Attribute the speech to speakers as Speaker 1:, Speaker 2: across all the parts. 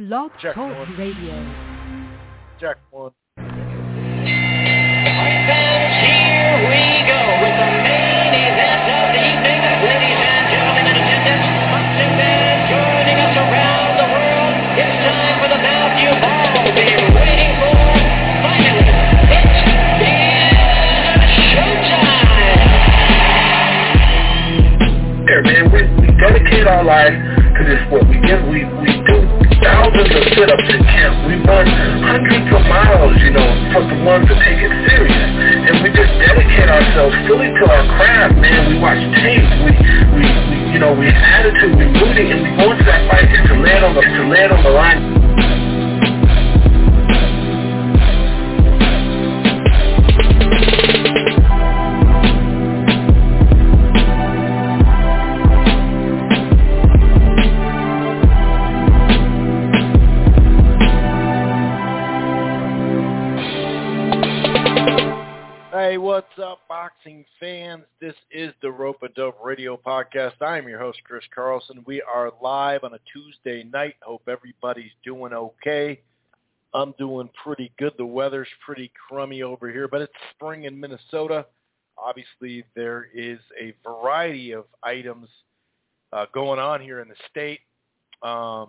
Speaker 1: Blog
Speaker 2: Check
Speaker 1: Talk
Speaker 2: one.
Speaker 1: Radio.
Speaker 2: Check one.
Speaker 3: Fans, here we go with the main event of the evening. Ladies and gentlemen in attendance, boxing fans joining us around the world. It's time for the match you've all been waiting for. Finally, it is showtime.
Speaker 4: Yeah, man, we dedicate our life to this sport. We do thousands of sit-ups in camp. We run hundreds of miles, for the ones that take it serious. And we just dedicate ourselves fully to our craft, man. We watch tape. We have attitude. We're rooting, and we go into that fight to land on the line.
Speaker 2: Hey, what's up, boxing fans? This is the Rope a Dope Radio Podcast. I am your host, Chris Carlson. We are live on a Tuesday night. Hope everybody's doing okay. I'm doing pretty good. The weather's pretty crummy over here, but it's spring in Minnesota. Obviously, there is a variety of items going on here in the state. That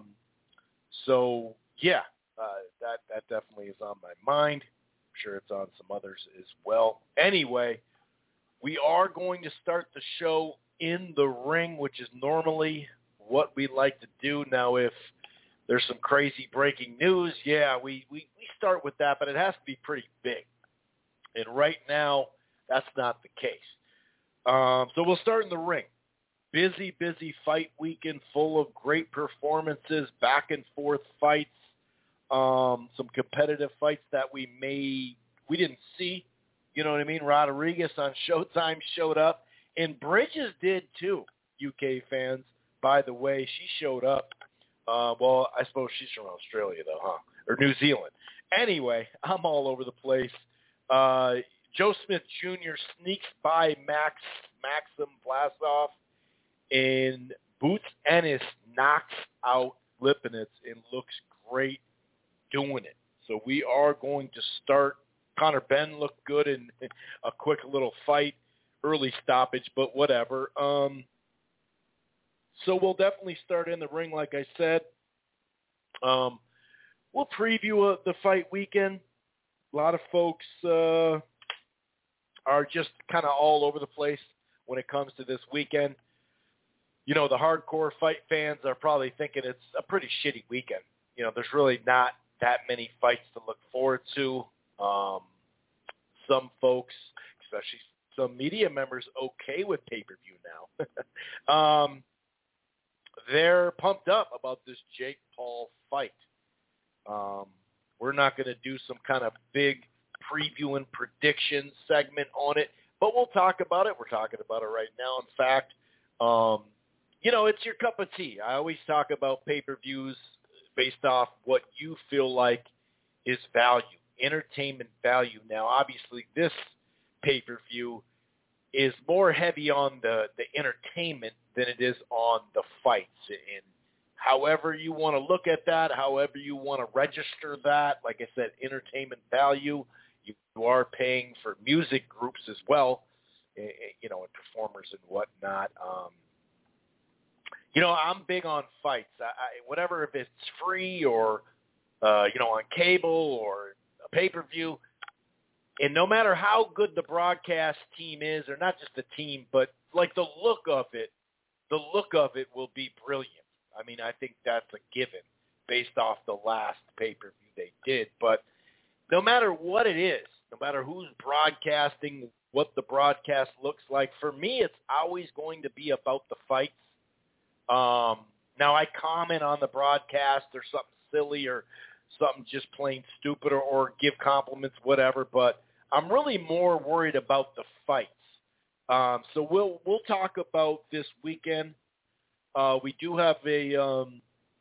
Speaker 2: definitely is on my mind. I'm sure it's on some others as well. Anyway, we are going to start the show in the ring, which is normally what we like to do. Now, if there's some crazy breaking news, we start with that, but it has to be pretty big. And right now, that's not the case. So we'll start in the ring. Busy fight weekend full of great performances, back and forth fights. Some competitive fights that we didn't see. You know what I mean? Rodriguez on Showtime showed up, and Bridges did too. UK fans, by the way, she showed up. I suppose she's from Australia though, huh? Or New Zealand. Anyway, I'm all over the place. Joe Smith Jr. sneaks by Maxim Vlasov, and Boots Ennis knocks out Lipinets and looks great doing it. So we are going to start. Connor Benn looked good in a quick little fight, early stoppage, but whatever. So we'll definitely start in the ring, like I said. We'll preview the fight weekend. A lot of folks are just kind of all over the place when it comes to this weekend. The hardcore fight fans are probably thinking it's a pretty shitty weekend. There's really not that many fights to look forward to. Some folks, especially some media members, okay with pay-per-view now. They're pumped up about this Jake Paul fight. We're not going to do some kind of big preview and prediction segment on it, but we'll talk about it. We're talking about it right now. In fact, it's your cup of tea. I always talk about pay-per-views based off what you feel like is value, entertainment value. Now, obviously, this pay-per-view is more heavy on the entertainment than it is on the fights. And however you want to look at that, however you want to register that, like I said, entertainment value, you are paying for music groups as well, and performers and whatnot. I'm big on fights. Whatever, if it's free or, on cable or a pay-per-view, and no matter how good the broadcast team is, or not just the team, but like the look of it will be brilliant. I mean, I think that's a given based off the last pay-per-view they did. But no matter what it is, no matter who's broadcasting, what the broadcast looks like, for me, it's always going to be about the fights. Now, I comment on the broadcast or something silly or something just plain stupid or give compliments, whatever, but I'm really more worried about the fights. So we'll talk about this weekend. We do have an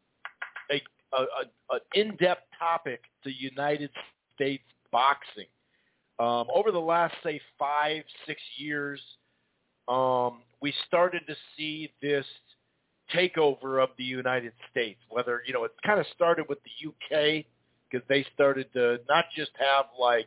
Speaker 2: in-depth topic to United States boxing. Over the last, say, 5-6 years, we started to see this takeover of the United States, whether, you know, it kind of started with the UK because they started to not just have like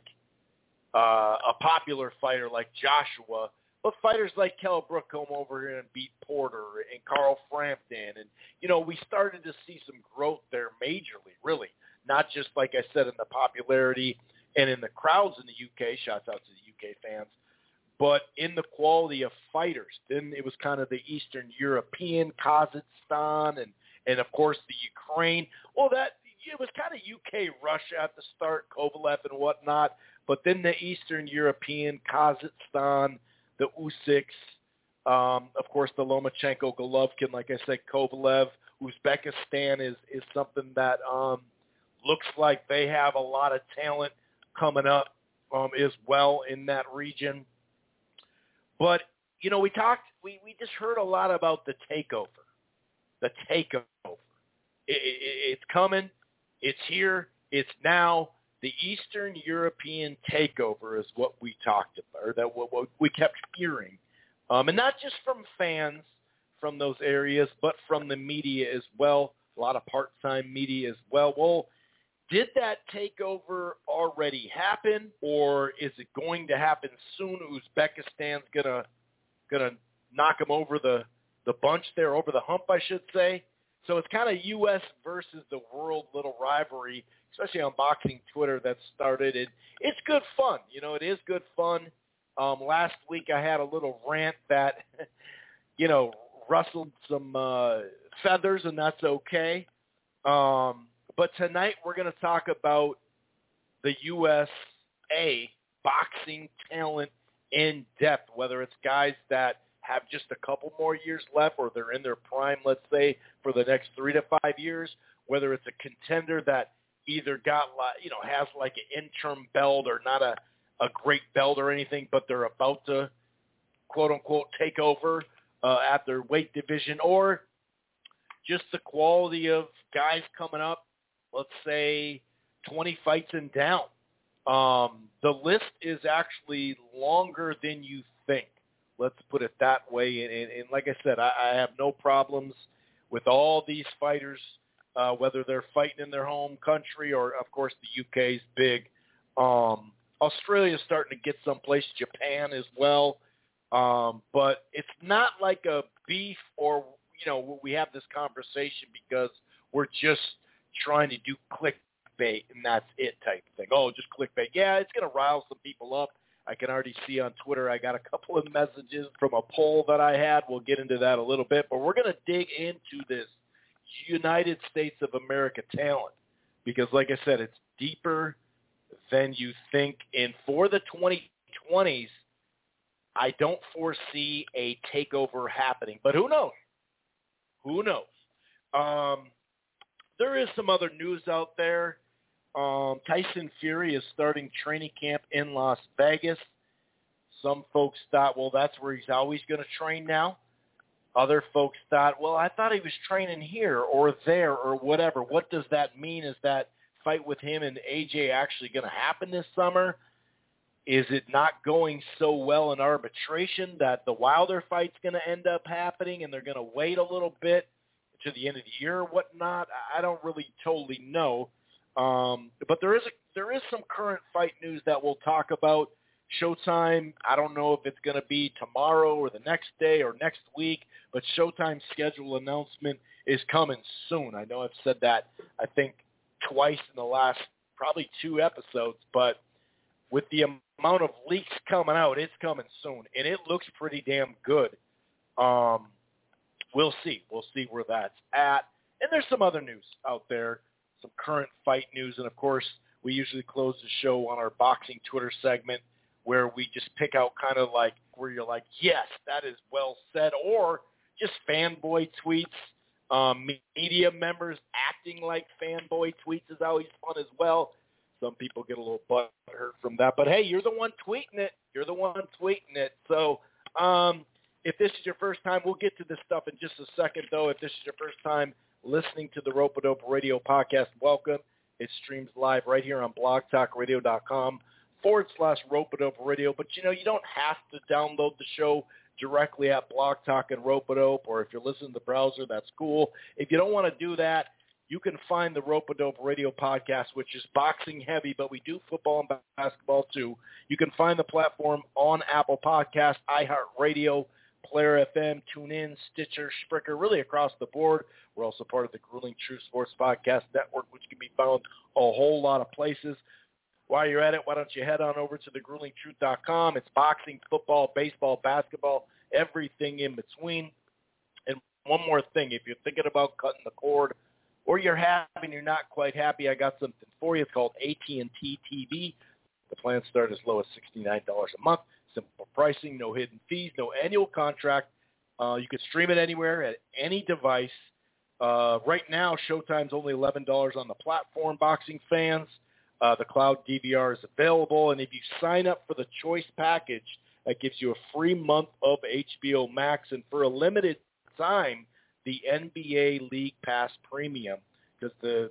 Speaker 2: a popular fighter like Joshua, but fighters like Kell Brook come over here and beat Porter and Carl Frampton. And, you know, we started to see some growth there majorly, really, not just, like I said, in the popularity and in the crowds in the UK, shouts out to the UK fans, but in the quality of fighters. Then it was kind of the Eastern European, Kazakhstan, and of course the Ukraine. Well, it was kind of UK Russia at the start, Kovalev and whatnot, but then the Eastern European, Kazakhstan, the Usyks, of course the Lomachenko, Golovkin, like I said, Kovalev, Uzbekistan is something that looks like they have a lot of talent coming up as well in that region. But, you know, we just heard a lot about the takeover. The takeover. It's coming. It's here. It's now. The Eastern European takeover is what we talked about, or that what we kept hearing. And not just from fans from those areas, but from the media as well, a lot of part-time media as well. Well, did that takeover already happen, or is it going to happen soon? Uzbekistan's gonna knock them over the bunch there, over the hump, I should say. So it's kind of U.S. versus the world little rivalry, especially on boxing Twitter that started. It's good fun. You know, it is good fun. Last week I had a little rant that, you know, rustled some feathers, and that's okay. But tonight we're going to talk about the USA boxing talent in depth, whether it's guys that have just a couple more years left or they're in their prime, let's say, for the next 3 to 5 years, whether it's a contender that either got, you know, has like an interim belt or not a great belt or anything, but they're about to, quote-unquote, take over at their weight division, or just the quality of guys coming up, let's say 20 fights and down. The list is actually longer than you think. Let's put it that way. And like I said, I have no problems with all these fighters, whether they're fighting in their home country or, of course, the UK's big. Australia's starting to get someplace, Japan as well. But it's not like a beef or, you know, we have this conversation because we're just trying to do clickbait and that's it type thing. Oh, just clickbait. Yeah, it's going to rile some people up. I can already see on Twitter I got a couple of messages from a poll that I had. We'll get into that a little bit. But we're going to dig into this United States of America talent because, like I said, it's deeper than you think. And for the 2020s, I don't foresee a takeover happening. But who knows? Who knows? There is some other news out there. Tyson Fury is starting training camp in Las Vegas. Some folks thought, well, that's where he's always going to train now. Other folks thought, well, I thought he was training here or there or whatever. What does that mean? Is that fight with him and AJ actually going to happen this summer? Is it not going so well in arbitration that the Wilder fight's going to end up happening and they're going to wait a little bit to the end of the year or whatnot? I don't really totally know. But there is some current fight news that we'll talk about. Showtime, I don't know if it's going to be tomorrow or the next day or next week, but Showtime's schedule announcement is coming soon. I know I've said that, I think, twice in the last probably 2 episodes, but with the amount of leaks coming out, it's coming soon, and it looks pretty damn good. We'll see. We'll see where that's at. And there's some other news out there, some current fight news, and, of course, we usually close the show on our boxing Twitter segment where we just pick out kind of like where you're like, yes, that is well said, or just fanboy tweets. Media members acting like fanboy tweets is always fun as well. Some people get a little butthurt from that. But, hey, you're the one tweeting it. You're the one tweeting it. So if this is your first time, we'll get to this stuff in just a second, though. If this is your first time listening to the Rope-A-Dope Radio podcast, welcome. It streams live right here on blogtalkradio.com/Rope-A-Dope Radio. But, you know, you don't have to download the show directly at Blog Talk and Rope-A-Dope, or if you're listening to the browser, that's cool. If you don't want to do that, you can find the Rope-A-Dope Radio Podcast, which is boxing heavy, but we do football and basketball too. You can find the platform on Apple Podcasts, iHeartRadio, Player FM, TuneIn, Stitcher, Spreaker, really across the board. We're also part of the Grueling Truth Sports Podcast Network, which can be found a whole lot of places. While you're at it, why don't you head on over to thegruelingtruth.com. It's boxing, football, baseball, basketball, everything in between. And one more thing, if you're thinking about cutting the cord or you're happy and you're not quite happy, I got something for you. It's called AT&T TV. The plans start as low as $69 a month. Simple pricing, no hidden fees, no annual contract. You can stream it anywhere at any device. Right now, Showtime's only $11 on the platform, boxing fans. The cloud DVR is available, and if you sign up for the choice package, that gives you a free month of HBO Max, and for a limited time, the NBA League Pass Premium, because the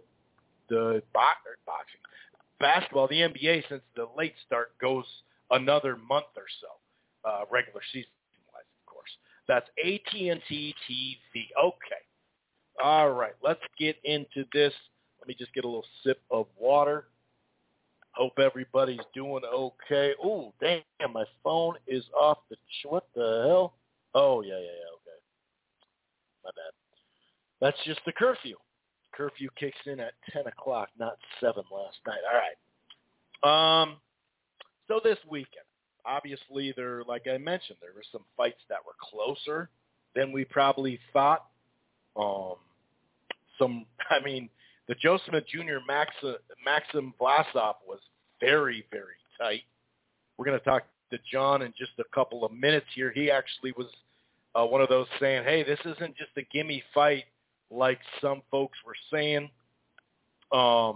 Speaker 2: basketball, the NBA, since the late start, goes another month or so, regular season-wise, of course. That's AT&T TV. Okay. All right, let's get into this. Let me just get a little sip of water. Hope everybody's doing okay. Oh, damn, my phone is off the what the hell? Oh, yeah, okay. My bad. That's just the curfew. Curfew kicks in at 10 o'clock, not 7 last night. All right. So this weekend, obviously, like I mentioned, there were some fights that were closer than we probably thought. The Joe Smith Jr. Maxim Vlasov was very, very tight. We're going to talk to John in just a couple of minutes here. He actually was one of those saying, hey, this isn't just a gimme fight like some folks were saying. I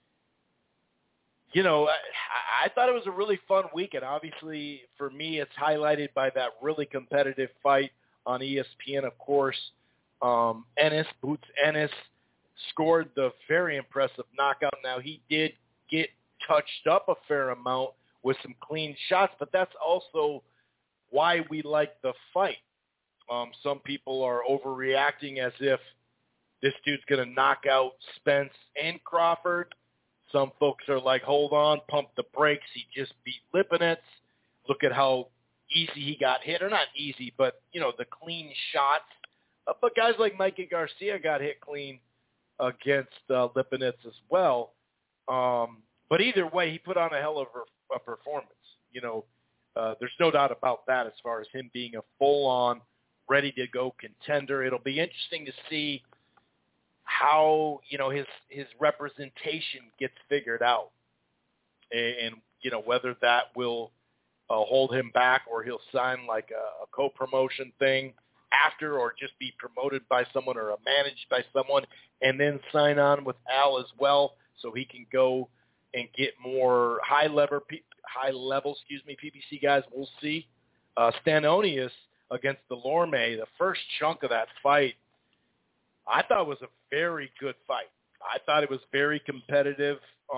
Speaker 2: thought it was a really fun weekend. Obviously, for me, it's highlighted by that really competitive fight on ESPN, of course. Boots Ennis scored the very impressive knockout. Now, he did get touched up a fair amount with some clean shots, but that's also why we like the fight. Some people are overreacting as if this dude's going to knock out Spence and Crawford. Some folks are like, hold on, pump the brakes. He just beat Lipinets. Look at how easy he got hit. Or not easy, but, the clean shots. But guys like Mikey Garcia got hit clean against Lipinets as well. But either way, he put on a hell of a performance. There's no doubt about that as far as him being a full-on, ready-to-go contender. It'll be interesting to see how, his representation gets figured out and whether that will hold him back or he'll sign like a co-promotion thing after or just be promoted by someone or managed by someone and then sign on with Al as well so he can go and get more high level PBC guys. We'll see. Stanonius against Delorme, the first chunk of that fight, I thought was a very good fight. I thought it was very competitive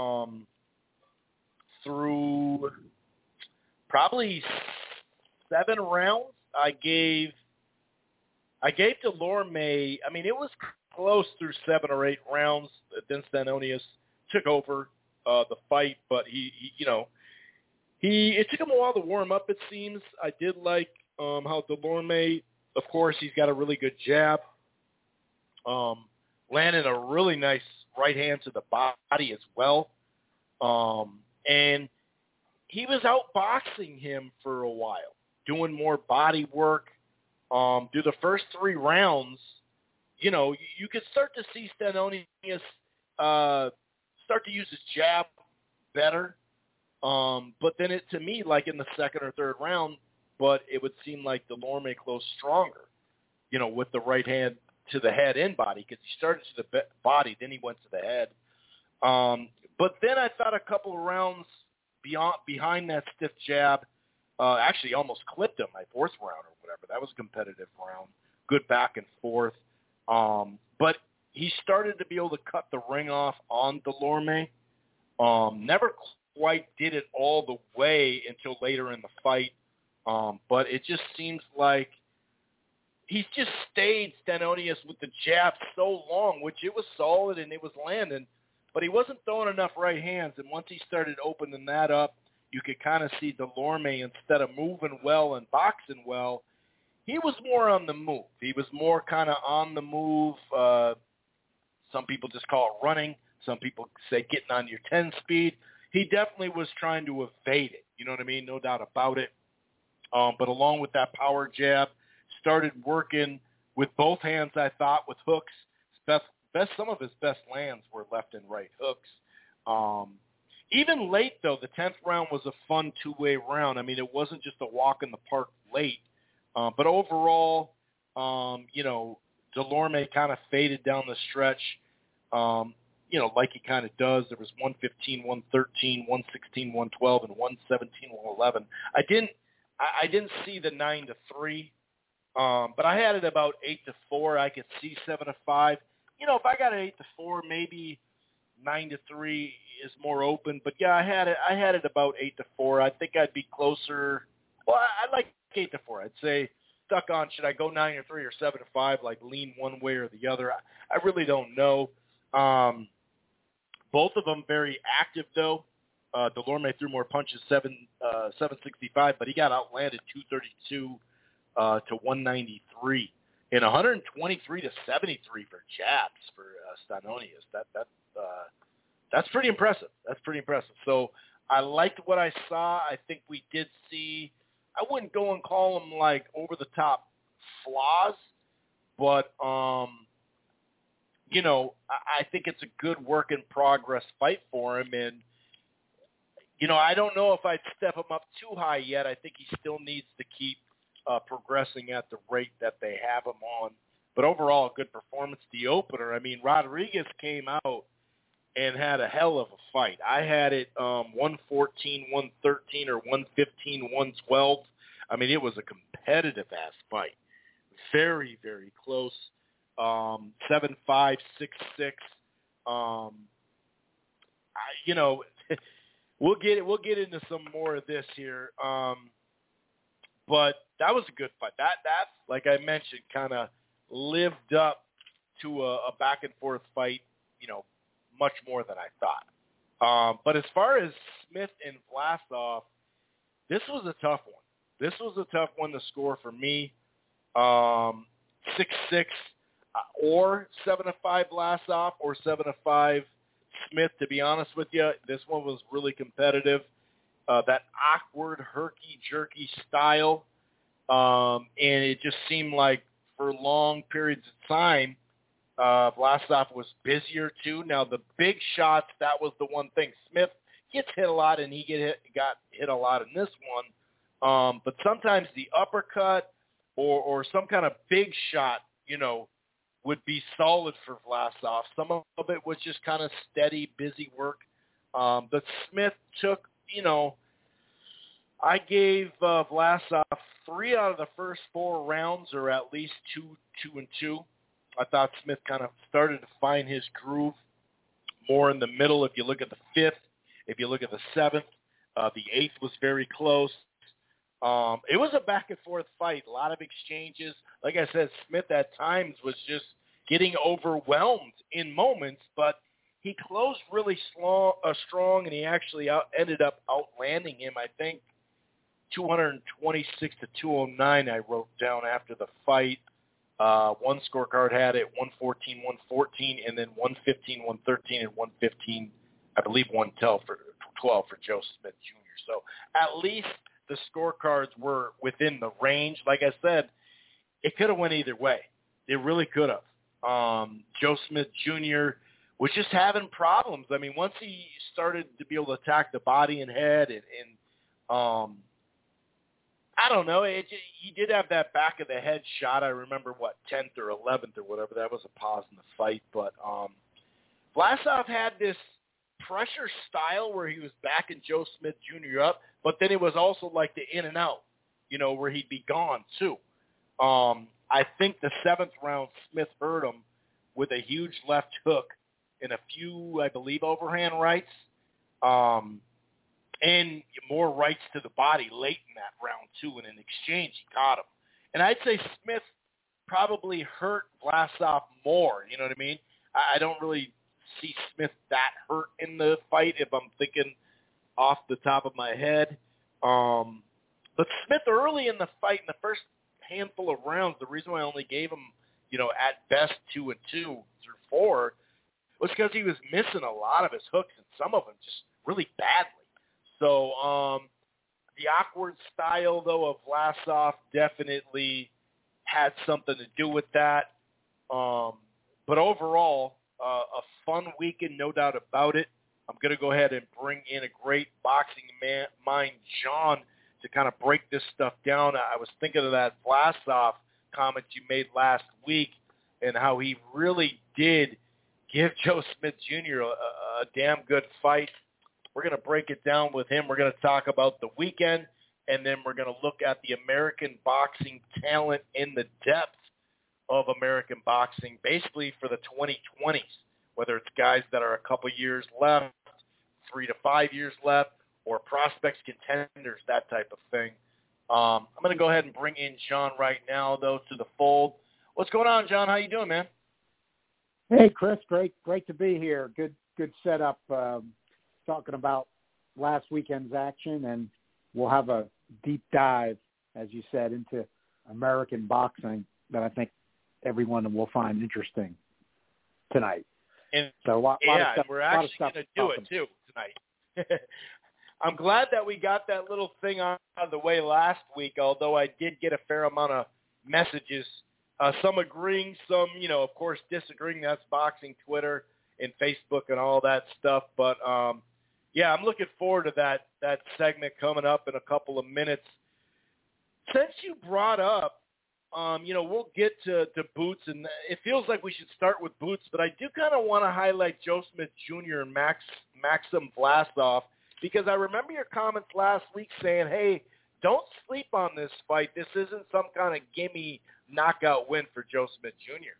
Speaker 2: through probably 7 rounds. I gave Delorme, it was close through 7 or 8 rounds. Then Stanonius took over the fight, but it took him a while to warm up, it seems. I did like how Delorme, of course, he's got a really good jab. Landed a really nice right hand to the body as well. And he was outboxing him for a while, doing more body work. Through the first 3 rounds, you could start to see Stanonius start to use his jab better. But then to me, like in the 2nd or 3rd round, but it would seem like Delorme closed stronger, with the right hand to the head and body, because he started to the body, then he went to the head. But then I thought a couple of rounds behind that stiff jab, actually almost clipped him, my 4th round or whatever. That was a competitive round. Good back and forth. But he started to be able to cut the ring off on Delorme. Never quite did it all the way until later in the fight. But it just seems like he's just stayed Stanonius with the jab so long, which it was solid and it was landing, but he wasn't throwing enough right hands. And once he started opening that up, you could kind of see Delorme, instead of moving well and boxing well, he was more on the move. He was more kind of on the move. Some people just call it running. Some people say getting on your 10 speed. He definitely was trying to evade it. You know what I mean? No doubt about it. But along with that power jab, started working with both hands, I thought, with hooks. Some of his best lands were left and right hooks. Even late, though, the 10th round was a fun two-way round. I mean, it wasn't just a walk in the park late. But overall, Delorme kind of faded down the stretch, like he kind of does. There was 115, 113, 116, 112, and 117, 111. I didn't see the 9-3, but I had it about 8-4. I could see 7-5. If I got an 8-4, maybe 9-3 is more open. But yeah, I had it about 8-4. I think I'd be closer. Well, I like 8-4. I'd say stuck on, should I go 9-3 or 7-5? Like lean one way or the other. I really don't know. Both of them very active though. Delorme threw more punches, 765, but he got outlanded 232 to 193 and 123 to 73 for jabs for Stanonius. That's pretty impressive. So I liked what I saw. I think we did see. I wouldn't go and call them like over the top flaws, but I think it's a good work in progress fight for him. And I don't know if I'd step him up too high yet. I think he still needs to keep progressing at the rate that they have him on. But overall, a good performance. The opener, I mean, Rodriguez came out and had a hell of a fight. I had it 114, 113, or 115, 112. I mean, it was a competitive-ass fight. Very, very close. 7-5, 6-6. We'll get into some more of this here. But that was a good fight. That like I mentioned, kind of lived up to a back and forth fight, much more than I thought. But as far as Smith and Vlasov, this was a tough one. This was a tough one to score for me. 6-6 or 7-5 Vlasov or 7-5 Smith, to be honest with you. This one was really competitive. That awkward, herky-jerky style. And it just seemed like for long periods of time, Vlasov was busier too. Now, the big shots, that was the one thing. Smith gets hit a lot, and he got hit a lot in this one. But sometimes the uppercut or some kind of big shot, would be solid for Vlasov. Some of it was just kind of steady, busy work. But Smith took, I gave Vlasov 3 out of the first 4 rounds, or at least 2-2. I thought Smith kind of started to find his groove more in the middle. If you look at the 5th, if you look at the 7th, the 8th was very close. It was a back-and-forth fight, a lot of exchanges. Like I said, Smith at times was just getting overwhelmed in moments, but he closed really strong, and he actually ended up outlanding him, I think, 226 to 209, I wrote down after the fight. One scorecard had it 114, 114, and then 115, 113, and 115, I believe 112 for Joe Smith Jr. So at least the scorecards were within the range. Like I said, it could have went either way. It really could have. Joe Smith Jr. was just having problems. I mean, once he started to be able to attack the body and head, and I don't know, he did have that back of the head shot. I remember, 10th or 11th or whatever. That was a pause in the fight. But Vlasov had this pressure style where he was backing Joe Smith Jr. up, but then it was also like the in and out, where he'd be gone too. I think the 7th round, Smith hurt him with a huge left hook and a few, I believe, overhand rights. And and more rights to the body late in that round, too, and in exchange, he caught him. And I'd say Smith probably hurt Vlasov more, you know what I mean? I don't really see Smith that hurt in the fight if I'm thinking off the top of my head. But Smith early in the fight, in the first handful of rounds, the reason why I only gave him, at best 2-2 through 4 was because he was missing a lot of his hooks and some of them just really badly. So the awkward style, though, of Vlasov definitely had something to do with that. But overall, a fun weekend, no doubt about it. I'm going to go ahead and bring in a great boxing mind, John, to kind of break this stuff down. I was thinking of that Vlasov comment you made last week and how he really did give Joe Smith Jr. a damn good fight. We're going to break it down with him. We're going to talk about the weekend, and then we're going to look at the American boxing talent in the depth of American boxing, basically for the 2020s, whether it's guys that are a couple years left, 3 to 5 years left, or prospects, contenders, that type of thing. I'm going to go ahead and bring in John right now, though, to the fold. What's going on, John? How you doing, man?
Speaker 1: Hey, Chris. Great to be here. Good setup. Talking about last weekend's action, and we'll have a deep dive, as you said, into American boxing that I think everyone will find interesting tonight.
Speaker 2: And
Speaker 1: so a lot of stuff,
Speaker 2: we're actually going to do it too tonight. I'm glad that we got that little thing out of the way last week, although I did get a fair amount of messages, some agreeing, some, of course, disagreeing. That's boxing, Twitter, and Facebook and all that stuff. But, yeah, I'm looking forward to that segment coming up in a couple of minutes. Since you brought up, we'll get to Boots, and it feels like we should start with Boots, but I do kind of want to highlight Joe Smith Jr. and Maxim Vlasov, because I remember your comments last week saying, hey, don't sleep on this fight. This isn't some kind of gimme knockout win for Joe Smith Jr.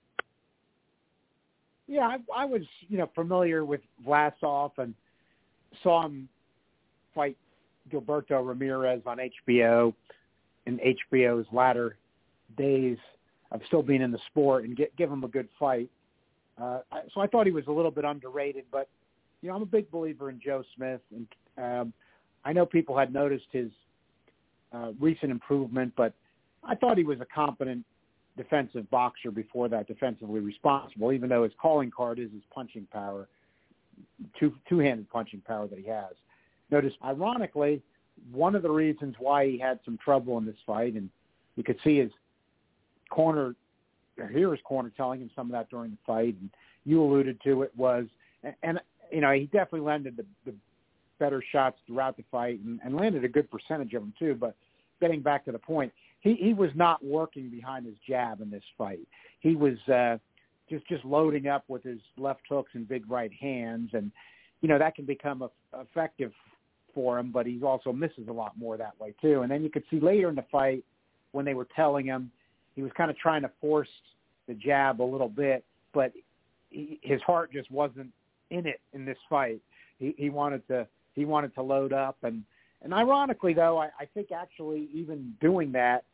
Speaker 1: Yeah, I was, familiar with Vlasov and saw him fight Gilberto Ramirez on HBO in HBO's latter days of still being in the sport and give him a good fight. So I thought he was a little bit underrated, but, I'm a big believer in Joe Smith, and I know people had noticed his recent improvement, but I thought he was a competent defensive boxer before that, defensively responsible, even though his calling card is his punching power, two-handed punching power that he has. Notice, ironically, one of the reasons why he had some trouble in this fight, and you could see his corner, or hear his corner telling him some of that during the fight, and you alluded to it, was, and he definitely landed the better shots throughout the fight and landed a good percentage of them too, but getting back to the point, he was not working behind his jab in this fight. He was just loading up with his left hooks and big right hands, and that can become effective for him, but he also misses a lot more that way too. And then you could see later in the fight when they were telling him, he was kind of trying to force the jab a little bit, but his heart just wasn't in it in this fight. He wanted to load up, and ironically though, I think actually even doing that,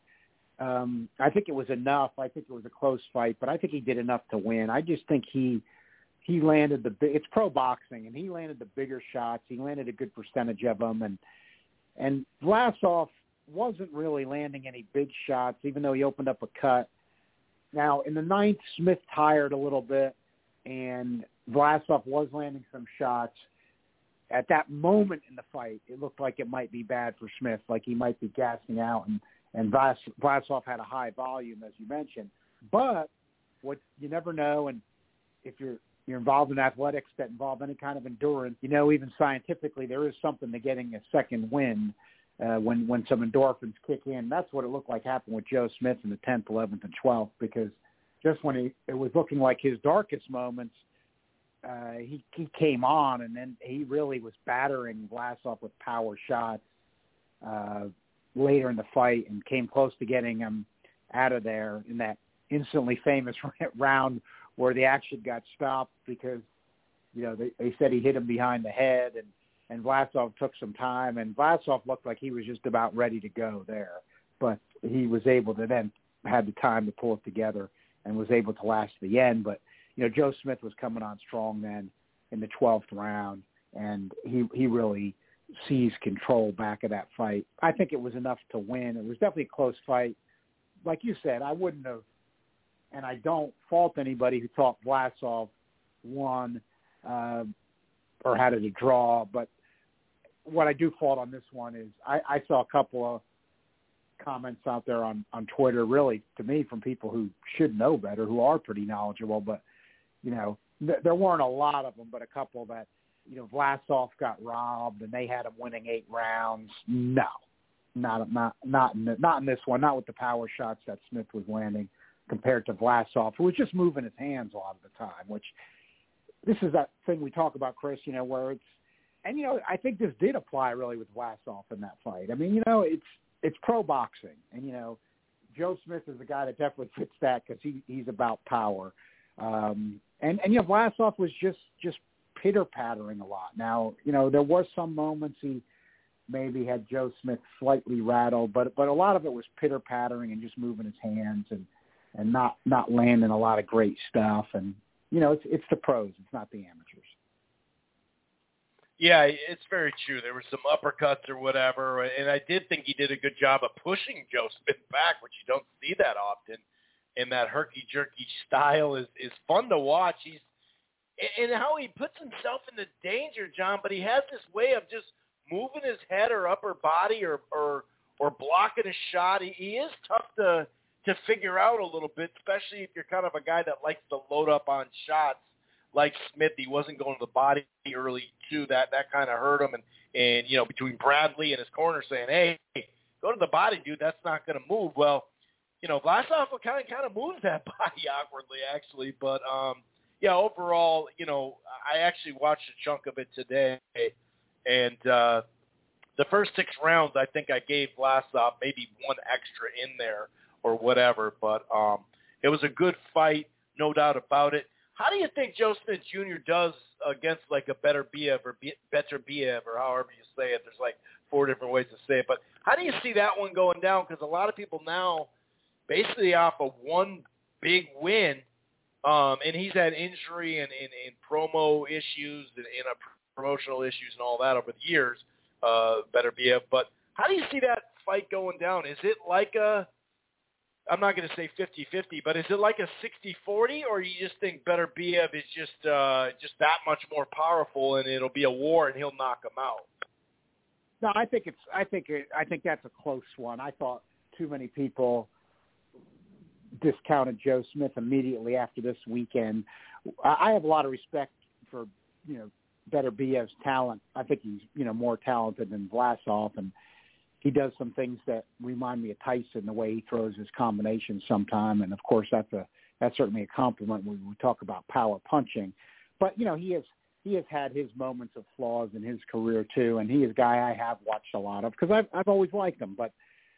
Speaker 1: I think it was enough. I think it was a close fight, but I think he did enough to win. I just think he landed it's pro boxing, and he landed the bigger shots. He landed a good percentage of them, and Vlasov wasn't really landing any big shots, even though he opened up a cut. Now, in the ninth, Smith tired a little bit, and Vlasov was landing some shots. At that moment in the fight, it looked like it might be bad for Smith, like he might be gassing out, and Vlasov had a high volume, as you mentioned. But what you never know, and if you're involved in athletics that involve any kind of endurance, even scientifically, there is something to getting a second win when some endorphins kick in. That's what it looked like happened with Joe Smith in the 10th, 11th, and 12th, because just when it was looking like his darkest moments, he came on, and then he really was battering Vlasov with power shots later in the fight and came close to getting him out of there in that instantly famous round where the action got stopped because, they said he hit him behind the head, and and Vlasov took some time, and Vlasov looked like he was just about ready to go there. But he was able to then had the time to pull it together and was able to last to the end. But, Joe Smith was coming on strong then in the 12th round, and he really seized control back of that fight. I think it was enough to win. It was definitely a close fight. Like you said, I wouldn't have, and I don't fault anybody who thought Vlasov won or had it a draw, but what I do fault on this one is I saw a couple of comments out there on Twitter, really, to me, from people who should know better, who are pretty knowledgeable, but, there weren't a lot of them, but a couple that, Vlasov got robbed and they had him winning 8 rounds. No, not in this one, not with the power shots that Smith was landing compared to Vlasov, who was just moving his hands a lot of the time, which this is that thing we talk about, Chris, where it's, and, I think this did apply really with Vlasov in that fight. I mean, it's pro boxing, and, Joe Smith is the guy that definitely fits that because he's about power. And Vlasov was just pitter-pattering a lot. Now, there were some moments he maybe had Joe Smith slightly rattled, but a lot of it was pitter-pattering and just moving his hands and not landing a lot of great stuff. And, it's the pros. It's not the amateurs.
Speaker 2: Yeah, it's very true. There were some uppercuts or whatever, and I did think he did a good job of pushing Joe Smith back, which you don't see that often. And that herky-jerky style is fun to watch. And how he puts himself into danger, John, but he has this way of just moving his head or upper body or blocking a shot. He is tough to figure out a little bit, especially if you're kind of a guy that likes to load up on shots like Smith. He wasn't going to the body early, too. That kind of hurt him. And between Bradley and his corner saying, hey, go to the body, dude, that's not going to move. Well, Vlasov kind of moves that body awkwardly, actually. But, overall, I actually watched a chunk of it today. And the first 6 rounds, I think I gave Vlasov maybe 1 extra in there or whatever. But it was a good fight, no doubt about it. How do you think Joe Smith Jr. does against like a Beterbiev or Beterbiev or however you say it? There's like 4 different ways to say it. But how do you see that one going down? Because a lot of people now, basically off of 1 big win, and he's had injury and promo issues and promotional issues and all that over the years, Beterbiev. But how do you see that fight going down? Is it like I'm not going to say 50-50, but is it like a 60-40, or you just think Beterbiev is just that much more powerful and it'll be a war and he'll knock him out?
Speaker 1: No, I think that's a close one. I thought too many people discounted Joe Smith immediately after this weekend. I have a lot of respect for, Beterbiev's talent. I think he's, more talented than Vlasov, and he does some things that remind me of Tyson, the way he throws his combinations sometime. And of course, that's certainly a compliment when we talk about power punching. But, he has had his moments of flaws in his career too. And he is a guy I have watched a lot of because I've always liked him. But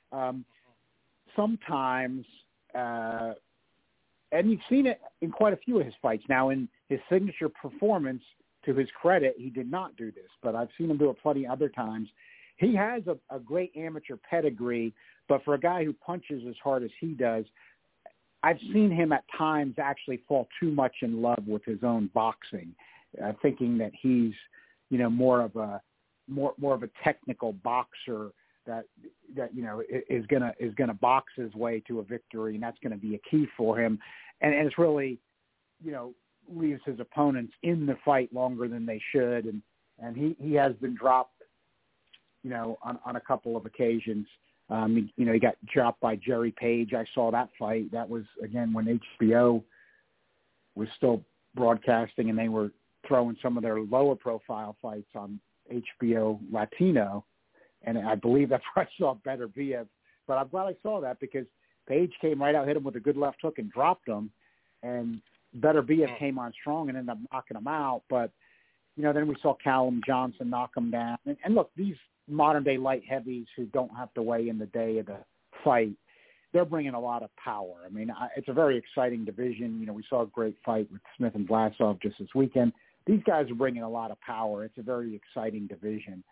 Speaker 1: sometimes, and you've seen it in quite a few of his fights. Now, in his signature performance, to his credit, he did not do this, but I've seen him do it plenty other times. He has a great amateur pedigree, but for a guy who punches as hard as he does, I've seen him at times actually fall too much in love with his own boxing, thinking that he's, more of a technical boxer that is gonna box his way to a victory, and that's going to be a key for him. And it's really, leaves his opponents in the fight longer than they should, and he has been dropped, on a couple of occasions. He got dropped by Jerry Page. I saw that fight. That was, again, when HBO was still broadcasting and they were throwing some of their lower profile fights on HBO Latino. And I believe that's where I saw Beterbiev. But I'm glad I saw that because Page came right out, hit him with a good left hook and dropped him. And Beterbiev came on strong and ended up knocking him out. But, then we saw Callum Johnson knock him down. And look, these modern-day light heavies who don't have to weigh in the day of the fight, they're bringing a lot of power. I mean, it's a very exciting division. We saw a great fight with Smith and Vlasov just this weekend. these guys are bringing a lot of power. It's a very exciting division.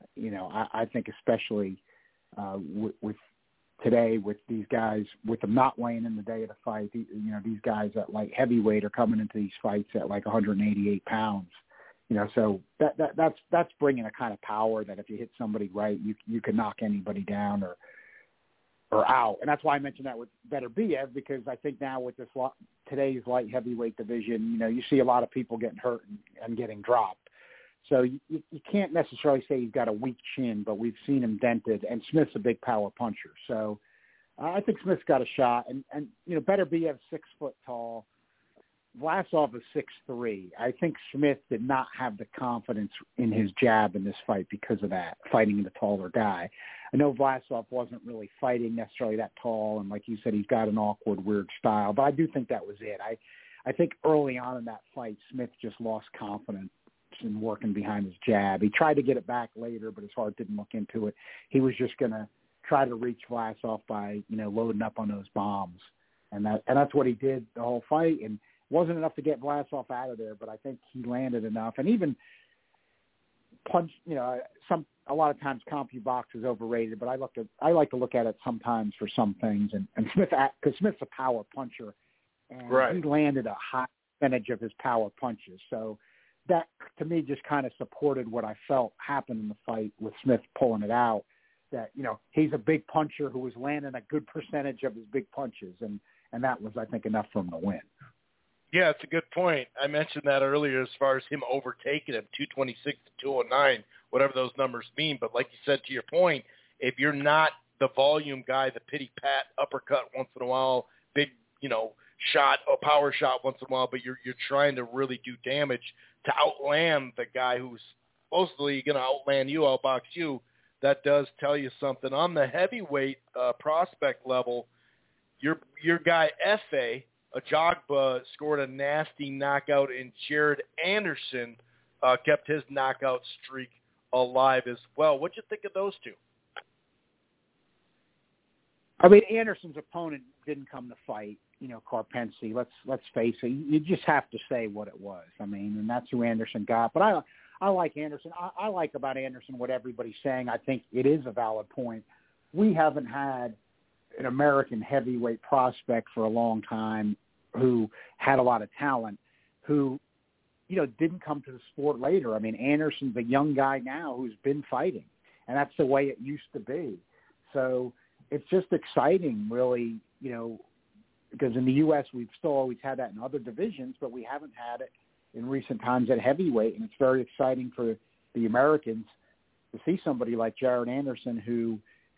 Speaker 1: I think especially with today, with these guys, with them not weighing in the day of the fight, these guys at light heavyweight are coming into these fights at like 188 pounds. So that's bringing a kind of power that if you hit somebody right, you can knock anybody down or out. And that's why I mentioned that with Beterbiev, because I think now with today's light heavyweight division, you see a lot of people getting hurt and getting dropped. So you can't necessarily say he's got a weak chin, but we've seen him dented, and Smith's a big power puncher. So I think Smith's got a shot. And Beterbiev's 6 foot tall. Vlasov is 6'3". I think Smith did not have the confidence in his jab in this fight because of that, fighting the taller guy. I know Vlasov wasn't really fighting necessarily that tall, and like you said, he's got an awkward, weird style. But I do think that was it. I think early on in that fight, Smith just lost confidence in working behind his jab. He tried to get it back later, but his heart didn't look into it. He was just going to try to reach Vlasov by, loading up on those bombs. And that's what he did the whole fight. And wasn't enough to get Vlasov out of there, but I think he landed enough. And even punched, a lot of times CompuBox is overrated, but I like to look at it sometimes for some things. And Smith, because Smith's a power puncher, and
Speaker 2: right.
Speaker 1: He landed a high percentage of his power punches. So that, to me, just kind of supported what I felt happened in the fight with Smith pulling it out, that, he's a big puncher who was landing a good percentage of his big punches. And that was, I think, enough for him to win.
Speaker 2: Yeah, it's a good point. I mentioned that earlier as far as him overtaking him, 226 to 209, whatever those numbers mean. But like you said, to your point, if you're not the volume guy, the pity-pat uppercut once in a while, big, shot or power shot once in a while, but you're trying to really do damage to outland the guy who's supposedly going to outland you, outbox you, that does tell you something. On the heavyweight prospect level, your guy Efe Ajagba scored a nasty knockout, and Jared Anderson kept his knockout streak alive as well. What'd you think of those two?
Speaker 1: I mean, Anderson's opponent didn't come to fight, Karpency. Let's face it. You just have to say what it was. I mean, and that's who Anderson got. But I like Anderson. I like about Anderson what everybody's saying. I think it is a valid point. We haven't had an American heavyweight prospect for a long time who had a lot of talent, who, didn't come to the sport later. I mean, Anderson's a young guy now who's been fighting, and that's the way it used to be. So it's just exciting, really, because in the U.S. we've still always had that in other divisions, but we haven't had it in recent times at heavyweight, and it's very exciting for the Americans to see somebody like Jared Anderson who,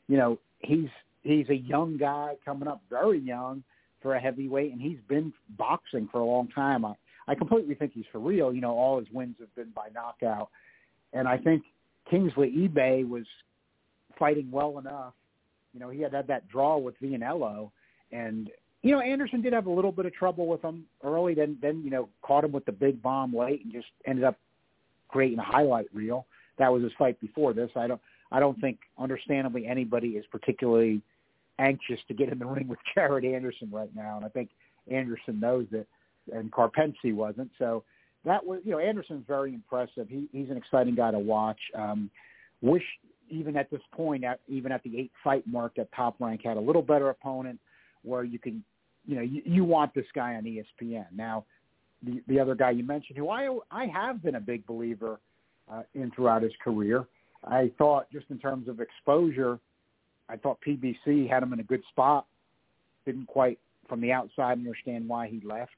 Speaker 1: he's a young guy coming up, very young for a heavyweight, and he's been boxing for a long time. I completely think he's for real. All his wins have been by knockout. And I think Kingsley EBay was fighting well enough. He had that draw with Vianello, and, Anderson did have a little bit of trouble with him early, then caught him with the big bomb late and just ended up creating a highlight reel. That was his fight before this. I don't think, understandably, anybody is particularly anxious to get in the ring with Jared Anderson right now, and I think Anderson knows it, and Karpency wasn't. So that was, Anderson's very impressive. He's an exciting guy to watch. Wish even at this point, even at the 8-fight mark, that Top Rank had a little better opponent where you can, you want this guy on ESPN. Now, the other guy you mentioned, who I have been a big believer in throughout his career, I thought just in terms of exposure, I thought PBC had him in a good spot. Didn't quite, from the outside, understand why he left.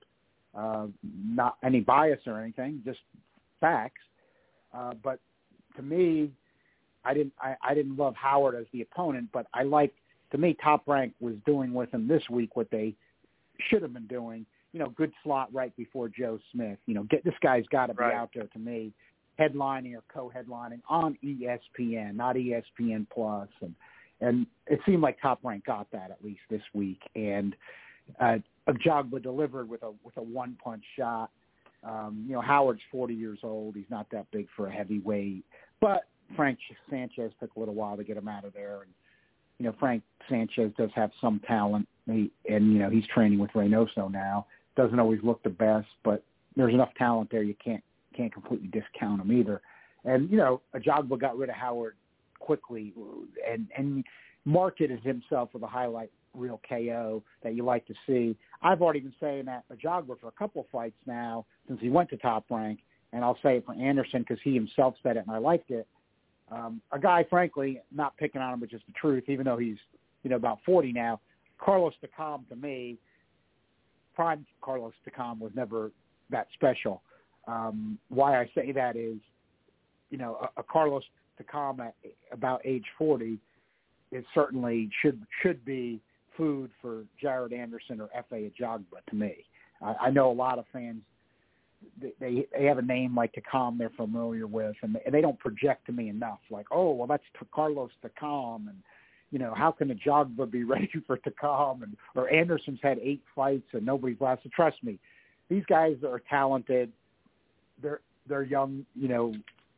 Speaker 1: Not any bias or anything, just facts. But to me, I didn't love Howard as the opponent, but to me, Top Rank was doing with him this week what they should have been doing. Good slot right before Joe Smith. This guy's got to be out there, to me, headlining or co-headlining on ESPN, not ESPN Plus, and it seemed like Top Rank got that at least this week. And Ajagba delivered with a one-punch shot. Howard's 40 years old. He's not that big for a heavyweight, but Frank Sanchez took a little while to get him out of there. And, Frank Sanchez does have some talent, and he's training with Reynoso now. Doesn't always look the best, but there's enough talent there you can't can't completely discount him either. And, you know, Ajagba got rid of Howard quickly and marketed himself with a highlight reel KO that you like to see. I've already been saying that Ajagba for a couple of fights now since he went to Top Rank, and I'll say it for Anderson because he himself said it and I liked it. A guy, frankly, not picking on him, but just the truth, even though he's, you know, about 40 now, Carlos Takam, to me, prime Carlos Takam was never that special. Why I say that is, you know, a Carlos Takam at about age 40 is certainly should be food for Jared Anderson or F.A. Ajagba to me. I know a lot of fans, they have a name like Takam they're familiar with, and they don't project to me enough. Like, oh, well, that's Carlos Takam, and, you know, how can Ajagba be ready for Takam? Or Anderson's had 8 fights and nobody's lost. So trust me, these guys are talented. They're young, you know,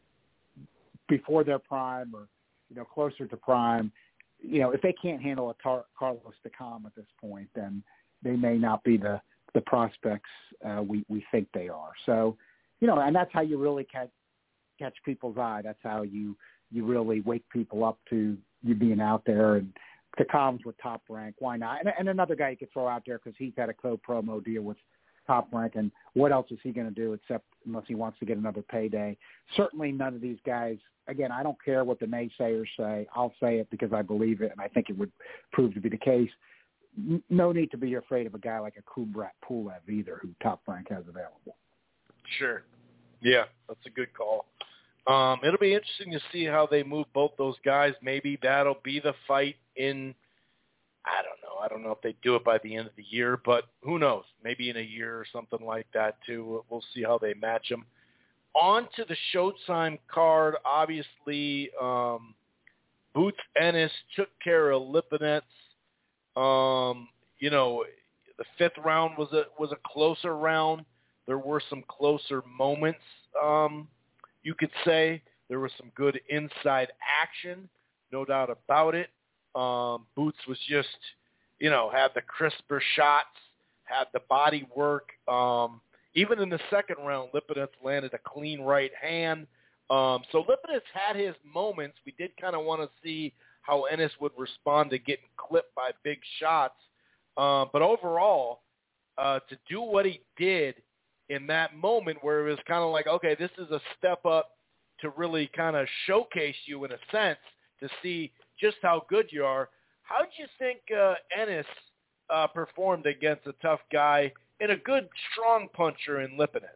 Speaker 1: before their prime or, you know, closer to prime. You know, if they can't handle a Carlos Takam at this point, then they may not be the prospects we think they are. So, you know, and that's how you really catch people's eye. That's how you really wake people up to you being out there. And Takam's with Top Rank. Why not? And another guy you could throw out there because he's had a co-promo deal with Top Rank, and what else is he going to do except unless he wants to get another payday? Certainly none of these guys, again, I don't care what the naysayers say. I'll say it because I believe it, and I think it would prove to be the case. No need to be afraid of a guy like a Kubrat Pulev either, who Top Rank has available.
Speaker 2: Sure. Yeah, that's a good call. It'll be interesting to see how they move both those guys. Maybe that'll be the fight in, I don't know. I don't know if they do it by the end of the year, but who knows? Maybe in a year or something like that, too. We'll see how they match them. On to the Showtime card. Obviously, Boots Ennis took care of Lipinets. You know, the 5th round was a closer round. There were some closer moments, you could say. There was some good inside action, no doubt about it. Boots was just, you know, had the crisper shots, had the body work. Even in the 2nd round, Lipinets landed a clean right hand. So Lipinets had his moments. We did kind of want to see how Ennis would respond to getting clipped by big shots. But overall, to do what he did in that moment where it was kind of like, okay, this is a step up to really kind of showcase you in a sense to see just how good you are. How do you think Ennis performed against a tough guy and a good strong puncher in Lipinets?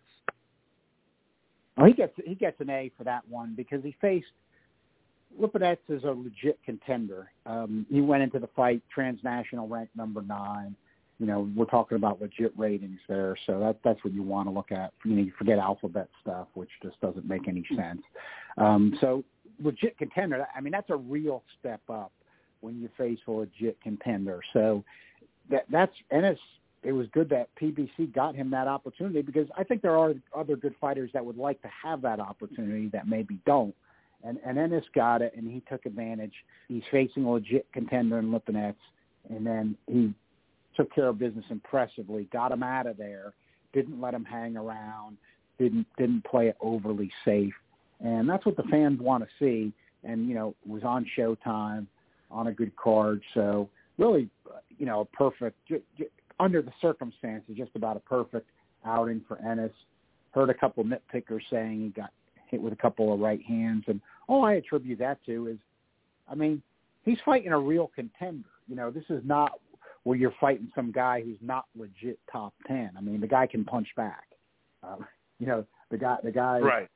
Speaker 1: Well, he gets an A for that one because he faced Lipinets is a legit contender. He went into the fight transnational ranked number 9. You know, we're talking about legit ratings there, so that's what you want to look at. You know, you forget alphabet stuff, which just doesn't make any sense. So legit contender. I mean, that's a real step up when you face a legit contender. So that's Ennis. It was good that PBC got him that opportunity because I think there are other good fighters that would like to have that opportunity that maybe don't. And Ennis got it, and he took advantage. He's facing a legit contender in Lipinets, and then he took care of business impressively, got him out of there, didn't let him hang around, didn't play it overly safe. And that's what the fans want to see. And, you know, was on Showtime, on a good card. So really, you know, perfect, under the circumstances, just about a perfect outing for Ennis. Heard a couple nitpickers saying he got hit with a couple of right hands. And all I attribute that to is, I mean, he's fighting a real contender. You know, this is not where you're fighting some guy who's not legit top 10. I mean, the guy can punch back. You know, the guy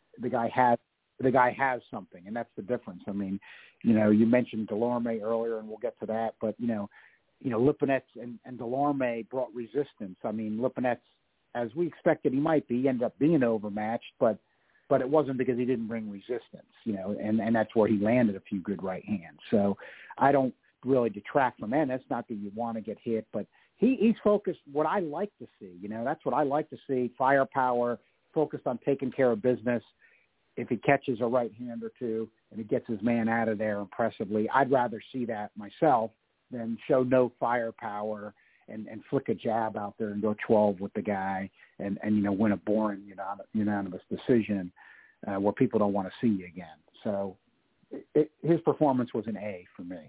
Speaker 1: has something, and that's the difference. I mean, you know, you mentioned Delorme earlier, and we'll get to that, but you know, Lipinets and Delorme brought resistance. I mean, Lipinets, as we expected he might be, ended up being overmatched, but it wasn't because he didn't bring resistance, you know, and that's where he landed a few good right hands. So I don't really detract from Ennis, not that you want to get hit, but he's focused, what I like to see, you know, that's what I like to see, firepower, focused on taking care of business. If he catches a right hand or two and he gets his man out of there impressively, I'd rather see that myself than show no firepower and flick a jab out there and go 12 with the guy and win a boring unanimous decision where people don't want to see you again. So his performance was an A for me.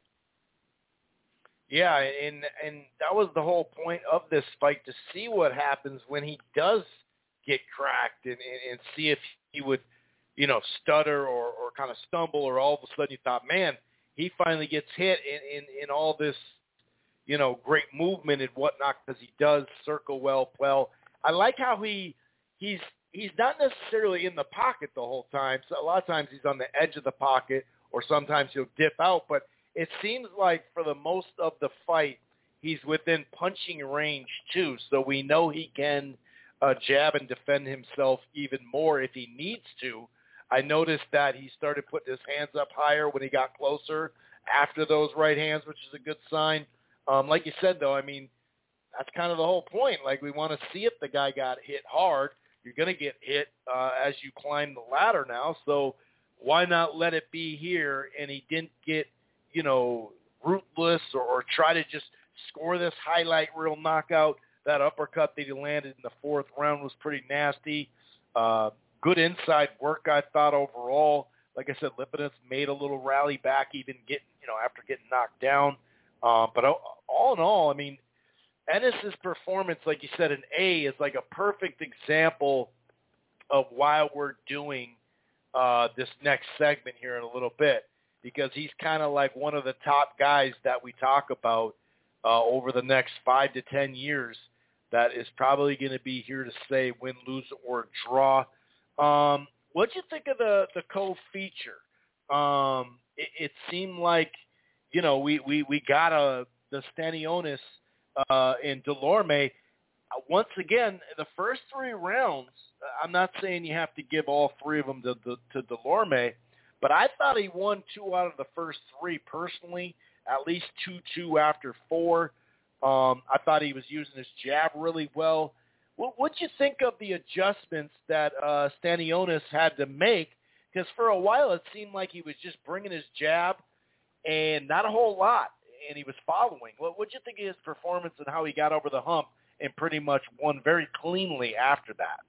Speaker 2: Yeah, and that was the whole point of this fight, to see what happens when he does get cracked and see if he would, stutter or kind of stumble, or all of a sudden you thought, man, he finally gets hit in all this, great movement and whatnot, because he does circle well. I like how he's not necessarily in the pocket the whole time. So a lot of times he's on the edge of the pocket, or sometimes he'll dip out, but it seems like for the most of the fight, he's within punching range too. So we know he can jab and defend himself even more if he needs to. I noticed that he started putting his hands up higher when he got closer after those right hands, which is a good sign. Like you said, though, I mean, that's kind of the whole point. Like, we want to see if the guy got hit hard. You're going to get hit as you climb the ladder now. So why not let it be here? And he didn't get, rootless or try to just score this highlight reel knockout. That uppercut that he landed in the fourth round was pretty nasty. Good inside work, I thought, overall. Like I said, Lipinets made a little rally back, even after getting knocked down. But all in all, I mean, Ennis's performance, like you said, an A, is like a perfect example of why we're doing this next segment here in a little bit, because he's kind of like one of the top guys that we talk about over the next 5 to 10 years that is probably going to be here to stay, win, lose, or draw. What'd you think of the co-feature? It seemed like, we got the Stanionis and Dellorme. Once again, the first 3 rounds, I'm not saying you have to give all 3 of them to Dellorme, but I thought he won 2 out of the first 3 personally, at least 2-2 after 4. I thought he was using his jab really well. What'd you think of the adjustments that Stanionis had to make? Because for a while it seemed like he was just bringing his jab and not a whole lot, and he was following. What'd you think of his performance and how he got over the hump and pretty much won very cleanly after that?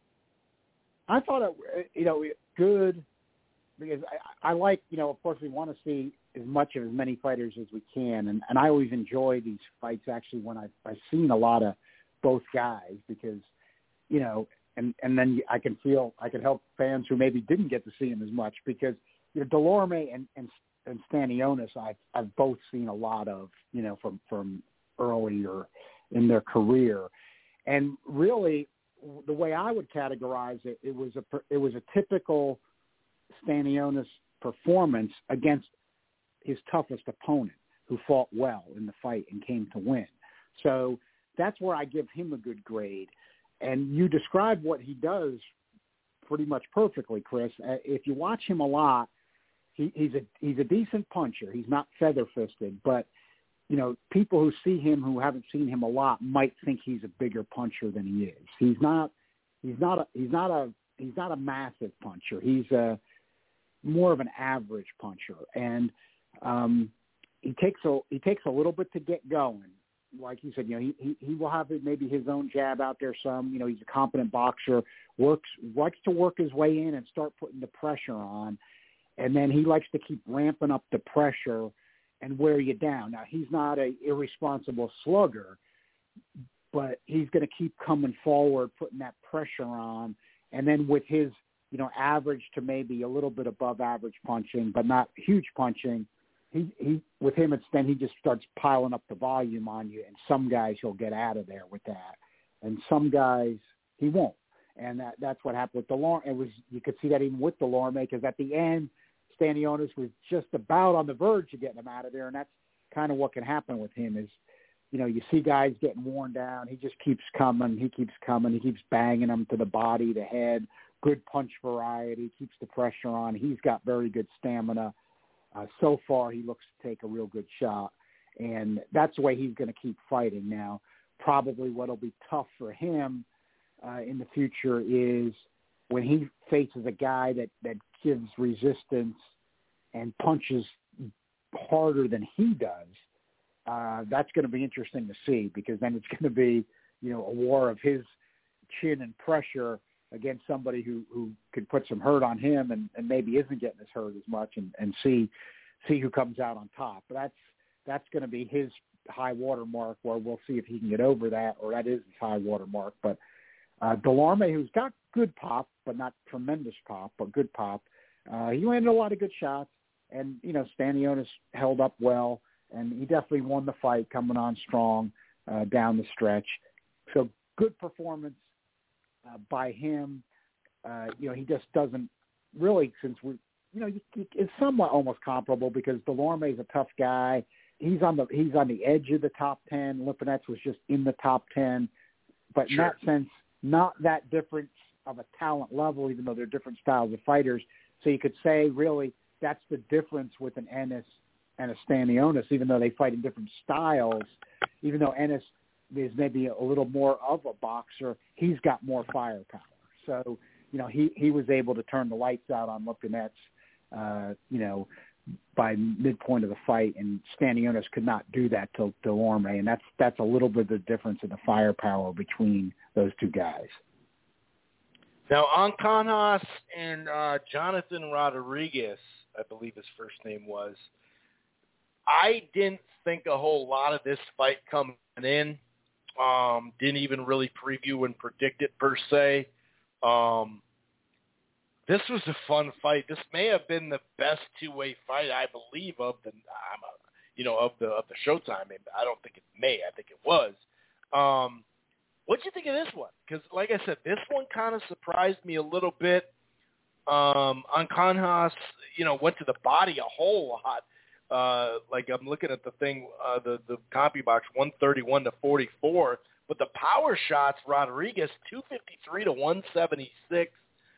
Speaker 1: I thought it, good, because I like, of course, we want to see as many fighters as we can, and I always enjoy these fights actually when I've seen a lot of both guys, because and then I can help fans who maybe didn't get to see him as much, because Dellorme and Stanionis I've both seen a lot of from earlier in their career, and really the way I would categorize it, it was a typical Stanionis performance against his toughest opponent, who fought well in the fight and came to win. So that's where I give him a good grade. And you described what he does pretty much perfectly, Chris. If you watch him a lot, he's a decent puncher. He's not feather-fisted, but people who see him who haven't seen him a lot might think he's a bigger puncher than he is. He's not a massive puncher. He's more of an average puncher, and he takes a little bit to get going. Like you said, he will have maybe his own jab out there some. He's a competent boxer, likes to work his way in and start putting the pressure on, and then he likes to keep ramping up the pressure and wear you down. Now, he's not a irresponsible slugger, but he's going to keep coming forward, putting that pressure on, and then with his average to maybe a little bit above average punching, but not huge punching, he with him then he just starts piling up the volume on you, and some guys he'll get out of there with that, and some guys he won't, and that's what happened with Dellorme. You could see that even with Dellorme, because at the end Stanionis was just about on the verge of getting him out of there, and that's kind of what can happen with him is, you see guys getting worn down, he just keeps coming, he keeps banging them to the body, the head, good punch variety, keeps the pressure on. He's got very good stamina. So far, he looks to take a real good shot, and that's the way he's going to keep fighting. Now, probably what'll be tough for him in the future is when he faces a guy that gives resistance and punches harder than he does. that's going to be interesting to see, because then it's going to be, a war of his chin and pressure against somebody who could put some hurt on him and maybe isn't getting as hurt as much, and see who comes out on top. But that's going to be his high water mark, where we'll see if he can get over that, or that is his high water mark. But Delorme, who's got good pop, but not tremendous pop, but good pop, he landed a lot of good shots, and, Stanionis held up well, and he definitely won the fight coming on strong down the stretch. So good performance by him. He just doesn't really, since it's somewhat almost comparable, because Delorme is a tough guy. He's on the edge of the top 10. Lipinets was just in the top 10, but
Speaker 2: Sure.
Speaker 1: in that sense, not that difference of a talent level, even though they're different styles of fighters. So you could say really that's the difference with an Ennis and a Stanionis, even though they fight in different styles. Even though Ennis is maybe a little more of a boxer, he's got more firepower. So, he was able to turn the lights out on Lipinets, by midpoint of the fight, and Stanionis could not do that to Delorme, and that's a little bit of the difference in the firepower between those two guys.
Speaker 2: Now, Ancajas and Jonathan Rodriguez, I believe his first name was, I didn't think a whole lot of this fight coming in. Didn't even really preview and predict it per se. This was a fun fight. This may have been the best two-way fight, I believe, of the Showtime. I don't think it may. I think it was. What'd you think of this one? Because, like I said, this one kind of surprised me a little bit. Ancajas, went to the body a whole lot. Like I'm looking at the thing, the CompuBox, 131-44. But the power shots, Rodriguez, 253-176.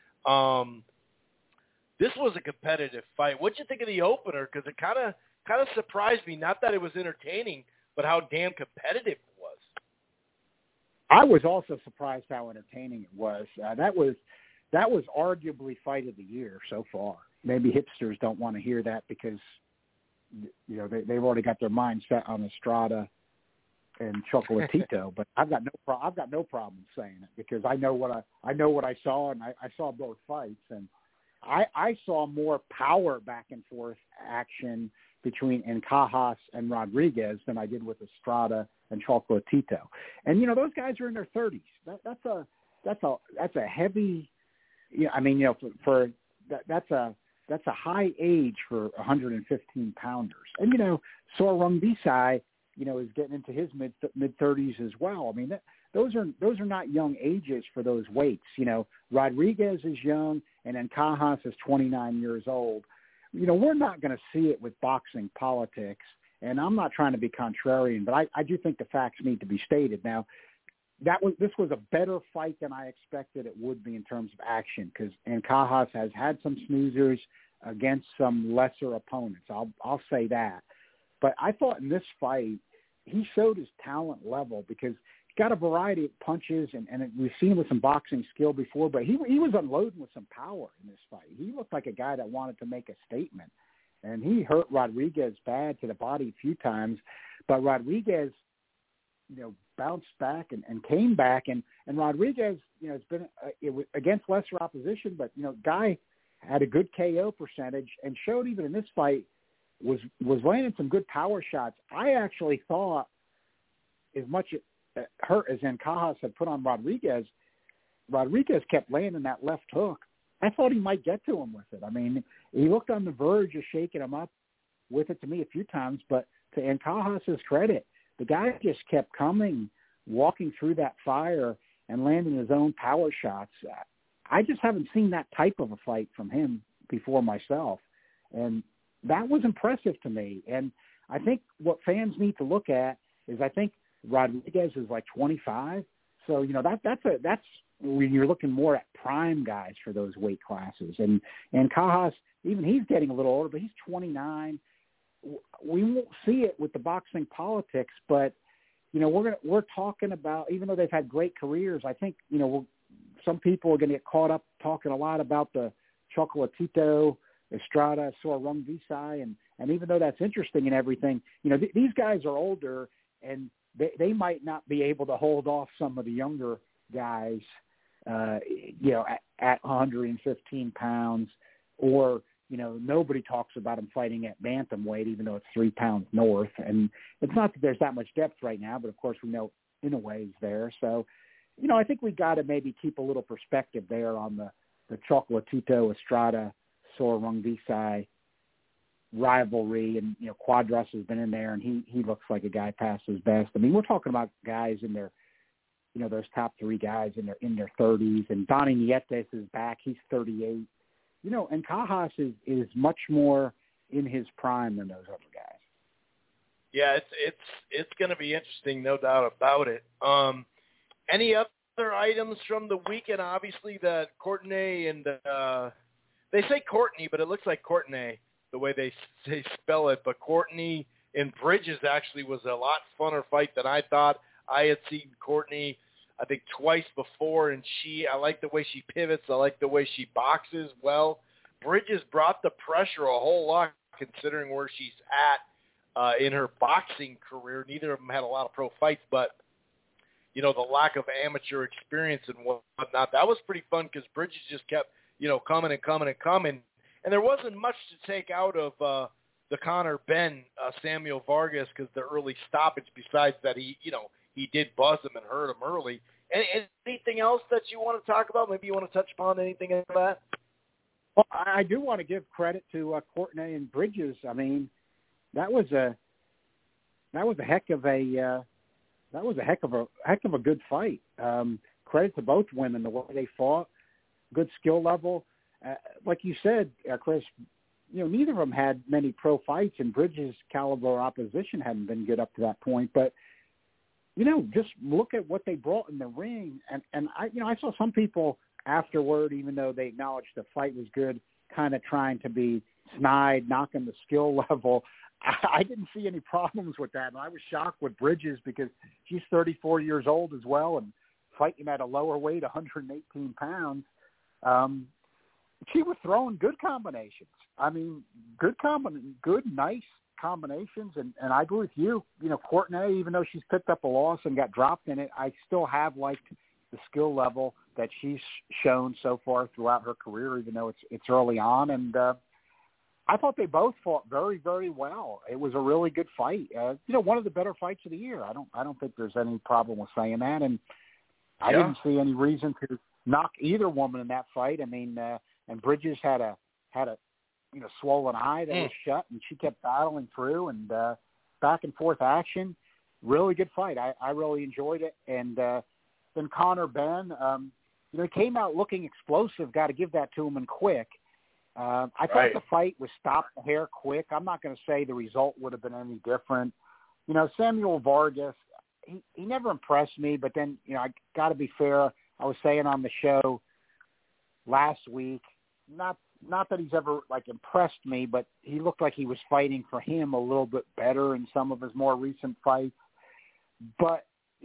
Speaker 2: This was a competitive fight. What'd you think of the opener? Because it kind of surprised me. Not that it was entertaining, but how damn competitive it was.
Speaker 1: I was also surprised how entertaining it was. That was arguably fight of the year so far. Maybe hipsters don't want to hear that because they've already got their mind set on Estrada and Chocolatito. But I've got no problem saying it, because I know what I saw, and I saw both fights, and I saw more power back and forth action between Ancajas and Rodriguez than I did with Estrada and Chocolatito. And those guys are in their 30s. That's a heavy. That's a high age for 115 pounders. And Sor Rungvisai, is getting into his mid 30s as well. I mean, those are not young ages for those weights. Rodriguez is young, and Ancajas is 29 years old. We're not going to see it with boxing politics, and I'm not trying to be contrarian, but I do think the facts need to be stated. Now, this was a better fight than I expected it would be in terms of action, because Ancajas has had some snoozers against some lesser opponents. I'll say that. But I thought in this fight, he showed his talent level, because he got a variety of punches, and we've seen him with some boxing skill before, but he was unloading with some power in this fight. He looked like a guy that wanted to make a statement, and he hurt Rodriguez bad to the body a few times, but Rodriguez, bounced back and came back, and Rodriguez, it's been it was against lesser opposition, but guy had a good KO percentage and showed even in this fight was landing some good power shots. I actually thought, as much hurt as Ancajas had put on Rodriguez kept landing that left hook. I thought he might get to him with it. I mean, he looked on the verge of shaking him up with it to me a few times, but to Ancajas' credit, the guy just kept coming, walking through that fire and landing his own power shots. I just haven't seen that type of a fight from him before myself, and that was impressive to me. And I think what fans need to look at is, I think Rodriguez is like 25, so that's when you're looking more at prime guys for those weight classes. And Cajas, even he's getting a little older, but he's 29. We won't see it with the boxing politics, but we're talking about, even though they've had great careers, I think some people are going to get caught up talking a lot about the Chocolatito Estrada, Sor Rungvisai, and even though that's interesting and everything, these guys are older, and they might not be able to hold off some of the younger guys, at 115 pounds, or nobody talks about them fighting at bantamweight, even though it's 3 pounds north. And it's not that there's that much depth right now, but of course we know Inoue's there. So, I think we got to maybe keep a little perspective there on the Chocolatito Estrada Sor Rungvisai rivalry. And, Quadras has been in there, and he looks like a guy past his best. I mean, we're talking about guys in their, those top 3 guys in their 30s. And Donnie Nietes is back. He's 38. And Cajas is much more in his prime than those other guys.
Speaker 2: Yeah, it's going to be interesting, no doubt about it. Any other items from the weekend? Obviously, that Courtney and they say Courtney, but it looks like Courtney the way they spell it. But Courtney and Bridges actually was a lot funner fight than I thought. I had seen Courtney, I think, twice before, and I like the way she pivots. I like the way she boxes well. Bridges brought the pressure a whole lot considering where she's at in her boxing career. Neither of them had a lot of pro fights, but, the lack of amateur experience and whatnot, that was pretty fun because Bridges just kept, coming and coming and coming. And there wasn't much to take out of the Conor Benn, Samuel Vargas, because the early stoppage, besides that he did buzz him and hurt him early. Anything else that you want to talk about? Maybe you want to touch upon anything of that?
Speaker 1: Well, I do want to give credit to Courtney and Bridges. I mean, that was a heck of a good fight. Credit to both women, the way they fought, good skill level. Like you said, Chris, neither of them had many pro fights, and Bridges' caliber opposition hadn't been good up to that point. But just look at what they brought in the ring, and I saw some people afterward, even though they acknowledged the fight was good, kind of trying to be snide, knocking the skill level. I didn't see any problems with that, and I was shocked with Bridges because she's 34 years old as well and fighting at a lower weight, 118 pounds. She was throwing good combinations. I mean, good, nice combinations, and I agree with you. Courtney, even though she's picked up a loss and got dropped in it, I still have liked the skill level that she's shown so far throughout her career, even though it's early on. And I thought they both fought very, very well. It was a really good fight. One of the better fights of the year. I don't think there's any problem with saying that. And I didn't see any reason to knock either woman in that fight. I mean, and Bridges had a swollen eye that was shut, and she kept battling through and back and forth action. Really good fight. I really enjoyed it. And then Conor Benn, he came out looking explosive. Got to give that to him and quick. I thought the fight was stopped a hair quick. I'm not going to say the result would have been any different. Samuel Vargas, he never impressed me, but then, I got to be fair. I was saying on the show last week, not that he's ever impressed me, but he looked like he was fighting for him a little bit better in some of his more recent fights. But,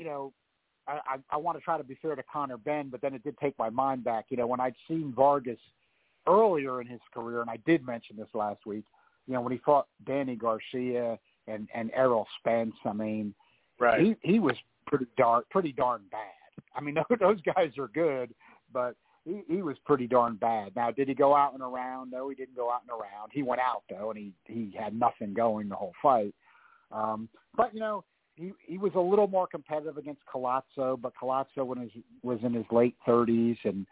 Speaker 1: I want to try to be fair to Conor Benn, but then it did take my mind back. When I'd seen Vargas earlier in his career, and I did mention this last week, when he fought Danny Garcia and Errol Spence, I mean, he was pretty darn bad. I mean, those guys are good, but he was pretty darn bad. Now, did he go out and around? No, he didn't go out and around. He went out, though, and he had nothing going the whole fight. But, he was a little more competitive against Collazo, but Collazo was in his late 30s, and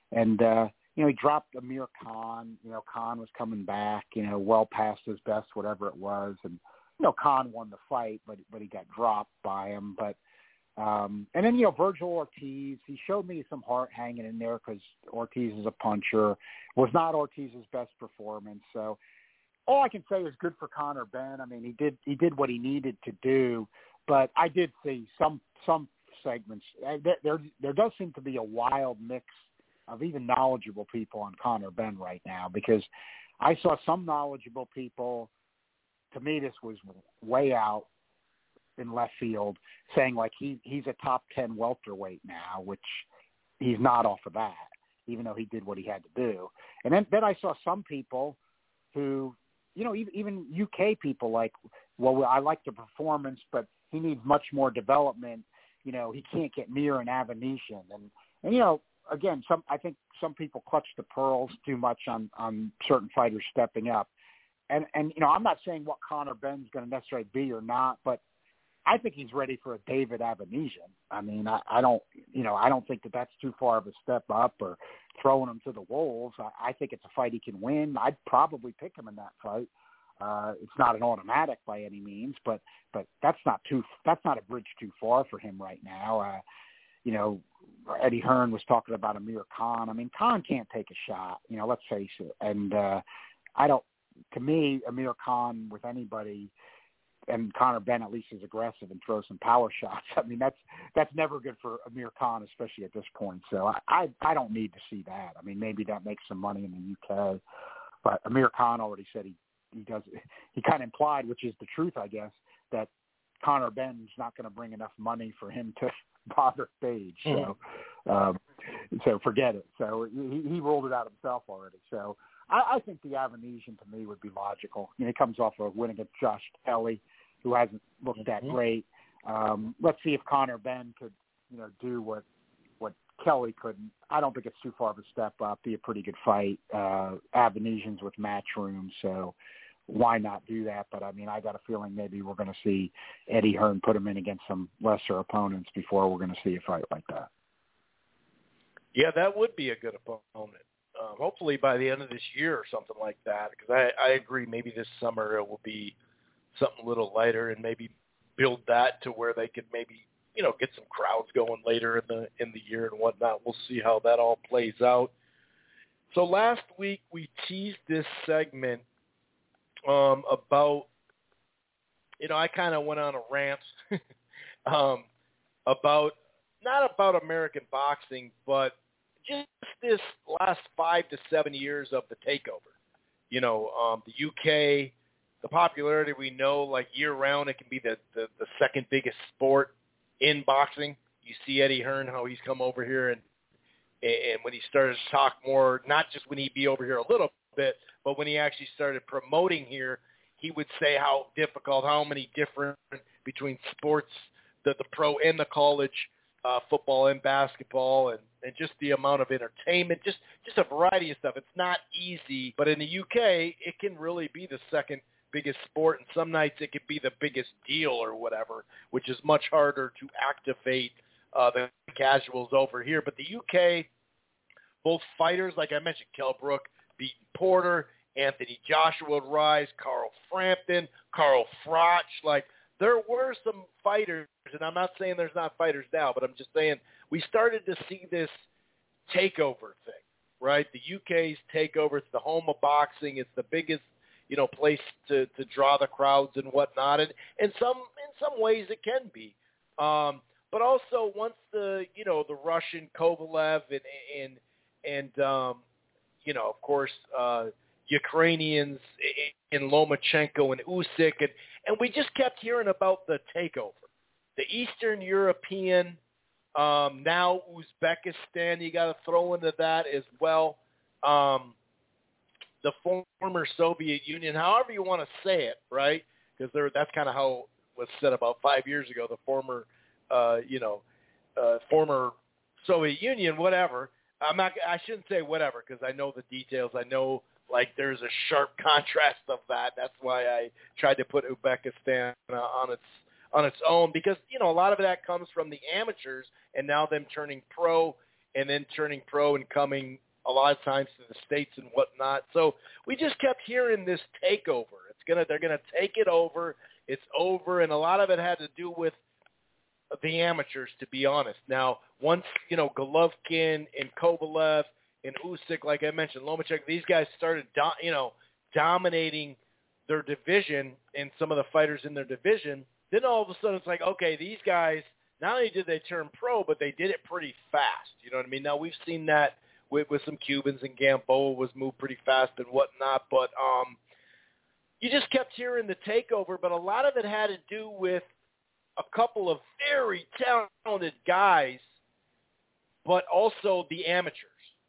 Speaker 1: he dropped Amir Khan. Khan was coming back, well past his best, whatever it was, and Khan won the fight, but he got dropped by him. But and then Virgil Ortiz, he showed me some heart hanging in there because Ortiz is a puncher. Was not Ortiz's best performance, so all I can say is good for Conor Benn. I mean, he did what he needed to do. But I did see some segments. There does seem to be a wild mix of even knowledgeable people on Conor Benn right now, because I saw some knowledgeable people. To me, this was way out in left field, saying he's a top 10 welterweight now, which he's not off of that, even though he did what he had to do. And then I saw some people who, even UK people like, well, I like the performance, but he needs much more development. He can't get near an Avanesian. And again, I think some people clutch the pearls too much on certain fighters stepping up. And I'm not saying what Conor Benn's going to necessarily be or not, but I think he's ready for a David Avanesian. I mean, I don't think that that's too far of a step up or throwing him to the wolves. I think it's a fight he can win. I'd probably pick him in that fight. It's not an automatic by any means, but that's not a bridge too far for him right now. Eddie Hearn was talking about Amir Khan. I mean, Khan can't take a shot, let's face it. And to me, Amir Khan with anybody, and Conor Benn at least is aggressive and throws some power shots. I mean, that's never good for Amir Khan, especially at this point. So I don't need to see that. I mean, maybe that makes some money in the UK, but Amir Khan already said he does. He kind of implied, which is the truth, I guess, that Conor Benn's not going to bring enough money for him to bother Page. So, so forget it. So he ruled it out himself already. So I think the Avanesian to me would be logical. He comes off a win against Josh Kelly, who hasn't looked that great. Let's see if Conor Benn could, do what Kelly couldn't. I don't think it's too far of a step up. Be a pretty good fight. Avanesians with match room, so why not do that? But I mean, I got a feeling maybe we're going to see Eddie Hearn put him in against some lesser opponents before we're going to see a fight like that.
Speaker 2: Yeah, that would be a good opponent. Hopefully by the end of this year or something like that, because I agree maybe this summer it will be something a little lighter and maybe build that to where they could maybe, get some crowds going later in the year and whatnot. We'll see how that all plays out. So last week we teased this segment about, I kind of went on a rant not about American boxing, but just this last 5 to 7 years of the takeover. The UK, the popularity we know, like year-round, it can be the second biggest sport in boxing. You see Eddie Hearn, how he's come over here, and when he started to talk more, not just when he'd be over here a little bit, but when he actually started promoting here, he would say how difficult, how many different between sports, the pro and the college, football and basketball, and just the amount of entertainment, just a variety of stuff. It's not easy, but in the UK, it can really be the second biggest sport, and some nights it could be the biggest deal or whatever, which is much harder to activate the casuals over here. But the UK, both fighters, like I mentioned, Kell Brook beating Porter, Anthony Joshua would rise, Carl Frampton, Carl Froch, there were some fighters, and I'm not saying there's not fighters now, but I'm just saying we started to see this takeover thing, right? The UK's takeover. It's the home of boxing. It's the biggest, place to draw the crowds and whatnot. And in some ways it can be. But also once the Russian Kovalev and of course, Ukrainians in Lomachenko and Usyk, and we just kept hearing about the takeover. The Eastern European, now Uzbekistan, you got to throw into that as well. The former Soviet Union, however you want to say it, right? Because that's kind of how it was said about 5 years ago. The former, former Soviet Union, whatever. I shouldn't say whatever because I know the details. I know there's a sharp contrast of that. That's why I tried to put Uzbekistan on its own because, a lot of that comes from the amateurs and now them turning pro and then turning pro and coming a lot of times to the States and whatnot. So we just kept hearing this takeover. They're going to take it over. It's over. And a lot of it had to do with the amateurs, to be honest. Now, once, Golovkin and Kovalev and Usyk, like I mentioned, Lomachenko, these guys started, dominating their division and some of the fighters in their division, then all of a sudden it's like, okay, these guys, not only did they turn pro, but they did it pretty fast. You know what I mean? Now, we've seen that with some Cubans, and Gamboa was moved pretty fast and whatnot, but you just kept hearing the takeover, but a lot of it had to do with a couple of very talented guys, but also the amateurs.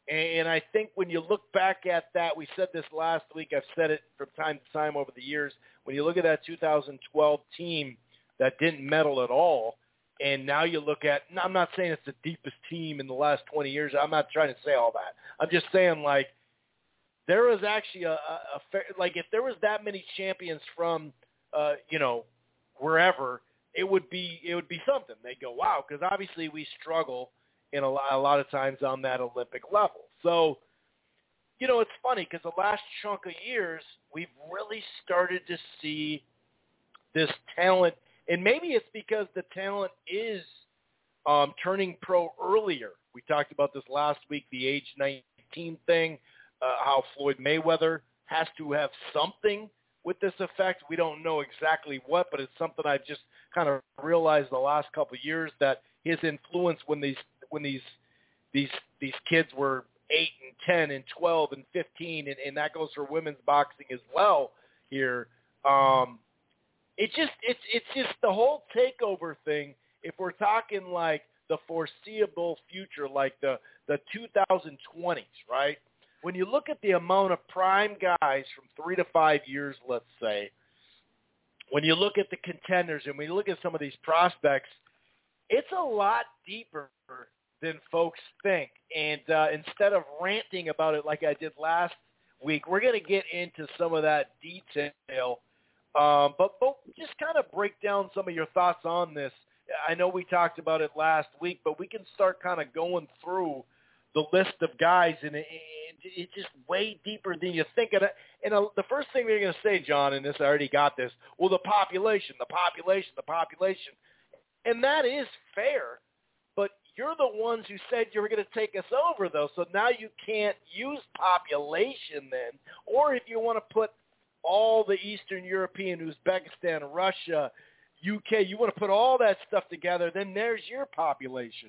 Speaker 2: And I think when you look back at that, we said this last week, I've said it from time to time over the years, when you look at that 2012 team that didn't medal at all, and now you look at, I'm not saying it's the deepest team in the last 20 years. I'm not trying to say all that. I'm just saying, like, there was actually a fair, like, if there was that many champions from, wherever, it would be something. They go, wow, because obviously we struggle in a lot of times on that Olympic level. So, it's funny because the last chunk of years, we've really started to see this talent, and maybe it's because the talent is turning pro earlier. We talked about this last week, the age 19 thing, how Floyd Mayweather has to have something with this effect. We don't know exactly what, but it's something I've just kind of realized the last couple of years, that his influence when these kids were 8 and 10 and 12 and 15, and that goes for women's boxing as well here. It's just the whole takeover thing. If we're talking like the foreseeable future, like the 2020s, right? When you look at the amount of prime guys from 3 to 5 years, let's say, when you look at the contenders and when you look at some of these prospects, it's a lot deeper than folks think. And instead of ranting about it like I did last week, we're going to get into some of that detail. But just kind of break down some of your thoughts on this. I know we talked about it last week, but we can start kind of going through the list of guys, and it's just way deeper than you think. And the first thing they're going to say, John, and this I already got this, well, the population. And that is fair, but you're the ones who said you were going to take us over, though, so now you can't use population then. Or if you want to put all the Eastern European, Uzbekistan, Russia, UK, you want to put all that stuff together, then there's your population.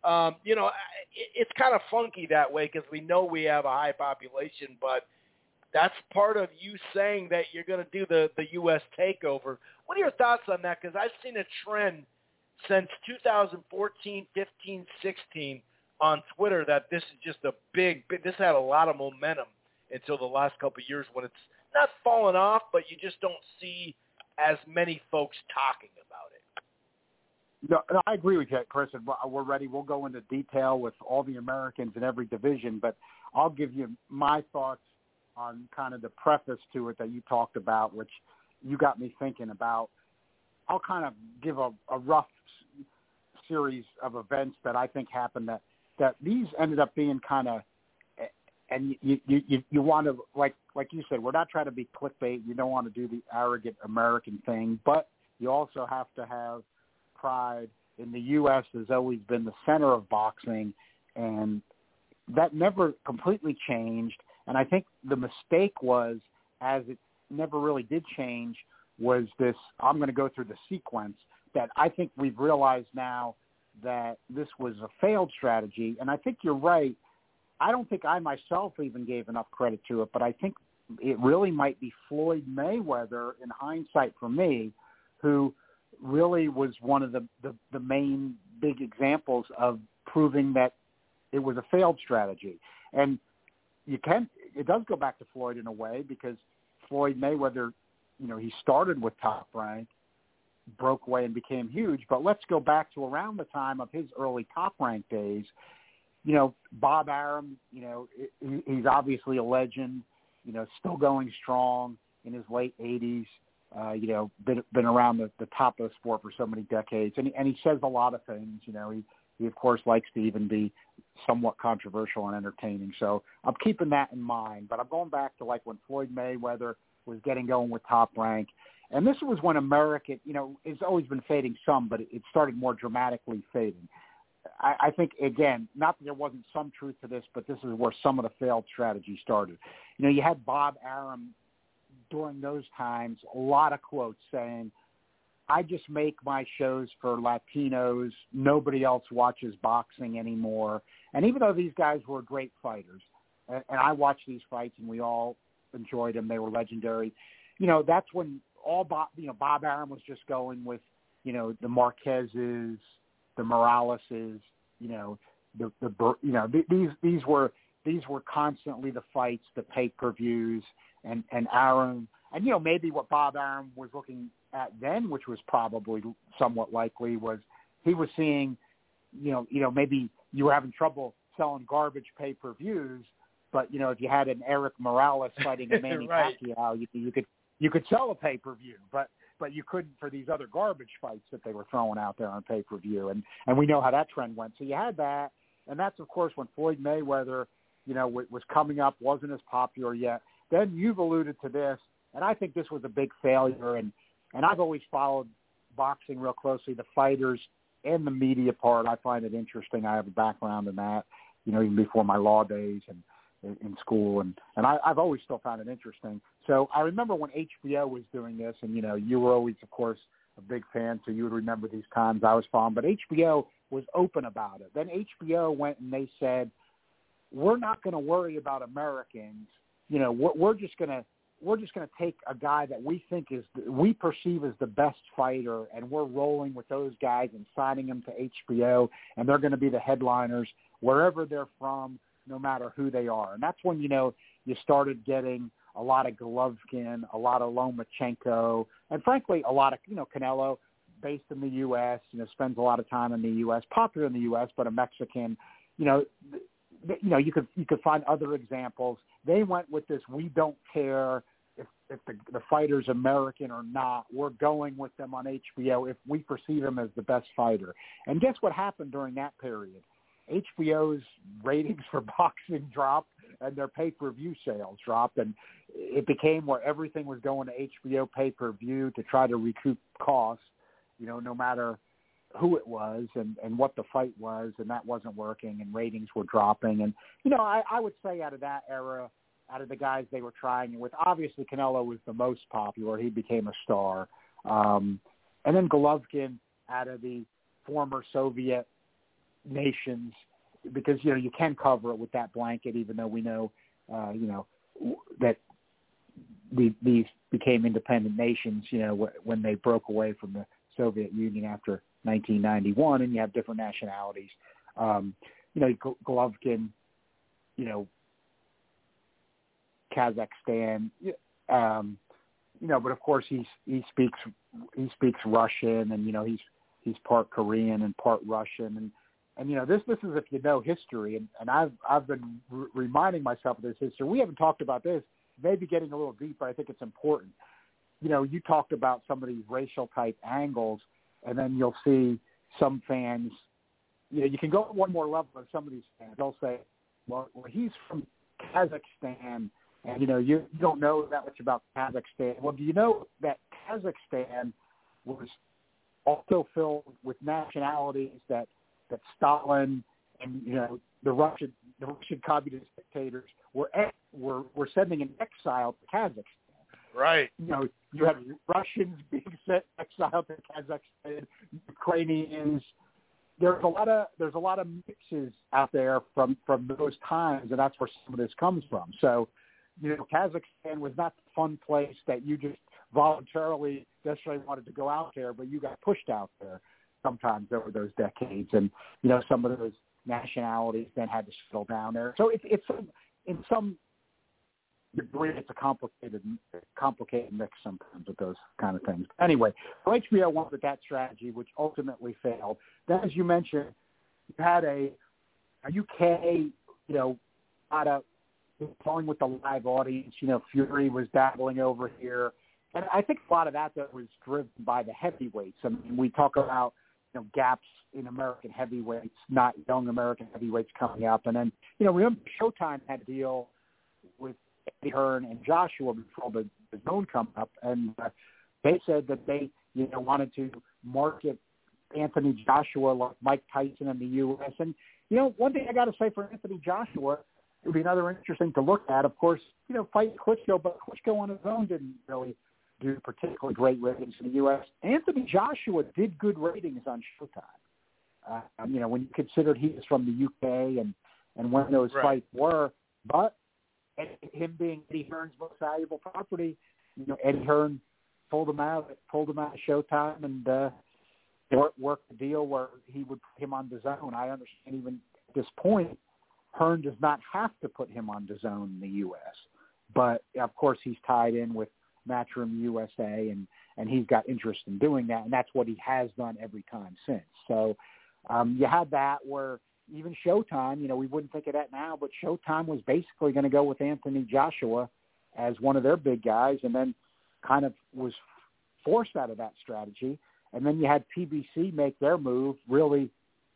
Speaker 2: It's kind of funky that way because we know we have a high population, but that's part of you saying that you're going to do the U.S. takeover. What are your thoughts on that? Because I've seen a trend since 2014, 15, 16 on Twitter that this is just this had a lot of momentum until the last couple of years when it's not fallen off, but you just don't see as many folks talking about it.
Speaker 1: No, I agree with you, Chris. And we're ready. We'll go into detail with all the Americans in every division, but I'll give you my thoughts on kind of the preface to it that you talked about, which you got me thinking about. I'll kind of give a rough series of events that I think happened that these ended up being kind of, and you want to, like you said, we're not trying to be clickbait. You don't want to do the arrogant American thing, but you also have to have pride. In the U.S. has always been the center of boxing, and that never completely changed. And I think the mistake was, as it never really did change, was this, I'm going to go through the sequence, that I think we've realized now that this was a failed strategy. And I think you're right. I don't think I myself even gave enough credit to it, but I think it really might be Floyd Mayweather, in hindsight for me, who really was one of the main big examples of proving that it was a failed strategy. And it does go back to Floyd in a way, because Floyd Mayweather, he started with Top Rank, broke away and became huge. But let's go back to around the time of his early Top Rank days. Bob Arum, he's obviously a legend, still going strong in his late 80s, been around the top of the sport for so many decades. And he says a lot of things. He, of course, likes to even be somewhat controversial and entertaining. So I'm keeping that in mind. But I'm going back to like when Floyd Mayweather was getting going with Top Rank. And this was when America, it's always been fading some, but it started more dramatically fading. I think, again, not that there wasn't some truth to this, but this is where some of the failed strategy started. You had Bob Arum during those times, a lot of quotes saying, I just make my shows for Latinos. Nobody else watches boxing anymore. And even though these guys were great fighters, and I watched these fights and we all enjoyed them, they were legendary, that's when Bob Arum was just going with, the Marquezes, the Moraleses, these were these were constantly the fights, the pay-per-views, and Arum. And, maybe what Bob Arum was looking at then, which was probably somewhat likely, was he was seeing, maybe you were having trouble selling garbage pay-per-views, but, if you had an Eric Morales fighting a Manny
Speaker 2: right.
Speaker 1: Pacquiao, you could sell a pay-per-view, but you couldn't for these other garbage fights that they were throwing out there on pay-per-view. And we know how that trend went. So you had that, and that's, of course, when Floyd Mayweather, was coming up, wasn't as popular yet. Then you've alluded to this, and I think this was a big failure, and I've always followed boxing real closely, the fighters and the media part. I find it interesting. I have a background in that, even before my law days and in school, and I've always still found it interesting. So I remember when HBO was doing this, and, you were always, of course, a big fan, so you would remember these times I was following, but HBO was open about it. Then HBO went and they said, we're not going to worry about Americans. We're just going to take a guy that we think we perceive as the best fighter, and we're rolling with those guys and signing them to HBO, and they're going to be the headliners wherever they're from, no matter who they are. And that's when, you started getting a lot of Golovkin, a lot of Lomachenko, and frankly, a lot of, Canelo, based in the U.S., spends a lot of time in the U.S., popular in the U.S., but a Mexican, you could find other examples. They went with this, we don't care if the fighter's American or not. We're going with them on HBO if we perceive him as the best fighter. And guess what happened during that period? HBO's ratings for boxing dropped and their pay-per-view sales dropped, and it became where everything was going to HBO pay-per-view to try to recoup costs, no matter who it was and what the fight was, and that wasn't working, and ratings were dropping. And, I would say out of that era, out of the guys they were trying with, obviously Canelo was the most popular. He became a star. And then Golovkin out of the former Soviet nations, because, you can cover it with that blanket, even though we know, that these became independent nations, when they broke away from the Soviet Union after 1991, and you have different nationalities. Golovkin, Kazakhstan, but of course he speaks Russian, and he's part Korean and part Russian, and this is if you know history, and I've been reminding myself of this history. We haven't talked about this, maybe getting a little deeper. I think it's important. You talked about some of these racial type angles, and then you'll see some fans, you can go one more level with some of these fans. They'll say, well, he's from Kazakhstan, and, you don't know that much about Kazakhstan. Well, do you know that Kazakhstan was also filled with nationalities that Stalin and, the Russian communist dictators were sending in exile to Kazakhstan.
Speaker 2: Right.
Speaker 1: You have Russians being sent exiled to Kazakhstan, Ukrainians. There's a lot of mixes out there from those times, and that's where some of this comes from. So, Kazakhstan was not the fun place that you just voluntarily necessarily wanted to go out there, but you got pushed out there sometimes over those decades, and some of those nationalities then had to settle down there. So it's in some degree, it's a complicated mix sometimes with those kind of things. Anyway, so HBO went with that strategy, which ultimately failed. Then, as you mentioned, you had a UK, lot of going with the live audience. Fury was dabbling over here, and I think a lot of that was driven by the heavyweights. I mean, we talk about gaps in American heavyweights, not young American heavyweights coming up, and then remember Showtime had a deal with Eddie Hearn and Joshua before the zone come up, and they said that they wanted to market Anthony Joshua like Mike Tyson in the U.S. And one thing I got to say for Anthony Joshua, it would be another interesting to look at. Of course, fight Klitschko, but Klitschko on his own didn't really do particularly great ratings in the U.S. Anthony Joshua did good ratings on Showtime. When you considered he was from the U.K. and when those fights were, but him being Eddie Hearn's most valuable property, Eddie Hearn pulled him out of Showtime and worked the deal where he would put him on the zone. I understand even at this point, Hearn does not have to put him on DAZN in the U.S., but of course he's tied in with Matchroom USA, and he's got interest in doing that, and that's what he has done every time since. So you had that where even Showtime, we wouldn't think of that now, but Showtime was basically going to go with Anthony Joshua as one of their big guys, and then kind of was forced out of that strategy. And then you had PBC make their move. Really,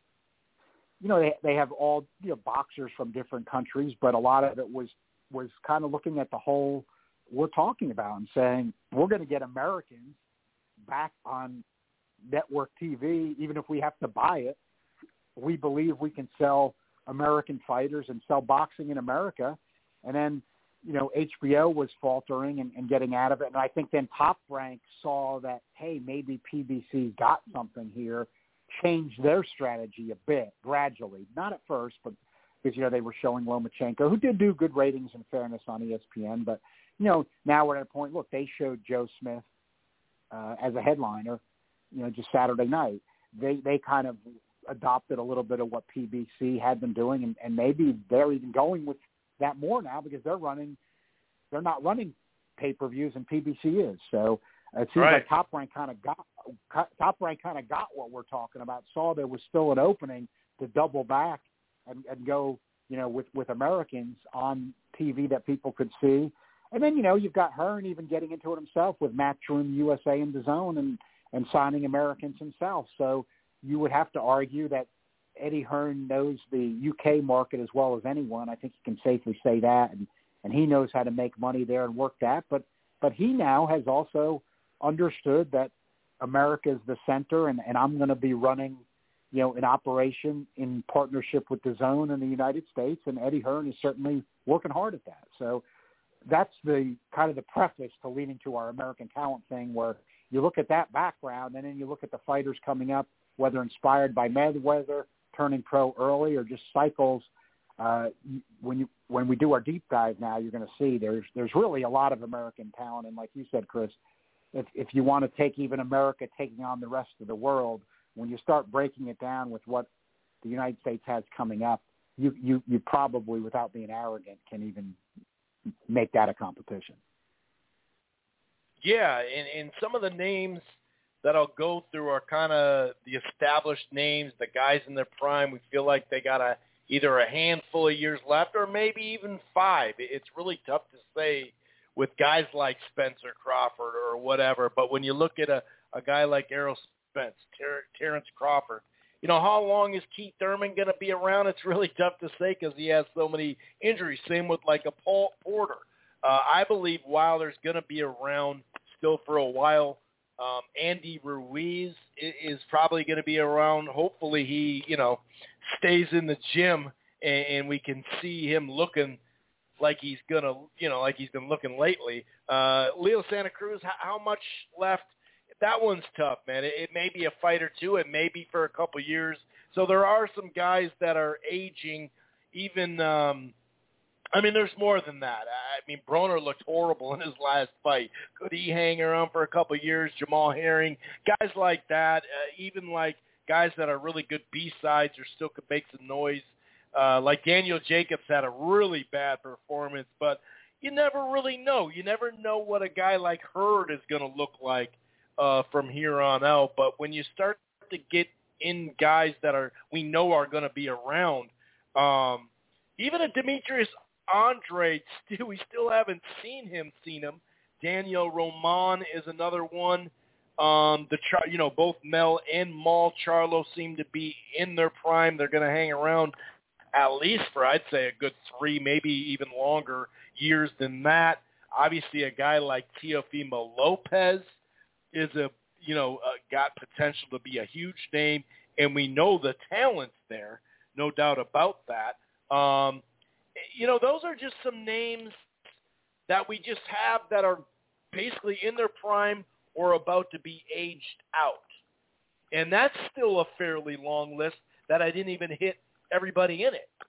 Speaker 1: they have all boxers from different countries, but a lot of it was kind of looking at the whole we're talking about and saying we're going to get Americans back on network TV, even if we have to buy it. We believe we can sell American fighters and sell boxing in America. And then, HBO was faltering and getting out of it. And I think then Top Rank saw that, hey, maybe PBC got something here, changed their strategy a bit gradually. Not at first, but because, they were showing Lomachenko, who did do good ratings in fairness on ESPN. But, now we're at a point, look, they showed Joe Smith as a headliner, just Saturday night. They kind of adopted a little bit of what PBC had been doing, and maybe they're even going with that more now because they're not running pay-per-views and PBC is. So it seems like Top Rank kind of got what we're talking about, saw there was still an opening to double back and go, with Americans on TV that people could see. And then, you've got Hearn even getting into it himself with Matchroom USA and DAZN and signing Americans himself. So you would have to argue that Eddie Hearn knows the UK market as well as anyone. I think you can safely say that, and he knows how to make money there and work that. But he now has also understood that America is the center, and I'm going to be running, an operation in partnership with DAZN in the United States, and Eddie Hearn is certainly working hard at that. So that's the kind of the preface to leading to our American talent thing, where you look at that background and then you look at the fighters coming up, whether inspired by Mayweather turning pro early or just cycles. When we do our deep dive now, you're going to see there's really a lot of American talent. And like you said, Chris, if you want to take even America taking on the rest of the world, when you start breaking it down with what the United States has coming up, you probably, without being arrogant, can even make that a competition.
Speaker 2: Yeah, and some of the names that I'll go through are kind of the established names, the guys in their prime. We feel like they got either a handful of years left or maybe even 5. It's really tough to say with guys like Spencer Crawford or whatever. But when you look at a guy like Errol Spence, Terrence Crawford, how long is Keith Thurman going to be around? It's really tough to say because he has so many injuries. Same with like a Paul Porter. I believe Wilder's going to be around still for a while. Andy Ruiz is probably going to be around. Hopefully he, stays in the gym and we can see him looking like he's going to, like he's been looking lately. Leo Santa Cruz, how much left? That one's tough, man. It may be a fight or two. It may be for a couple years. So there are some guys that are aging. Even, there's more than that. Broner looked horrible in his last fight. Could he hang around for a couple years? Jamal Herring, guys like that, even like guys that are really good B-sides or still could make some noise. Like Daniel Jacobs had a really bad performance, but you never really know. You never know what a guy like Hurd is going to look like from here on out. But when you start to get in guys that we know are going to be around, even a Demetrius Andrade, we still haven't seen him. Daniel Roman is another one. Both Mel and Mal Charlo seem to be in their prime. They're going to hang around at least for, I'd say, a good 3, maybe even longer years than that. Obviously, a guy like Teofimo Lopez is got potential to be a huge name, and we know the talent's there, no doubt about that. Those are just some names that we just have that are basically in their prime or about to be aged out. And that's still a fairly long list that I didn't even hit everybody in it.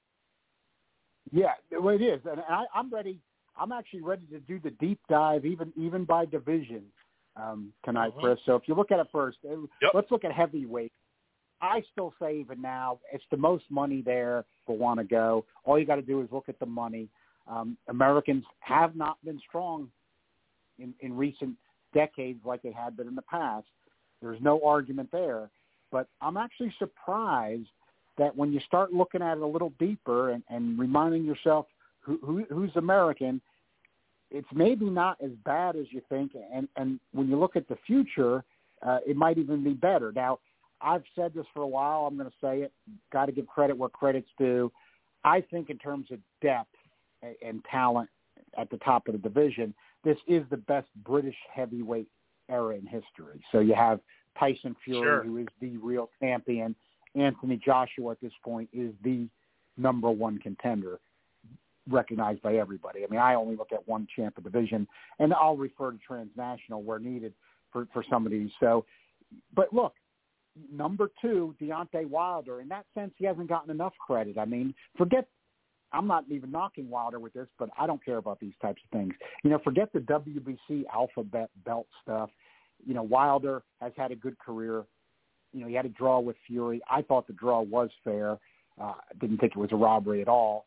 Speaker 1: Yeah, well, it is. And I'm ready. I'm actually ready to do the deep dive even by division tonight, Chris. So if you look at it first, let's look at heavyweight. I still say even now, it's the most money there for want to go. All you got to do is look at the money. Americans have not been strong in recent decades like they had been in the past. There's no argument there. But I'm actually surprised that when you start looking at it a little deeper and reminding yourself who's American, it's maybe not as bad as you think. And when you look at the future, it might even be better. Now, I've said this for a while. I'm going to say it. Got to give credit where credit's due. I think in terms of depth and talent at the top of the division, this is the best British heavyweight era in history. So you have Tyson Fury, who is the real champion. Anthony Joshua at this point is the number one contender, recognized by everybody. I mean, I only look at one champ of division, and I'll refer to transnational where needed for some of these. So, but look, number 2, Deontay Wilder. In that sense, he hasn't gotten enough credit. I mean, I'm not even knocking Wilder with this, but I don't care about these types of things. Forget the WBC alphabet belt stuff. Wilder has had a good career. He had a draw with Fury. I thought the draw was fair. Didn't think it was a robbery at all.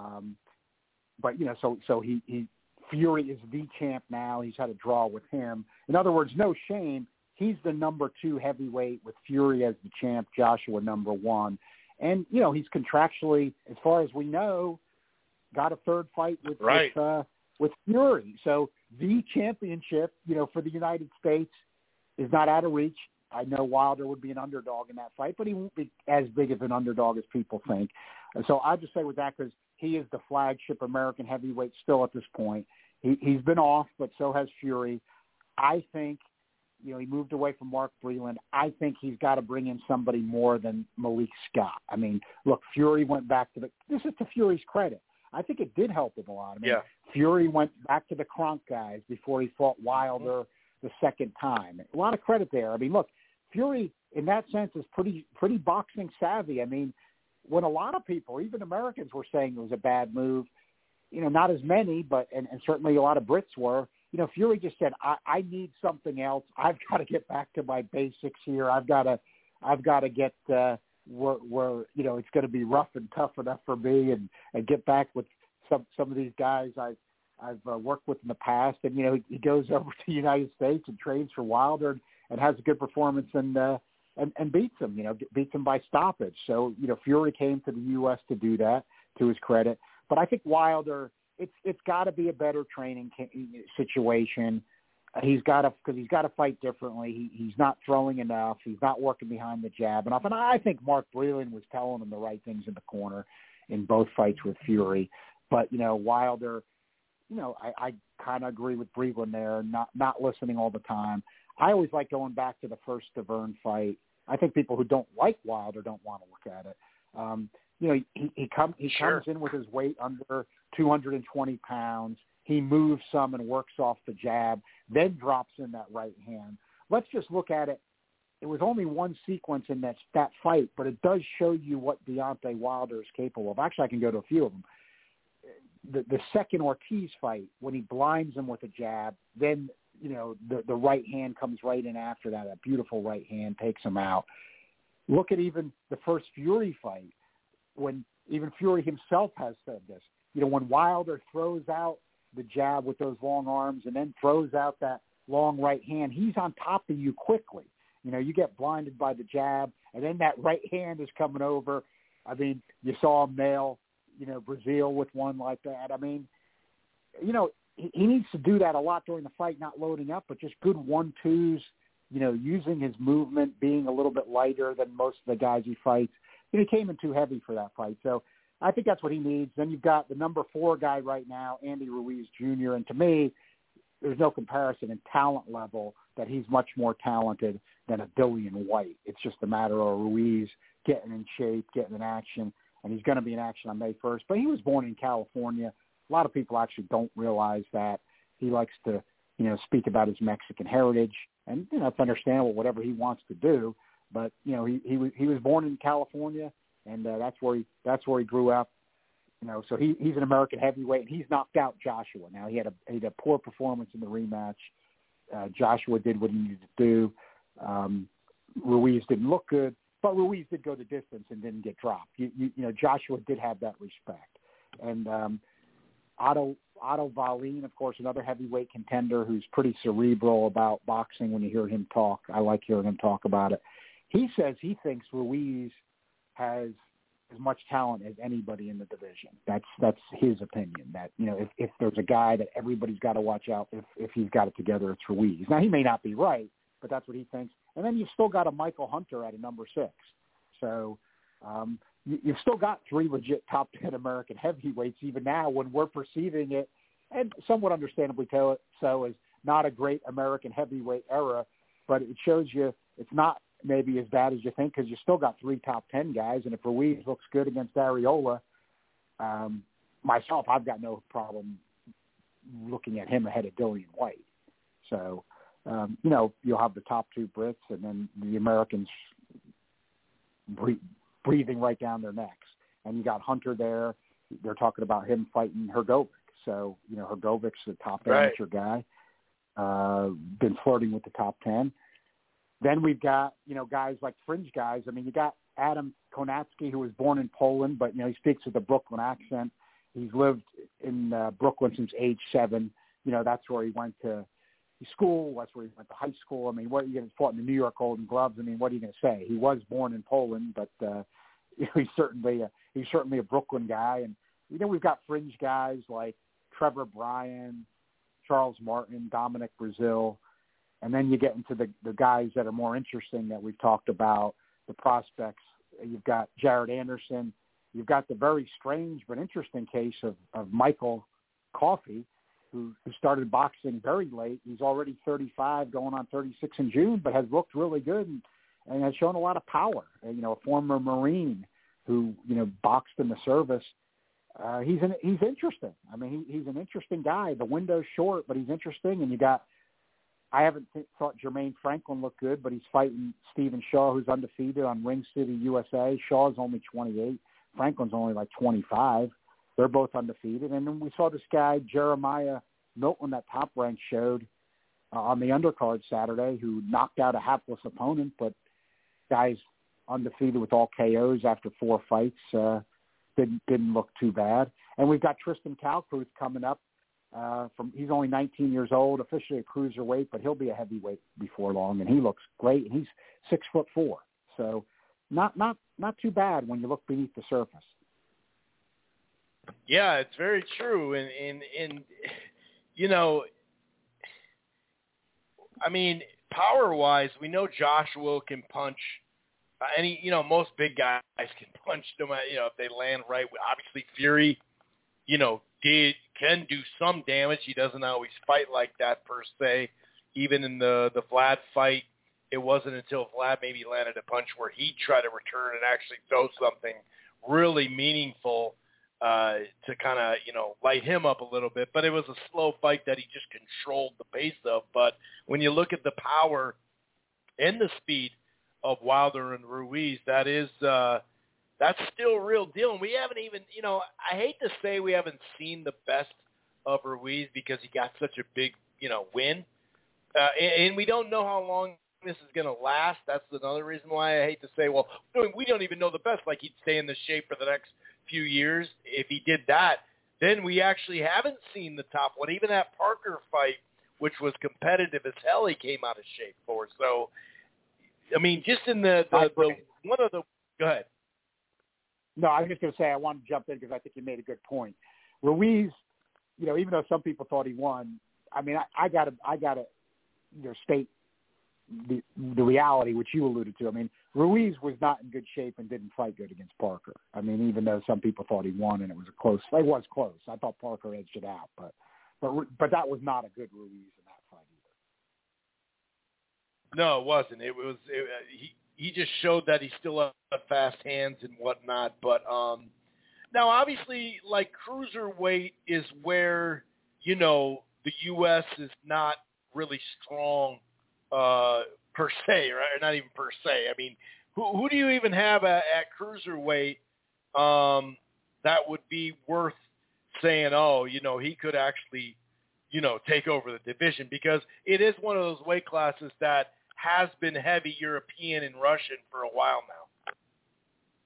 Speaker 1: But so Fury is the champ now. He's had a draw with him. In other words, no shame. He's the number 2 heavyweight with Fury as the champ, Joshua number 1. And, he's contractually, as far as we know, got a third fight with Fury. So the championship, for the United States is not out of reach. I know Wilder would be an underdog in that fight, but he won't be as big of an underdog as people think. So I just say with that, because he is the flagship American heavyweight still at this point. He's been off, but so has Fury. I think, he moved away from Mark Breland. I think he's got to bring in somebody more than Malik Scott. I mean, look, Fury went back to this is to Fury's credit. I think it did help him a lot. I mean, Fury went back to the Kronk guys before he fought Wilder the second time. A lot of credit there. I mean, look, Fury in that sense is pretty boxing savvy. I mean, when a lot of people, even Americans, were saying it was a bad move, not as many, but and certainly a lot of Brits were. Fury just said, I need something else. I've got to get back to my basics here. I've got to get where it's going to be rough and tough enough for me and get back with some of these guys I've worked with in the past. And he goes over to the United States and trains for Wilder and has a good performance and beats him. Beats him by stoppage. So Fury came to the U.S. to do that, to his credit. But I think Wilder, it's got to be a better training situation. He's got to fight differently. He's not throwing enough. He's not working behind the jab enough. And I think Mark Breland was telling him the right things in the corner in both fights with Fury. But Wilder, I kind of agree with Breland there, not listening all the time. I always like going back to the first Severn fight. I think people who don't like Wilder don't want to look at it. He comes in with his weight under 220 pounds. He moves some and works off the jab, then drops in that right hand. Let's just look at it. It was only one sequence in that fight, but it does show you what Deontay Wilder is capable of. Actually, I can go to a few of them. The second Ortiz fight, when he blinds him with a jab, then the right hand comes right in after that. A beautiful right hand takes him out. Look at even the first Fury fight, when even Fury himself has said this. When Wilder throws out the jab with those long arms and then throws out that long right hand, he's on top of you quickly. You get blinded by the jab, and then that right hand is coming over. I mean, you saw him nail, Brazil with one like that. I mean, he needs to do that a lot during the fight, not loading up, but just good 1-2s, using his movement, being a little bit lighter than most of the guys he fights. He came in too heavy for that fight. So I think that's what he needs. Then you've got the number 4 guy right now, Andy Ruiz Jr., and to me, there's no comparison in talent level that he's much more talented than a Dillian White. It's just a matter of Ruiz getting in shape, getting in action, and he's going to be in action on May 1st. But he was born in California. A lot of people actually don't realize that. He likes to, speak about his Mexican heritage, and, it's understandable, whatever he wants to do. But, he was born in California, and that's where he grew up. So he's an American heavyweight, and he's knocked out Joshua. Now, he had a poor performance in the rematch. Joshua did what he needed to do. Ruiz didn't look good, But Ruiz did go the distance and didn't get dropped. You know, Joshua did have that respect. And Otto Wallin, of course, another heavyweight contender who's pretty cerebral about boxing when you hear him talk. I like hearing him talk about it. He says he thinks Ruiz has as much talent as anybody in the division. That's his opinion. That, you know, if there's a guy that everybody's got to watch out if he's got it together, it's Ruiz. Now, he may not be right, but that's what he thinks. And then you've still got a Michael Hunter at a number 6. So you've still got 3 legit top 10 American heavyweights even now when we're perceiving it, and somewhat understandably so, as not a great American heavyweight era, but it shows you it's not maybe as bad as you think, because you still got 3 top 10 guys. And if Ruiz looks good against Arreola, myself, I've got no problem looking at him ahead of Dillian White. So, you know, you'll have the top 2 Brits, and then the Americans breathing right down their necks. And you got Hunter there. They're talking about him fighting Hrgovic. So, you know, Hrgovic's the top amateur guy, been flirting with the top 10. Then we've got, you know, guys like fringe guys. I mean, you got Adam Konatsky, who was born in Poland, but, you know, he speaks with a Brooklyn accent. He's lived in Brooklyn since age 7. You know, that's where he went to school. That's where he went to high school. I mean, what are you going to fought in the New York Golden Gloves? I mean, what are you going to say? He was born in Poland, but you know, he's certainly a Brooklyn guy. And, you know, we've got fringe guys like Trevor Bryan, Charles Martin, Dominic Brazil. And then you get into the guys that are more interesting that we've talked about, the prospects. You've got Jared Anderson. You've got the very strange but interesting case of Michael Coffey, who started boxing very late. He's already 35, going on 36 in June, but has looked really good and has shown a lot of power. And, you know, a former Marine who, you know, boxed in the service. He's interesting. I mean, he's an interesting guy. The window's short, but he's interesting. And you got, I haven't thought Jermaine Franklin looked good, but he's fighting Stephen Shaw, who's undefeated on Ring City, USA. Shaw's only 28. Franklin's only like 25. They're both undefeated. And then we saw this guy, Jeremiah Milton, that Top Rank showed on the undercard Saturday, who knocked out a hapless opponent, but guy's undefeated with all KOs after 4 fights. Didn't look too bad. And we've got Tristan Kalkruth coming up. He's only 19 years old, officially a cruiserweight, but he'll be a heavyweight before long, and he looks great. And he's 6'4", so not too bad when you look beneath the surface.
Speaker 2: Yeah, it's very true, and you know, I mean, power-wise, we know Joshua can punch. You know, most big guys can punch no matter, you know, if they land right. Obviously, Fury, you know, can do some damage. He doesn't always fight like that per se. Even in the Vlad fight, it wasn't until Vlad maybe landed a punch where he tried to return and actually throw something really meaningful to kind of, you know, light him up a little bit. But it was a slow fight that he just controlled the pace of. But when you look at the power and the speed of Wilder and Ruiz, that's still a real deal. And we haven't even, you know, I hate to say we haven't seen the best of Ruiz because he got such a big, you know, win. And we don't know how long this is going to last. That's another reason why I hate to say, well, we don't even know the best. Like, he'd stay in this shape for the next few years. If he did that, then we actually haven't seen the top one. Even that Parker fight, which was competitive as hell, he came out of shape for. So, I mean, just in the one of the – go ahead.
Speaker 1: No, I was just going to say I wanted to jump in because I think you made a good point. Ruiz, you know, even though some people thought he won, I mean, I got to you know, state the reality, which you alluded to. I mean, Ruiz was not in good shape and didn't fight good against Parker. I mean, even though some people thought he won and it was close. I thought Parker edged it out, but that was not a good Ruiz in that fight either.
Speaker 2: No, it wasn't. He just showed that he still had fast hands and whatnot. But now, obviously, like, cruiserweight is where, you know, the U.S. is not really strong per se, right? Or not even per se. I mean, who do you even have at cruiserweight that would be worth saying, oh, you know, he could actually, you know, take over the division? Because it is one of those weight classes that has been heavy European and Russian for a while now.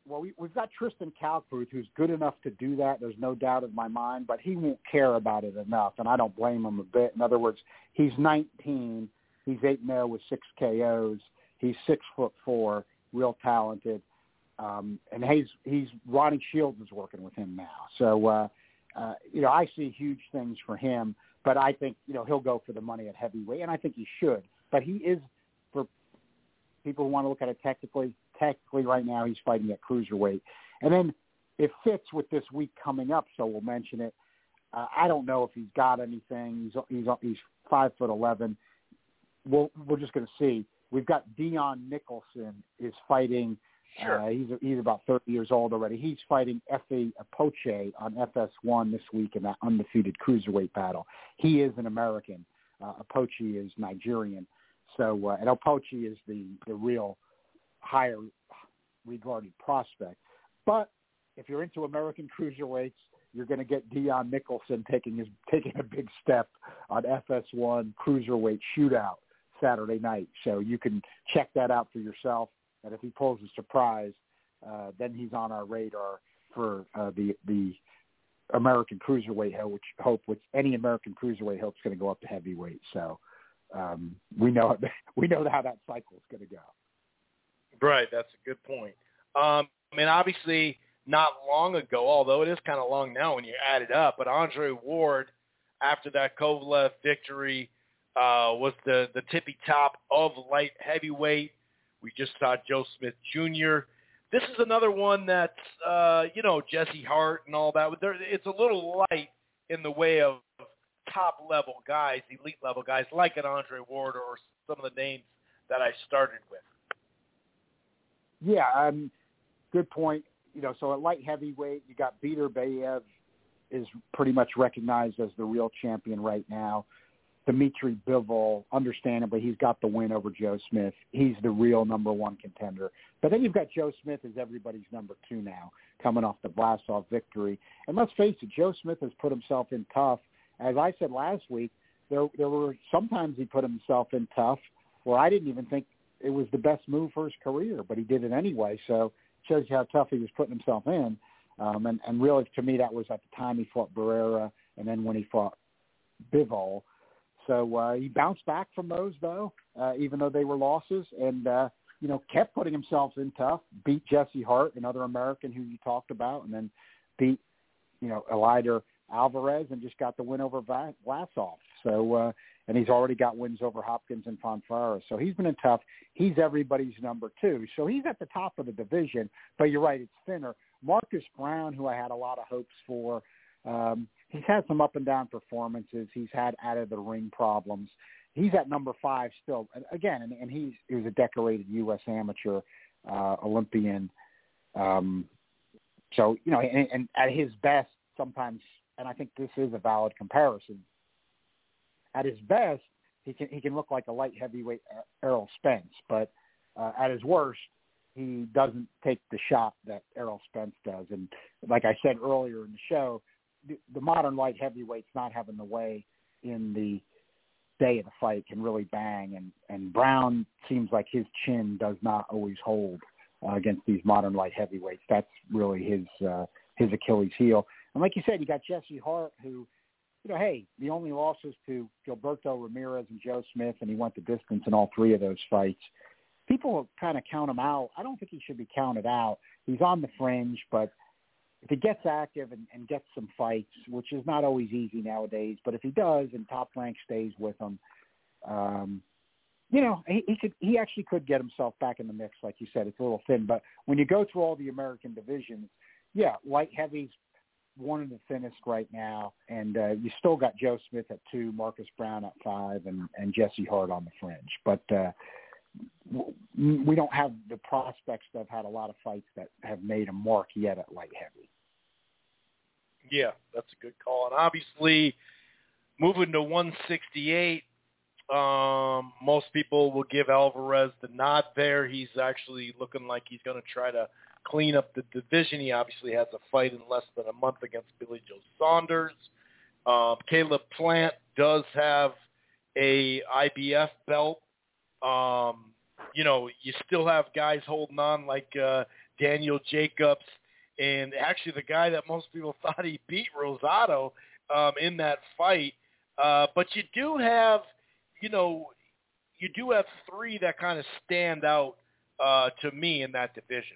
Speaker 1: Well, we've got Tristan Kalkbruth, who's good enough to do that. There's no doubt in my mind, but he won't care about it enough, and I don't blame him a bit. In other words, he's 19. He's 8-0 with 6 KOs. He's 6'4", real talented, and he's Ronnie Shields is working with him now. So, I see huge things for him, but I think he'll go for the money at heavyweight, and I think he should. But he is, for people who want to look at it technically right now, he's fighting at cruiserweight. And then it fits with this week coming up, so we'll mention it. I don't know if he's got anything. He's 5'11". We're just going to see. We've got Dion Nicholson is fighting.
Speaker 2: Sure.
Speaker 1: He's about 30 years old already. He's fighting Efe Apoche on FS1 this week in that undefeated cruiserweight battle. He is an American. Apoche is Nigerian. So, and Apoche is the real higher regarded prospect. But if you're into American cruiserweights, you're going to get Dion Nicholson taking a big step on FS1 cruiserweight shootout Saturday night. So you can check that out for yourself. And if he pulls a surprise, then he's on our radar for the American cruiserweight which any American cruiserweight hope's going to go up to heavyweight. So we know how that cycle is going to go.
Speaker 2: Right, that's a good point. Obviously not long ago, although it is kind of long now when you add it up, but Andre Ward, after that Kovalev victory, was the tippy top of light heavyweight. We just saw Joe Smith Jr. This is another one that's, Jesse Hart and all that. It's a little light in the way of top-level guys, elite-level guys, like an Andre Ward or some of the names that I started with.
Speaker 1: Yeah, good point. So at light heavyweight, you got Beater Bayev is pretty much recognized as the real champion right now. Dmitry Bivol, understandably, he's got the win over Joe Smith. He's the real number one contender. But then you've got Joe Smith as everybody's number 2 now, coming off the Vlasov victory. And let's face it, Joe Smith has put himself in tough. As I said last week, there were sometimes he put himself in tough where I didn't even think it was the best move for his career, but he did it anyway. So it shows you how tough he was putting himself in. And really, to me, that was at the time he fought Barrera and then when he fought Bivol. So he bounced back from those, though, even though they were losses, and, kept putting himself in tough, beat Jesse Hart, another American who you talked about, and then beat, Eleider Alvarez and just got the win over Vlasov. So, and he's already got wins over Hopkins and Fonfara. So he's been in tough. He's everybody's number 2. So he's at the top of the division, but you're right, it's thinner. Marcus Brown, who I had a lot of hopes for, he's had some up and down performances. He's had out of the ring problems. He's at number 5 still. Again, and he was a decorated U.S. amateur Olympian. So, and at his best sometimes, and I think this is a valid comparison, at his best, he can look like a light heavyweight Errol Spence, but at his worst, he doesn't take the shot that Errol Spence does. And like I said earlier in the show, the modern light heavyweights not having the way in the day of the fight can really bang. And Brown seems like his chin does not always hold against these modern light heavyweights. That's really his Achilles heel. And like you said, you got Jesse Hart, who, hey, the only losses to Gilberto Ramirez and Joe Smith, and he went the distance in all 3 of those fights. People kind of count him out. I don't think he should be counted out. He's on the fringe, but if he gets active and gets some fights, which is not always easy nowadays, but if he does and Top Rank stays with him, he actually could get himself back in the mix. Like you said, it's a little thin, but when you go through all the American divisions, light heavy's one of the thinnest right now, and you still got Joe Smith at 2, Marcus Brown at 5, and Jesse Hart on the fringe. But we don't have the prospects that have had a lot of fights that have made a mark yet at light heavy.
Speaker 2: Yeah, that's a good call. And obviously, moving to 168, most people will give Alvarez the nod there. He's actually looking like he's going to try to clean up the division. He obviously has a fight in less than a month against Billy Joe Saunders. Caleb Plant does have a IBF belt. You still have guys holding on like Daniel Jacobs, and actually the guy that most people thought he beat, Rosado, in that fight. But you do have, three that kind of stand out to me in that division.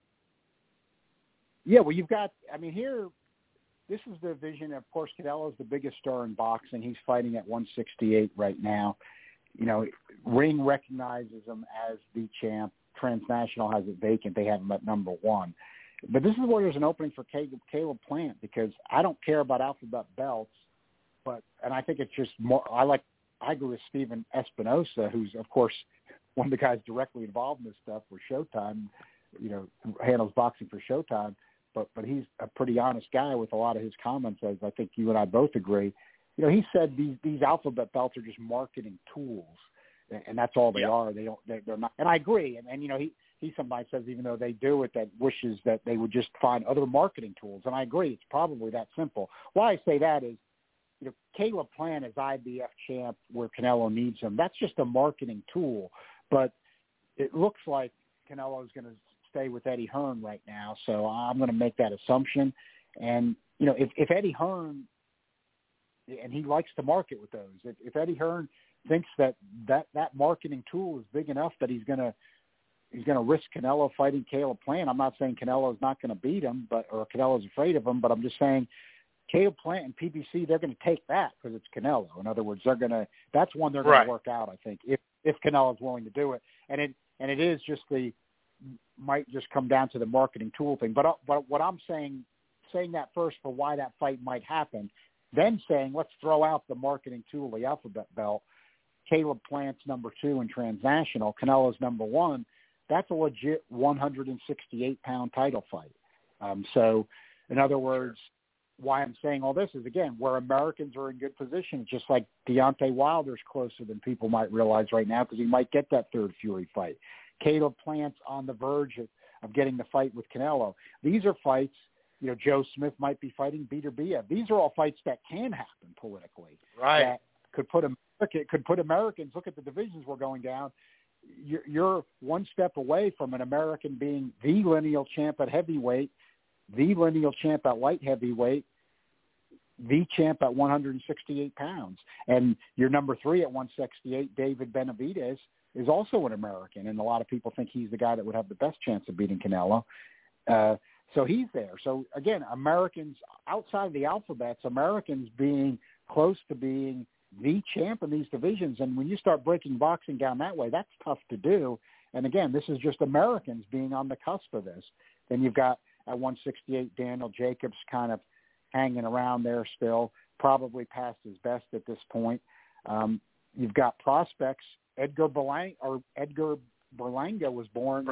Speaker 1: Yeah, well, you've got, here, this is the division. Of course, Canelo's the biggest star in boxing. He's fighting at 168 right now. Ring recognizes him as the champ. Transnational has it vacant. They have him at number 1. But this is where there's an opening for Caleb Plant, because I don't care about alphabet belts, and I think it's just more. I agree with Steven Espinosa, who's of course one of the guys directly involved in this stuff for Showtime. Handles boxing for Showtime, but he's a pretty honest guy with a lot of his comments, as I think you and I both agree. He said these alphabet belts are just marketing tools, and that's all they are. They're not. And I agree. And he sometimes says, even though they do it, that wishes that they would just find other marketing tools. And I agree. It's probably that simple. Why I say that is, Caleb Plant is IBF champ where Canelo needs him. That's just a marketing tool. But it looks like Canelo is going to stay with Eddie Hearn right now. So I'm going to make that assumption. And, if Eddie Hearn, and he likes to market with those, if Eddie Hearn thinks that marketing tool is big enough that he's going to risk Canelo fighting Caleb Plant. I'm not saying Canelo is not going to beat him, or Canelo's afraid of him, but I'm just saying Caleb Plant and PBC, they're going to take that because it's Canelo. In other words, that's one they're going to work out, I think, if Canelo's willing to do it. And it is just might just come down to the marketing tool thing. But what I'm saying that first for why that fight might happen, then saying let's throw out the marketing tool, the alphabet belt. Caleb Plant's number 2 in Transnational, Canelo's number 1. That's a legit 168-pound title fight. So, in other words, why I'm saying all this is, again, where Americans are in good position, just like Deontay Wilder's closer than people might realize right now because he might get that third Fury fight. Caleb Plant's on the verge of getting the fight with Canelo. These are fights, Joe Smith might be fighting Beterbiev. These are all fights that can happen politically.
Speaker 2: Right.
Speaker 1: That could put Americans, look at the divisions we're going down, you're one step away from an American being the lineal champ at heavyweight, the lineal champ at light heavyweight, the champ at 168 pounds. And your number 3 at 168, David Benavidez, is also an American, and a lot of people think he's the guy that would have the best chance of beating Canelo. So he's there. So, again, Americans, outside of the alphabets, Americans being close to being the champ in these divisions. And when you start breaking boxing down that way, that's tough to do. And, again, this is just Americans being on the cusp of this. Then you've got at 168 Daniel Jacobs kind of hanging around there still, probably past his best at this point. You've got prospects. Edgar Berlanga was born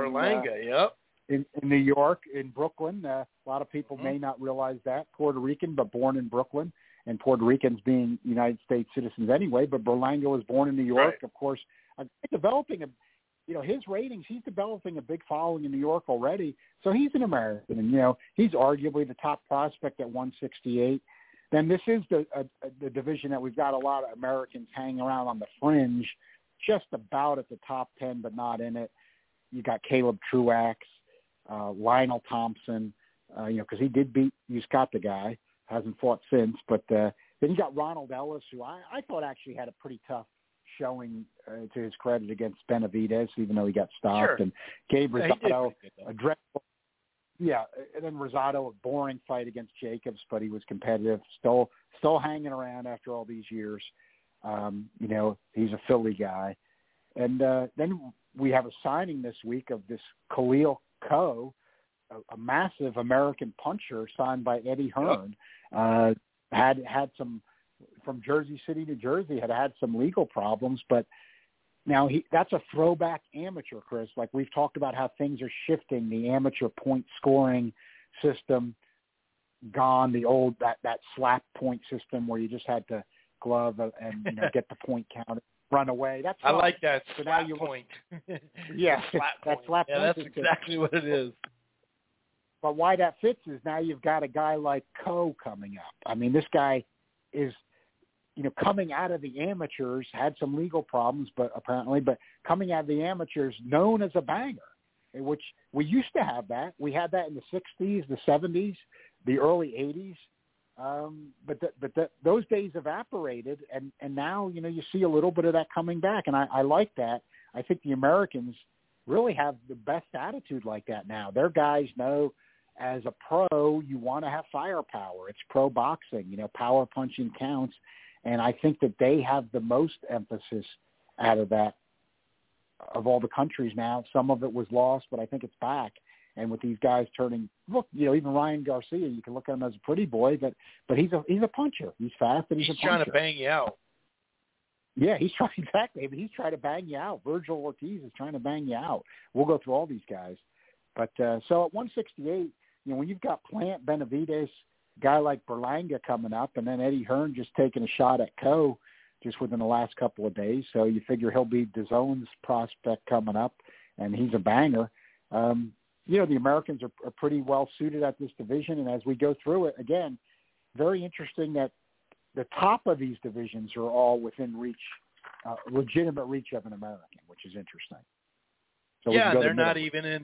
Speaker 1: in New York, in Brooklyn. A lot of people may not realize that. Puerto Rican, but born in Brooklyn. And Puerto Ricans being United States citizens anyway. But Berlanga was born in New York. Right. Of course, developing his ratings, he's developing a big following in New York already. So he's an American. And, he's arguably the top prospect at 168. Then this is the division that we've got a lot of Americans hanging around on the fringe, just about at the top 10, but not in it. You got Caleb Truax, Lionel Thompson, because he did beat Scott, the guy, hasn't fought since. But then you got Ronald Ellis, who I thought actually had a pretty tough showing, to his credit, against Benavidez, even though he got stopped. Sure. And Gabe Rosado, a dreadful. Yeah, and then Rosado, a boring fight against Jacobs, but he was competitive, still hanging around after all these years. He's a Philly guy. And then we have a signing this week of this Khalil Coe, a massive American puncher signed by Eddie Hearn. Yep. Had some, from Jersey City, New Jersey, had some legal problems, but now that's a throwback amateur, Chris. Like we've talked about how things are shifting, the amateur point scoring system gone, the old, that slap point system where you just had to glove and get the point counted, run away. That's
Speaker 2: I like that
Speaker 1: so
Speaker 2: slap point.
Speaker 1: Yeah, that slap point.
Speaker 2: That's exactly what it is.
Speaker 1: But why that fits is now you've got a guy like Coe coming up. I mean, this guy is, coming out of the amateurs, had some legal problems, but coming out of the amateurs, known as a banger. which we used to have that. We had that in the 60s, the 70s, the early 80s. But those days evaporated, and now, you see a little bit of that coming back, and I like that. I think the Americans really have the best attitude like that now. Their guys know, as a pro, you want to have firepower. It's pro boxing, power punching counts, and I think that they have the most emphasis out of that of all the countries now. Some of it was lost, but I think it's back. And with these guys even Ryan Garcia, you can look at him as a pretty boy, but he's a puncher. He's fast and he's a puncher.
Speaker 2: He's trying to bang you out.
Speaker 1: Yeah, he's trying He's trying to bang you out. Virgil Ortiz is trying to bang you out. We'll go through all these guys. But so at 168, when you've got Plant, Benavidez, guy like Berlanga coming up, and then Eddie Hearn just taking a shot at Coe just within the last couple of days, so you figure he'll be DAZN's prospect coming up, and he's a banger. The Americans are pretty well suited at this division, and as we go through it, again, very interesting that the top of these divisions are all within reach, legitimate reach of an American, which is interesting. So
Speaker 2: yeah, they're not even in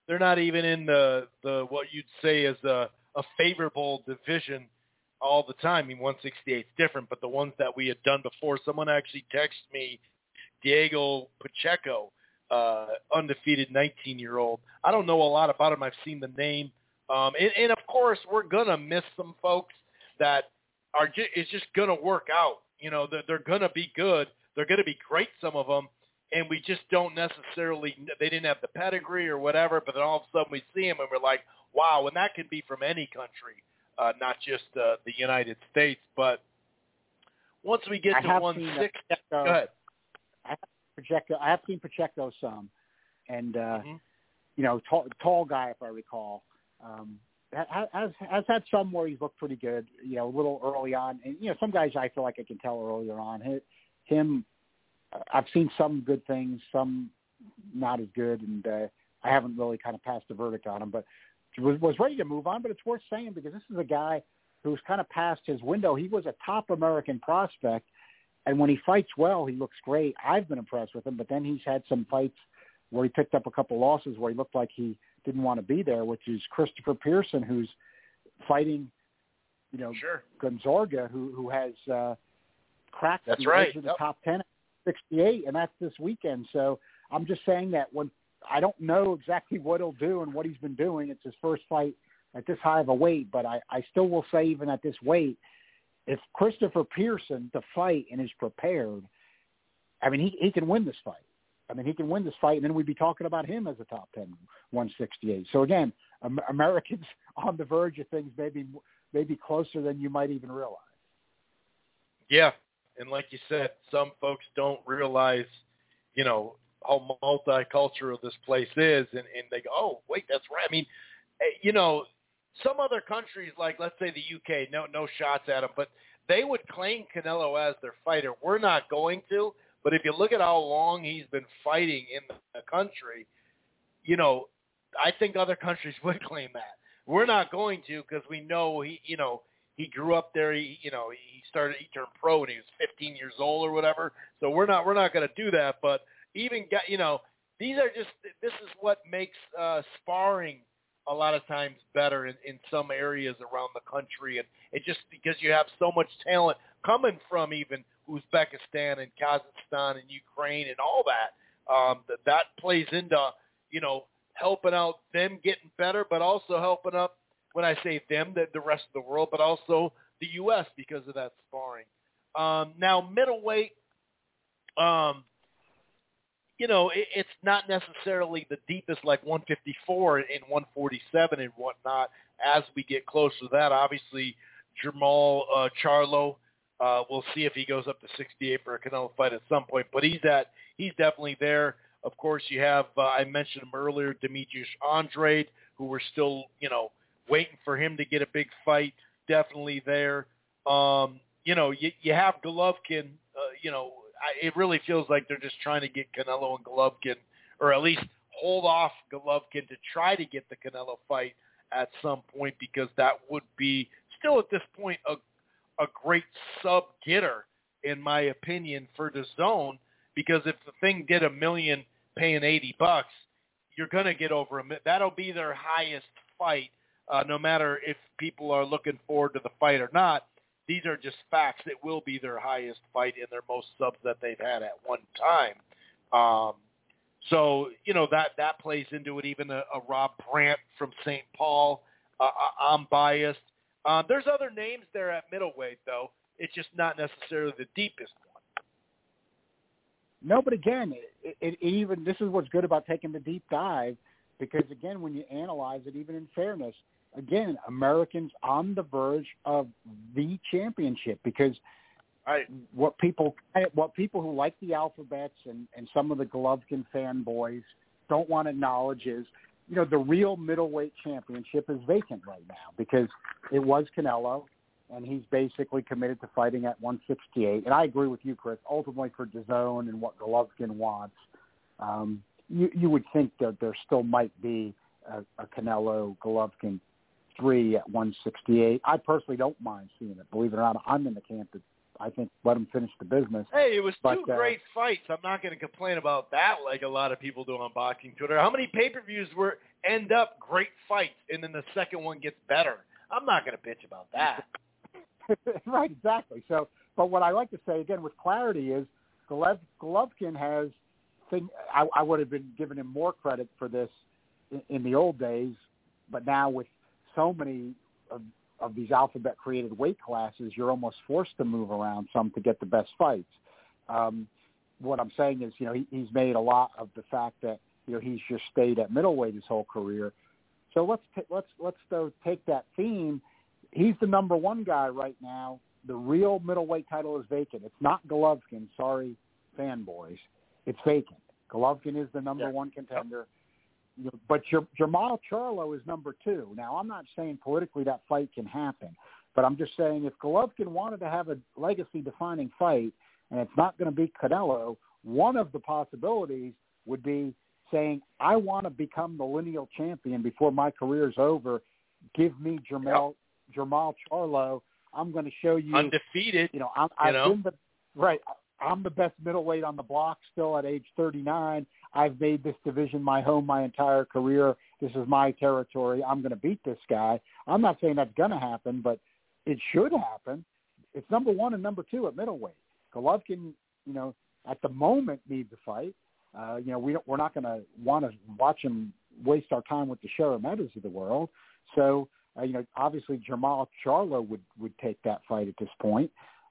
Speaker 2: the what you'd say is a favorable division all the time. I mean, 168 is different, but the ones that we had done before, someone actually texted me, Diego Pacheco, undefeated 19-year-old. I don't know a lot about him. I've seen the name. And of course, we're going to miss some folks that it's just going to work out. They're going to be good. They're going to be great, some of them, and we just don't necessarily – they didn't have the pedigree or whatever, but then all of a sudden we see them and we're like, wow, and that can be from any country, not just the United States. But once we get to 160 – go ahead.
Speaker 1: I have seen Pacheco some, and tall guy, if I recall, has had some where he's looked pretty good. A little early on, and some guys I feel like I can tell earlier on. Him, I've seen some good things, some not as good, and I haven't really kind of passed the verdict on him, but was ready to move on. But it's worth saying because this is a guy who's kind of past his window. He was a top American prospect. And when he fights well, he looks great. I've been impressed with him, but then he's had some fights where he picked up a couple losses where he looked like he didn't want to be there, which is Christopher Pearson, who's fighting,
Speaker 2: sure,
Speaker 1: Gonzaga, who has cracked the edge of the top 10 at 68, and that's this weekend. So I'm just saying that when I don't know exactly what he'll do and what he's been doing. It's his first fight at this high of a weight, but I still will say even at this weight, if Christopher Pearson to fight and is prepared, I mean, he can win this fight. He can win this fight, and then we'd be talking about him as a top 10, 168. So, again, Americans on the verge of things maybe closer than you might even realize.
Speaker 2: Yeah, and like you said, some folks don't realize, how multicultural this place is, and they go, oh, wait, that's right. Some other countries, like let's say the UK, no shots at them, but they would claim Canelo as their fighter. We're not going to, but if you look at how long he's been fighting in the country, I think other countries would claim that. We're not going to because we know he grew up there. He turned pro when he was 15 years old or whatever. So we're not going to do that. But even this is what makes sparring a lot of times better in some areas around the country. And it just because you have so much talent coming from even Uzbekistan and Kazakhstan and Ukraine and all that, that plays into, helping out them getting better, but also helping up, when I say them, the rest of the world, but also the U.S. because of that sparring. Now, middleweight, it's not necessarily the deepest like 154 and 147 and whatnot. As we get closer to that, obviously, Jamal Charlo, we'll see if he goes up to 68 for a Canelo fight at some point. But he's definitely there. Of course, you have I mentioned him earlier, Demetrius Andrade, who we're still waiting for him to get a big fight. Definitely there. You have Golovkin. It really feels like they're just trying to get Canelo and Golovkin, or at least hold off Golovkin to try to get the Canelo fight at some point, because that would be still at this point a great sub-getter, in my opinion, for DAZN, because if the thing did $1 million paying $80, you're going to get over him. That'll be their highest fight, no matter if people are looking forward to the fight or not. These are just facts. It will be their highest fight and their most subs that they've had at one time. So, that plays into it. Even a Rob Brandt from St. Paul, I'm biased. There's other names there at middleweight, though. It's just not necessarily the deepest one.
Speaker 1: No, but again, even this is what's good about taking the deep dive, because, again, when you analyze it, even in fairness, again, Americans on the verge of the championship, because what people who like the alphabets and some of the Golovkin fanboys don't want to acknowledge is, the real middleweight championship is vacant right now, because it was Canelo, and he's basically committed to fighting at 168. And I agree with you, Chris, ultimately for DAZN and what Golovkin wants, you would think that there still might be a Canelo-Golovkin 3 at 168. I personally don't mind seeing it. Believe it or not, I'm in the camp that I think let him finish the business.
Speaker 2: Hey, it was two great fights. I'm not going to complain about that like a lot of people do on Boxing Twitter. How many pay-per-views end up great fights and then the second one gets better? I'm not going to bitch about that.
Speaker 1: Right, exactly. So, but what I like to say, again, with clarity is Golovkin has I would have been giving him more credit for this in the old days, but now with so many of these alphabet-created weight classes, you're almost forced to move around some to get the best fights. What I'm saying is, he's made a lot of the fact that, he's just stayed at middleweight his whole career. So let's take that theme. He's the number one guy right now. The real middleweight title is vacant. It's not Golovkin. Sorry, fanboys. It's vacant. Golovkin is the number one contender. But Jermall Charlo is number 2. Now, I'm not saying politically that fight can happen, but I'm just saying if Golovkin wanted to have a legacy-defining fight, and it's not going to be Canelo, one of the possibilities would be saying, I want to become the lineal champion before my career is over. Give me Jermall Charlo. I'm going to show you.
Speaker 2: Undefeated.
Speaker 1: I'm the best middleweight on the block still at age 39. I've made this division my home my entire career. This is my territory. I'm going to beat this guy. I'm not saying that's going to happen, but it should happen. It's number 1 and number 2 at middleweight. Golovkin, at the moment needs a fight. We're not going to want to watch him waste our time with the Sharamedas of the world. So, obviously Jermall Charlo would take that fight at this point.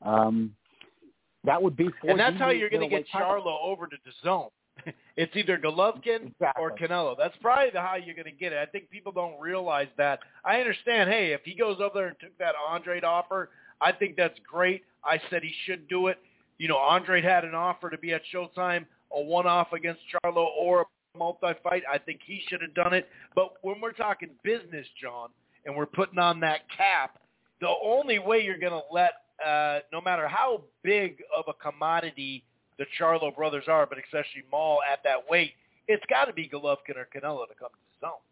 Speaker 1: That would be
Speaker 2: and that's how you're going to get Charlo over to DAZN. It's either Golovkin or Canelo. That's probably how you're going to get it. I think people don't realize that. I understand, hey, if he goes over there and took that Andrade offer, I think that's great. I said he should do it. Andrade had an offer to be at Showtime, a one-off against Charlo or a multi-fight. I think he should have done it. But when we're talking business, John, and we're putting on that cap, the only way you're going to let no matter how big of a commodity the Charlo brothers are, but especially Maul at that weight, it's got to be Golovkin or Canelo to come to the zone.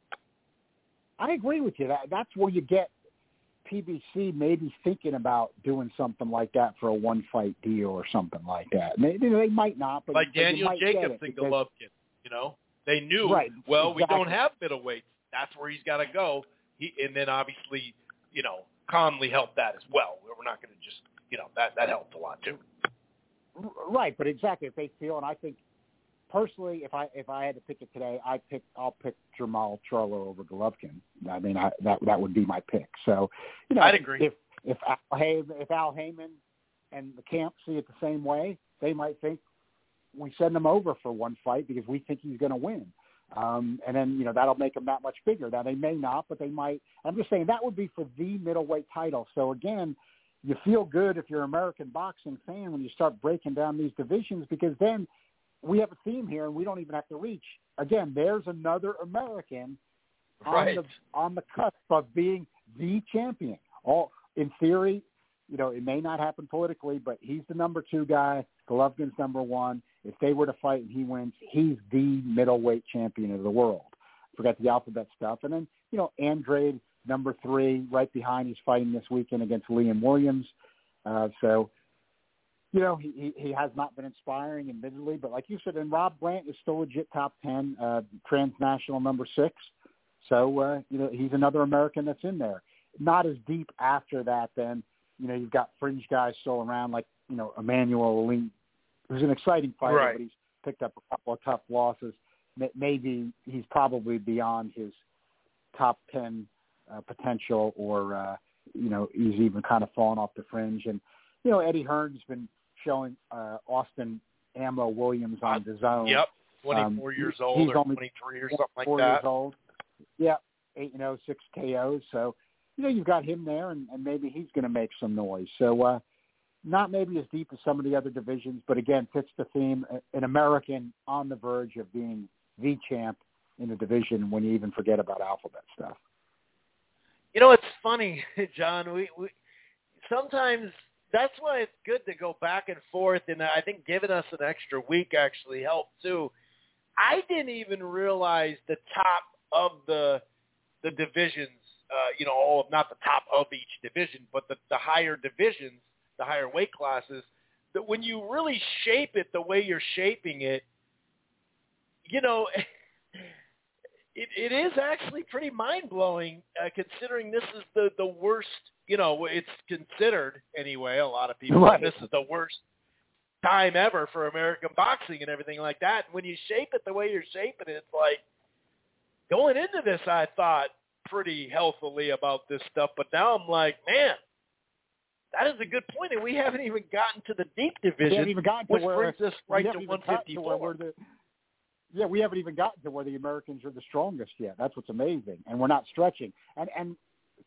Speaker 1: I agree with you. That's where you get PBC maybe thinking about doing something like that for a one-fight deal or something like that. They might not. But
Speaker 2: like Daniel Jacobs and Golovkin, They knew,
Speaker 1: right,
Speaker 2: well,
Speaker 1: exactly.
Speaker 2: We don't have middleweights. That's where he's got to go. And then obviously, Conley helped that as well. We're not going to just, that helped a lot too.
Speaker 1: Right, but exactly if they feel, and I think personally, if I had to pick it today, I'll pick Jermall Charlo over Golovkin. I mean, that would be my pick. So,
Speaker 2: I'd agree.
Speaker 1: If Al Heyman and the camp see it the same way, they might think we send him over for one fight because we think he's going to win. And then, that'll make him that much bigger. Now, they may not, but they might. I'm just saying that would be for the middleweight title. So, again, you feel good if you're an American boxing fan when you start breaking down these divisions, because then we have a theme here and we don't even have to reach. Again, there's another American on the cusp of being the champion. In theory, it may not happen politically, but he's the number 2 guy. Golovkin's number 1. If they were to fight and he wins, he's the middleweight champion of the world. Forget the alphabet stuff. And then, Andrade, number 3, right behind. He's fighting this weekend against Liam Williams. So, he has not been inspiring, admittedly, but like you said, and Rob Blant is still legit top 10, transnational number 6. So, he's another American that's in there. Not as deep after that, then, you've got fringe guys still around like, Emmanuel Aline, who's an exciting fighter,
Speaker 2: right.
Speaker 1: but he's picked up a couple of tough losses. Maybe he's probably beyond his top 10 potential, or, he's even kind of fallen off the fringe. And, Eddie Hearn's been showing Austin Ammo Williams on the zone.
Speaker 2: Yep, 24 years old or 23 or something like that.
Speaker 1: 4 years old. Yeah, 8-0, 6 KOs. So, you've got him there, and maybe he's going to make some noise. So, not maybe as deep as some of the other divisions, but again, fits the theme, an American on the verge of being the champ in the division when you even forget about alphabet stuff.
Speaker 2: It's funny, John. We sometimes that's why it's good to go back and forth, and I think giving us an extra week actually helped too. I didn't even realize the top of the divisions, not the top of each division, but the higher divisions, the higher weight classes, that when you really shape it the way you're shaping it, it is actually pretty mind-blowing considering this is the worst, it's considered anyway, a lot of people,
Speaker 1: right.
Speaker 2: This is the worst time ever for American boxing and everything like that. When you shape it the way you're shaping it, it's like going into this, I thought pretty healthily about this stuff, but now I'm like, man, that is a good point, and we haven't even gotten to the deep division,
Speaker 1: we haven't even gotten to
Speaker 2: which
Speaker 1: where,
Speaker 2: brings us right to 154.
Speaker 1: We haven't even gotten to where the Americans are the strongest yet. That's what's amazing, and we're not stretching. And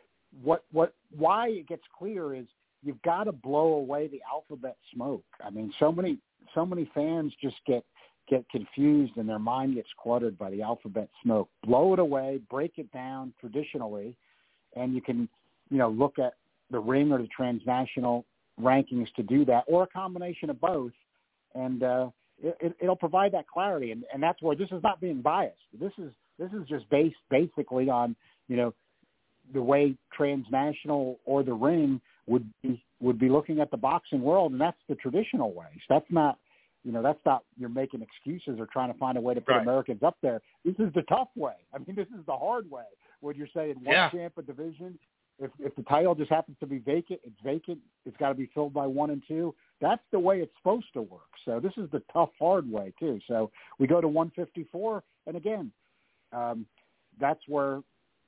Speaker 1: why it gets clear is you've got to blow away the alphabet smoke. I mean, so many fans just get confused and their mind gets cluttered by the alphabet smoke. Blow it away, break it down traditionally, and you can, look at the Ring or the transnational rankings to do that, or a combination of both, and it'll provide that clarity. And that's where this is not being biased. This is just based basically on, the way transnational or the Ring would be looking at the boxing world, and that's the traditional way. So that's not, that's not you're making excuses or trying to find a way to put
Speaker 2: right.
Speaker 1: Americans up there. This is the tough way. I mean, this is the hard way. When you're saying one champ a division, if the title just happens to be vacant, it's vacant. It's got to be filled by 1 and 2. That's the way it's supposed to work. So this is the tough, hard way too. So we go to 154, and again, that's where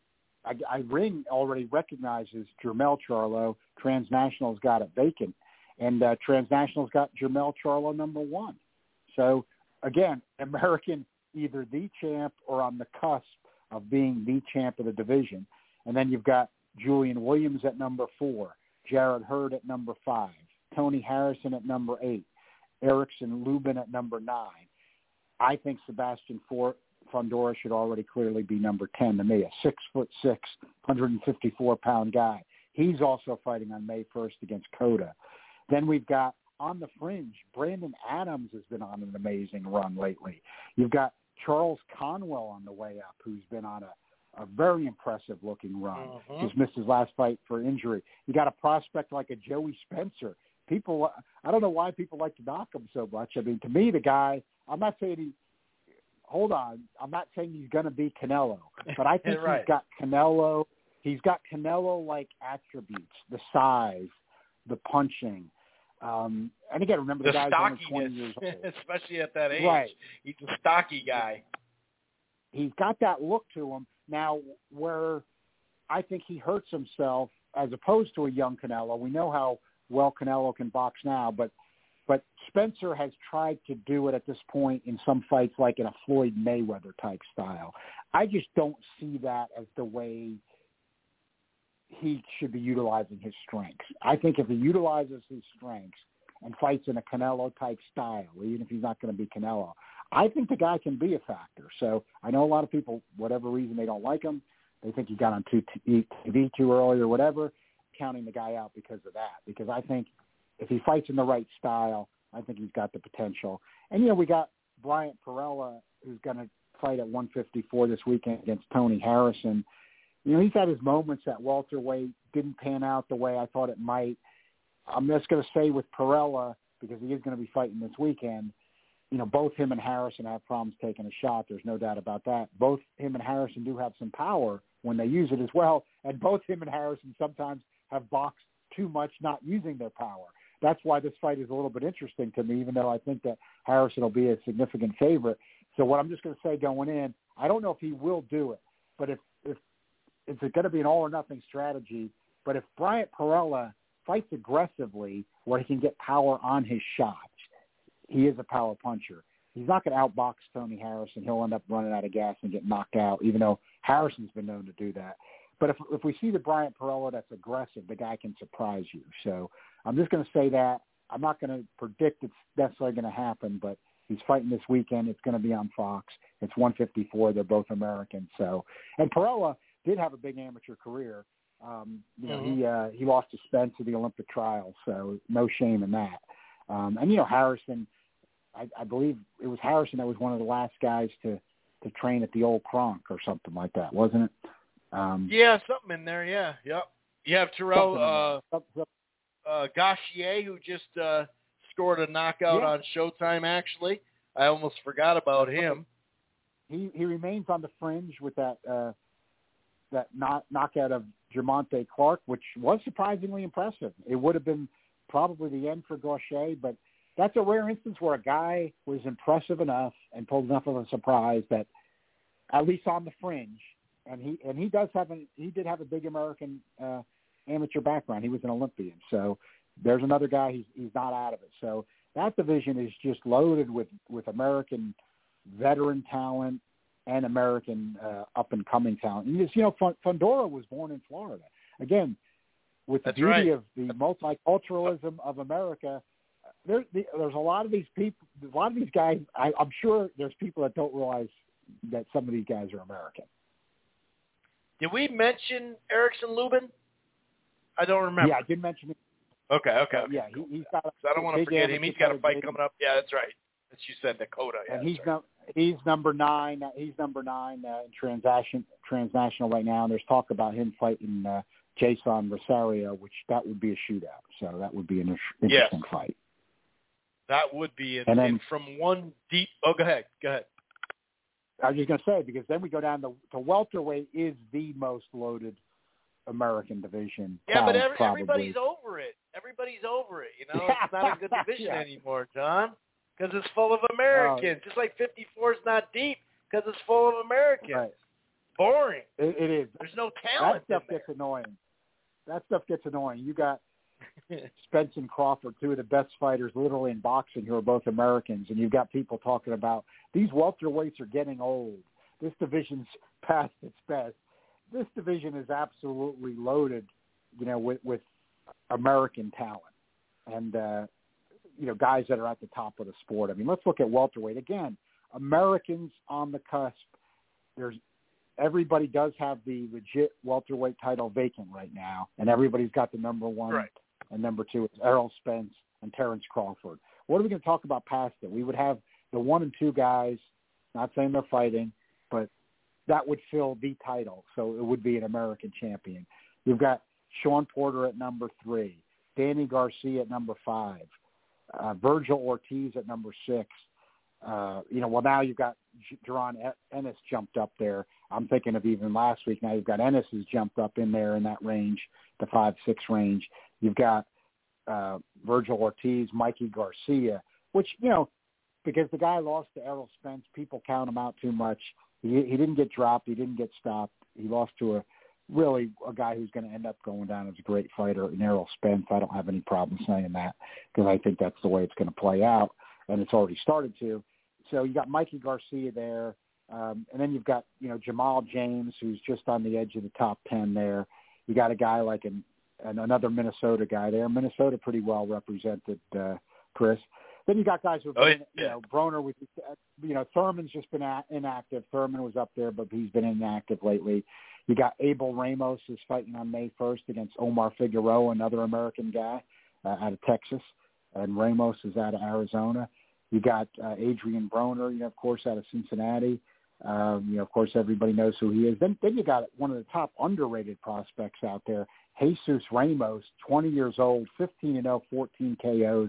Speaker 1: Ring already recognizes Jermell Charlo. Transnational's got it vacant, and Transnational's got Jermell Charlo number 1. So again, American, either the champ or on the cusp of being the champ of the division. And then you've got Julian Williams at number 4, Jarrett Hurd at number 5, Tony Harrison at number 8, Erickson Lubin at number 9. I think Sebastian Fundora should already clearly be number 10 to me, a 6'6", 154-pound guy. He's also fighting on May 1st against Cota. Then we've got on the fringe, Brandon Adams has been on an amazing run lately. You've got Charles Conwell on the way up, who's been on a very impressive-looking run. Just missed his last fight for injury. You got a prospect like a Joey Spencer. People, I don't know why people like to knock him so much. I mean, to me, the guy, I'm not saying I'm not saying he's going to be Canelo, but I think
Speaker 2: right.
Speaker 1: He's got Canelo-like attributes, the size, the punching. And again, remember the guy's only 20 years old.
Speaker 2: Especially at that age.
Speaker 1: Right.
Speaker 2: He's a stocky guy.
Speaker 1: He's got that look to him. Now, where I think he hurts himself as opposed to a young Canelo, we know how well Canelo can box now, but Spencer has tried to do it at this point in some fights like in a Floyd Mayweather type style. I just don't see that as the way he should be utilizing his strengths. I think if he utilizes his strengths and fights in a Canelo type style, even if he's not going to be Canelo, I think the guy can be a factor. So I know a lot of people, whatever reason they don't like him, they think he got on TV too early or whatever, counting the guy out because of that. Because I think if he fights in the right style, I think he's got the potential. And, we got Bryant Perella, who's going to fight at 154 this weekend against Tony Harrison. He's had his moments at welterweight, didn't pan out the way I thought it might. I'm just going to say with Perella, because he is going to be fighting this weekend. Both him and Harrison have problems taking a shot. There's no doubt about that. Both him and Harrison do have some power when they use it as well, and both him and Harrison sometimes have boxed too much, not using their power. That's why this fight is a little bit interesting to me, even though I think that Harrison will be a significant favorite. So what I'm just going to say going in, I don't know if he will do it, but if it's going to be an all-or-nothing strategy, but if Bryant Perella fights aggressively where he can get power on his shots, he is a power puncher. He's not going to outbox Tony Harrison. He'll end up running out of gas and get knocked out, even though Harrison's been known to do that. But if we see the Bryant Perella that's aggressive, the guy can surprise you. So I'm just going to say that. I'm not going to predict it's necessarily going to happen, but he's fighting this weekend. It's going to be on Fox. It's 154. They're both Americans. So, and Perella did have a big amateur career. He lost to Spence at the Olympic trial, so no shame in that. And Harrison, I believe it was Harrison that was one of the last guys to train at the old Kronk or something like that, wasn't it?
Speaker 2: Yeah, something in there. Yeah, yep. You have Terrell Gauthier, who just scored a knockout on Showtime. Actually, I almost forgot about him.
Speaker 1: He remains on the fringe with that knockout of Jermonte Clark, which was surprisingly impressive. It would have been probably the end for Gauthier, but that's a rare instance where a guy was impressive enough and pulled enough of a surprise that, at least on the fringe, and he did have a big American amateur background. He was an Olympian, so there's another guy. He's not out of it. So that division is just loaded with American veteran talent and American up and coming talent. And Fundora was born in Florida. Again, with the beauty of the multiculturalism of America, there's a lot of these people, a lot of these guys. I'm sure there's people that don't realize that some of these guys are American.
Speaker 2: Did we mention Erickson Lubin? I don't remember.
Speaker 1: Yeah, I did mention it.
Speaker 2: Okay.
Speaker 1: Yeah, he's got.
Speaker 2: I don't want to forget him. He's got a fight coming up. Yeah, that's right. As you said, Dakota. Yeah,
Speaker 1: and he's number 9. He's number 9 in transnational right now. And there's talk about him fighting Jason Rosario, which that would be a shootout. So that would be an interesting fight. That
Speaker 2: would be. And from one deep. Oh, go ahead.
Speaker 1: I was just going to say, because then we go down to welterweight is the most loaded American division.
Speaker 2: Yeah, but everybody's over it. Everybody's over it. It's not a good division anymore, John, because it's full of Americans. Just like 54 is not deep because it's full of Americans.
Speaker 1: Right.
Speaker 2: Boring.
Speaker 1: It is.
Speaker 2: There's no talent.
Speaker 1: That stuff gets annoying. You got Spence and Crawford, 2 of the best fighters literally in boxing, who are both Americans, and you've got people talking about these welterweights are getting old. This division's past its best. This division is absolutely loaded, with American talent and, guys that are at the top of the sport. I mean, let's look at welterweight. Again, Americans on the cusp. Everybody does have the legit welterweight title vacant right now, and everybody's got the number 1 and number 2. It's Errol Spence and Terrence Crawford. What are we going to talk about past it? We would have the 1 and 2 guys, not saying they're fighting, but that would fill the title, so it would be an American champion. You've got Sean Porter at number 3, Danny Garcia at number 5, Virgil Ortiz at number 6. Now you've got Jaron Ennis jumped up there. I'm thinking of even last week. Now you've got Ennis has jumped up in there in that range, the 5-6 range. You've got Virgil Ortiz, Mikey Garcia, which, because the guy lost to Errol Spence, people count him out too much. He didn't get dropped. He didn't get stopped. He lost to a guy who's going to end up going down as a great fighter in Errol Spence. I don't have any problem saying that because I think that's the way it's going to play out, and it's already started to. So you got Mikey Garcia there, and then you've got, Jamal James, who's just on the edge of the top 10 there. You got a guy like another Minnesota guy there. Minnesota pretty well represented, Chris. Then you got guys who have been, Broner with, Thurman's just been inactive. Thurman was up there, but he's been inactive lately. You got Abel Ramos is fighting on May 1st against Omar Figueroa, another American guy out of Texas, and Ramos is out of Arizona. You got Adrian Broner, of course, out of Cincinnati. Of course, everybody knows who he is. Then you got one of the top underrated prospects out there, Jesus Ramos, 20 years old, 15-0, 14 KOs.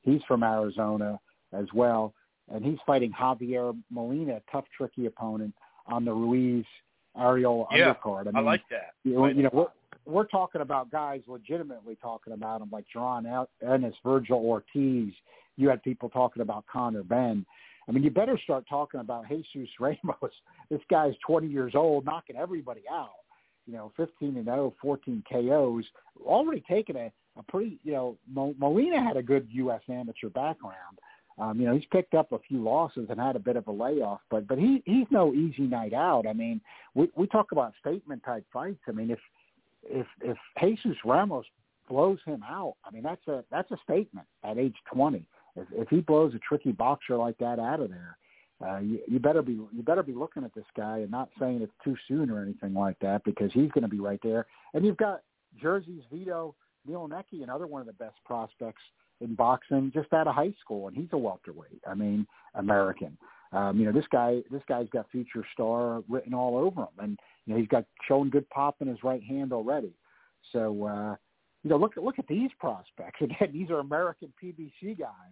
Speaker 1: He's from Arizona as well, and he's fighting Javier Molina, tough, tricky opponent on the Ruiz Ariel undercard.
Speaker 2: I like that.
Speaker 1: We're talking about guys legitimately talking about them, like John Ennis, Virgil Ortiz. You had people talking about Conor Benn. I mean, you better start talking about Jesus Ramos. This guy's 20 years old, knocking everybody out. 15-0, 14 KOs, already taken a pretty, Molina had a good U.S. amateur background. He's picked up a few losses and had a bit of a layoff, but he's no easy night out. I mean, we talk about statement-type fights. I mean, if Jesus Ramos blows him out, I mean, that's a statement at age 20. If he blows a tricky boxer like that out of there, you better be looking at this guy and not saying it's too soon or anything like that, because he's going to be right there. And you've got Jersey's Vito Mielnicki, another one of the best prospects in boxing, just out of high school, and he's a welterweight. I mean, American. This guy's got future star written all over him, and he's got shown good pop in his right hand already. So look at these prospects. Again, these are American PBC guys.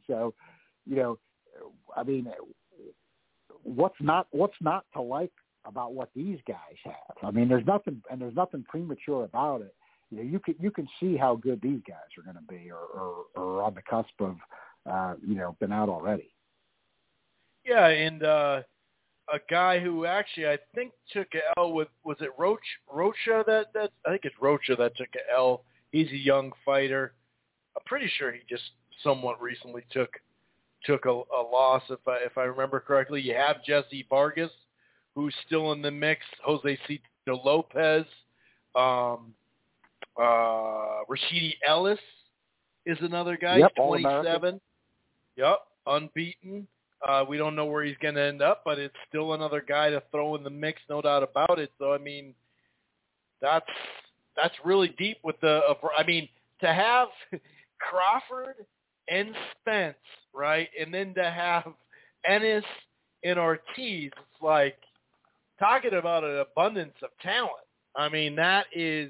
Speaker 1: What's not to like about what these guys have? I mean, there's nothing premature about it. You can see how good these guys are going to be, or on the cusp of, been out already.
Speaker 2: Yeah, and a guy who actually I think took an L was it Rocha that I think it's Rocha that took an L. He's a young fighter. I'm pretty sure he just somewhat recently took a loss, if I remember correctly. You have Jesse Vargas, who's still in the mix. Jose Cito Lopez. Rashidi Ellis is another guy.
Speaker 1: Yep,
Speaker 2: 27. Yep, unbeaten. We don't know where he's going to end up, but it's still another guy to throw in the mix, no doubt about it. So, I mean, that's really deep with to have Crawford and Spence, right, and then to have Ennis and Ortiz, it's like talking about an abundance of talent. I mean, that's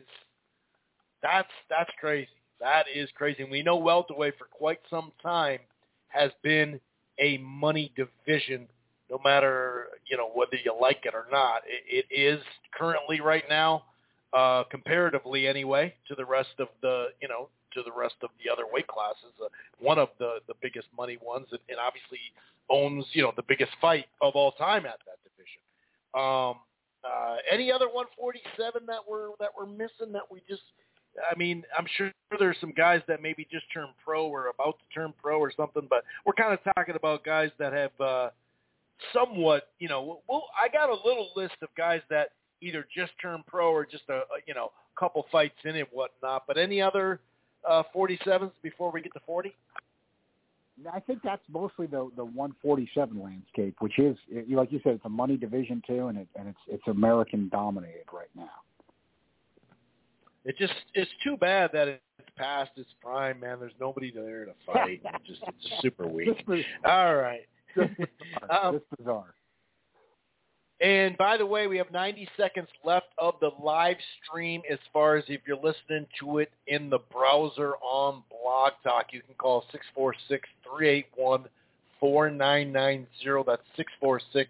Speaker 2: crazy. That is crazy. And we know welterweight for quite some time has been a money division, no matter, whether you like it or not. It is currently right now, comparatively anyway, to the rest of the other weight classes, one of the biggest money ones, and obviously owns, the biggest fight of all time at that division. Any other 147 that we're missing that we just, I'm sure there's some guys that maybe just turned pro or about to turn pro or something, but we're kind of talking about guys that have somewhat, I got a little list of guys that either just turned pro or just a couple fights in and whatnot. But any other 47s before we get to 40?
Speaker 1: I think that's mostly the 147 landscape, which is, like you said, it's a money division too, and it's American dominated right now.
Speaker 2: It's too bad that it's past its prime, man. There's nobody there to fight. It's super weak. All right.
Speaker 1: Just bizarre.
Speaker 2: And by the way, we have 90 seconds left of the live stream. As far as if you're listening to it in the browser on Blog Talk, you can call 646-381-4990. That's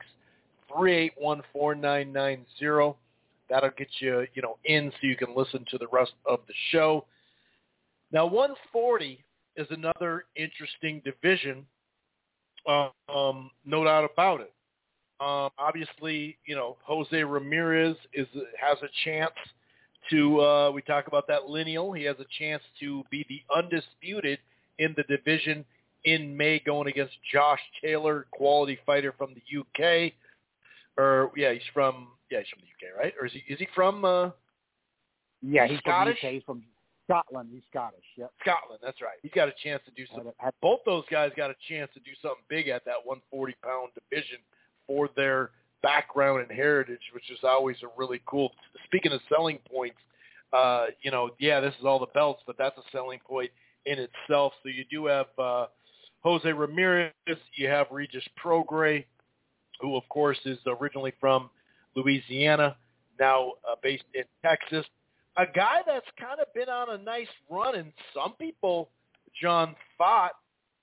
Speaker 2: 646-381-4990. That'll get you, in so you can listen to the rest of the show. Now, 140 is another interesting division, no doubt about it. Obviously, Jose Ramirez has a chance to, we talk about that lineal. He has a chance to be the undisputed in the division in May, going against Josh Taylor, quality fighter from the UK. He's from the UK, right? Or is he from?
Speaker 1: He's
Speaker 2: Scottish.
Speaker 1: From the UK. He's from Scotland. He's Scottish. Yep.
Speaker 2: Scotland. That's right. He's got a chance to do something. Both those guys got a chance to do something big at that 140-pound division for their background and heritage, which is always a really cool. Speaking of selling points, this is all the belts, but that's a selling point in itself. So you do have Jose Ramirez. You have Regis Prograis, who, of course, is originally from Louisiana, now based in Texas. A guy that's kind of been on a nice run, and some people, John, thought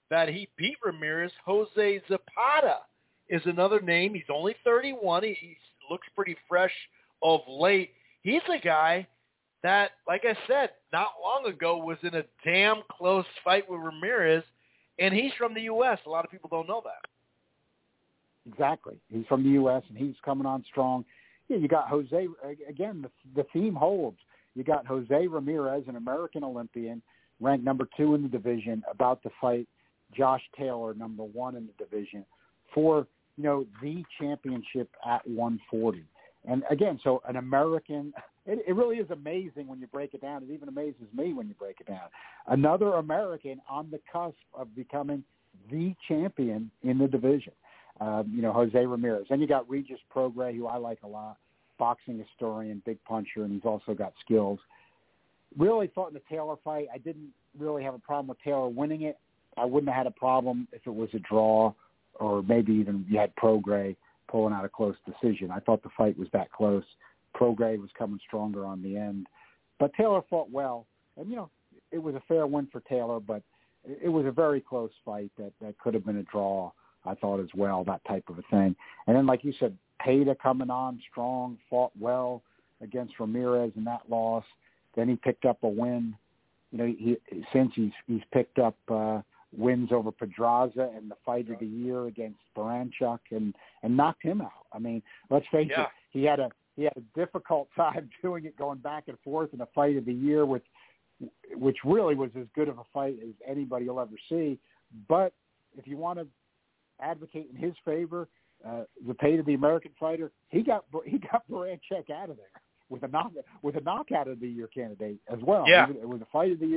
Speaker 2: that he beat Ramirez, Jose Zapata, is another name. He's only 31. He looks pretty fresh of late. He's a guy that, like I said, not long ago was in a damn close fight with Ramirez, and he's from the U.S. A lot of people don't know that.
Speaker 1: Exactly. He's from the U.S., and he's coming on strong. Yeah, you got Jose, again, the theme holds. You got Jose Ramirez, an American Olympian, ranked number 2 in the division, about to fight Josh Taylor, number 1 in the division, for, the championship at 140. And again, so an American, it really is amazing when you break it down. It even amazes me when you break it down. Another American on the cusp of becoming the champion in the division. Jose Ramirez. And you got Regis Prograis, who I like a lot, boxing historian, big puncher, and he's also got skills. Really thought in the Taylor fight, I didn't really have a problem with Taylor winning it. I wouldn't have had a problem if it was a draw, or maybe even you had Prograis pulling out a close decision. I thought the fight was that close. Prograis was coming stronger on the end. But Taylor fought well. And, it was a fair win for Taylor, but it was a very close fight that could have been a draw, I thought, as well, that type of a thing. And then, like you said, Pereira coming on strong, fought well against Ramirez in that loss. Then he picked up a win. Since he's picked up wins over Pedraza and the fight of the year against Baranchuk and knocked him out. I mean, let's face it, he had a difficult time doing it, going back and forth in a fight of the year, which really was as good of a fight as anybody will ever see. But if you want to advocate in his favor, Zepeda, the American fighter, he got Baranchuk out of there with a knockout of the year candidate as well.
Speaker 2: Yeah.
Speaker 1: It was a fight of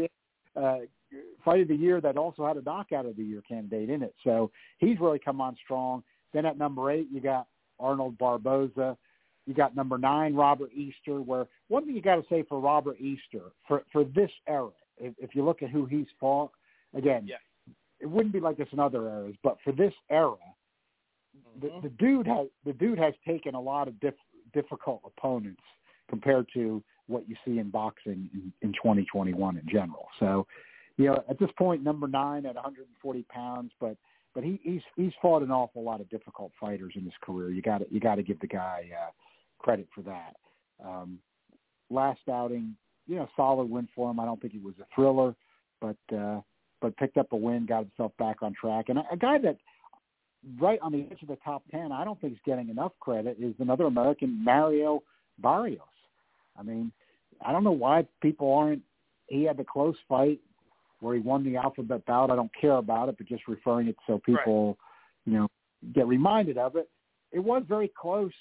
Speaker 1: the year that also had a knockout of the year candidate in it. So he's really come on strong. Then at number 8, you got Arnold Barboza. You got number 9, Robert Easter, where one thing you got to say for Robert Easter, for this era, if you look at who he's fought, again, it wouldn't be like this in other eras, but for this era, the dude has taken a lot of difficult opponents compared to what you see in boxing in 2021 in general. So, at this point, number 9 at 140 pounds, but he's fought an awful lot of difficult fighters in his career. You got to give the guy credit for that. Last outing, solid win for him. I don't think it was a thriller, but picked up a win, got himself back on track. And a guy that right on the edge of the top 10, I don't think is getting enough credit, is another American, Mario Barrios. I mean, I don't know why people aren't. He had the close fight where he won the alphabet bout. I don't care about it, but just referring it so people, get reminded of it. It was very close.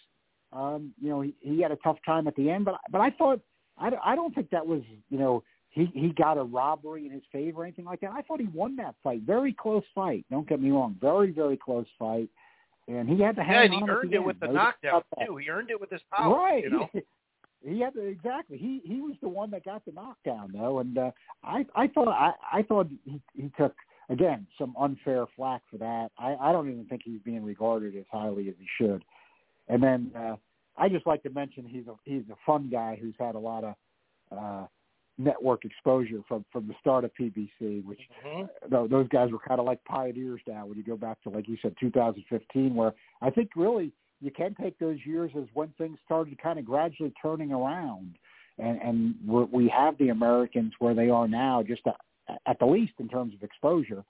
Speaker 1: He had a tough time at the end, but I thought I don't think that was he got a robbery in his favor or anything like that. I thought he won that fight. Very close fight. Don't get me wrong. Very, very close fight. And he had to hang on.
Speaker 2: Yeah, and he earned it with the knockdown too. He earned it with his power.
Speaker 1: Right. He had to, exactly. He was the one that got the knockdown though, and I thought he took, again, some unfair flack for that. I don't even think he's being regarded as highly as he should. And then I just like to mention he's a fun guy who's had a lot of network exposure from the start of PBC, which those guys were kind of like pioneers now when you go back to, like you said, 2015, where I think really you can take those years as when things started kind of gradually turning around. And we have the Americans where they are now, just at the least in terms of exposure.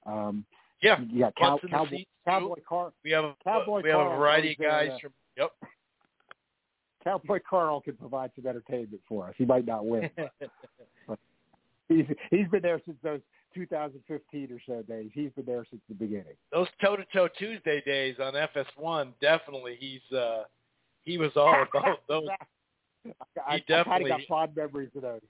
Speaker 1: You got Cowboy Carl.
Speaker 2: We have a variety of guys from. Yep.
Speaker 1: Cowboy Carl can provide some entertainment for us. He might not win, but he's been there since those 2015 or so days. He's been there since the beginning.
Speaker 2: Those toe-to-toe Tuesday days on FS1, definitely he was all about those.
Speaker 1: I kind of got fond memories of those.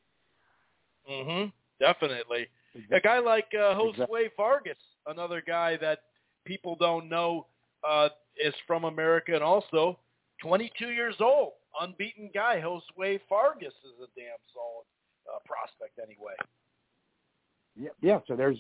Speaker 2: Definitely. A guy like Josue Vargas, another guy that people don't know is from America, and also 22 years old, unbeaten guy. Josue Vargas is a damn solid prospect anyway.
Speaker 1: Yeah. So there's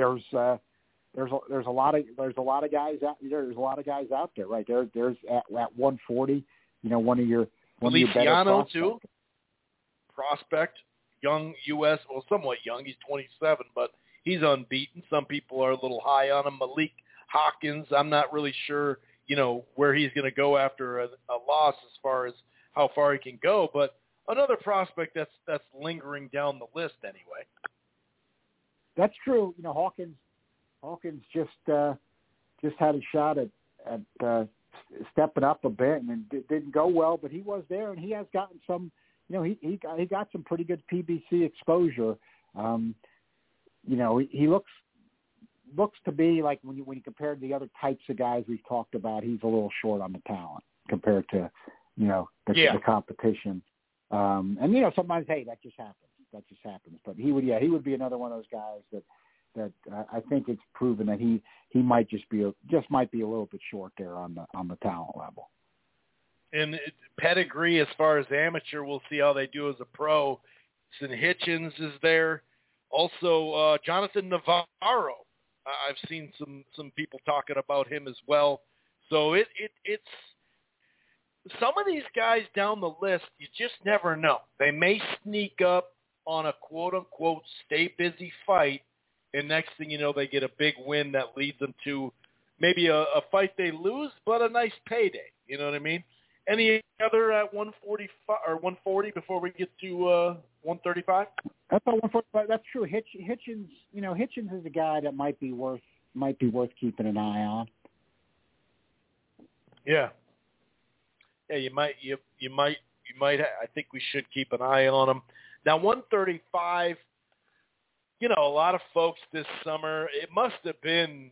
Speaker 1: a lot of guys out there. There's a lot of guys out there, right? There's at 140, one of your
Speaker 2: Feliciano too. Prospect, young U.S. Well, somewhat young. He's 27, but He's unbeaten. Some people are a little high on him. Malik Hawkins, I'm not really sure, where he's going to go after a loss as far as how far he can go. But another prospect that's lingering down the list anyway.
Speaker 1: That's true. Hawkins just had a shot at stepping up a bit, and it didn't go well, but he was there, and he has gotten some. He got some pretty good PBC exposure. He looks to be like when you compare to the other types of guys we've talked about, he's a little short on the talent compared to the competition. And sometimes, hey, that just happens. But he would be another one of those guys that I think it's proven that he might just be a little bit short there on the talent level.
Speaker 2: And pedigree as far as amateur, we'll see how they do as a pro. Sin Hitchens is there. Also, Jonathan Navarro. I've seen some people talking about him as well. So it's some of these guys down the list, you just never know. They may sneak up on a quote-unquote stay busy fight, and next thing you know, they get a big win that leads them to maybe a fight they lose, but a nice payday. You know what I mean? Any other at 145 or 140 before we get to 135?
Speaker 1: That's about 145. That's true. Hitchens, Hitchens is a guy that might be worth keeping an eye on. Yeah.
Speaker 2: Yeah, you might. I think we should keep an eye on him. Now, 135. A lot of folks this summer. It must have been,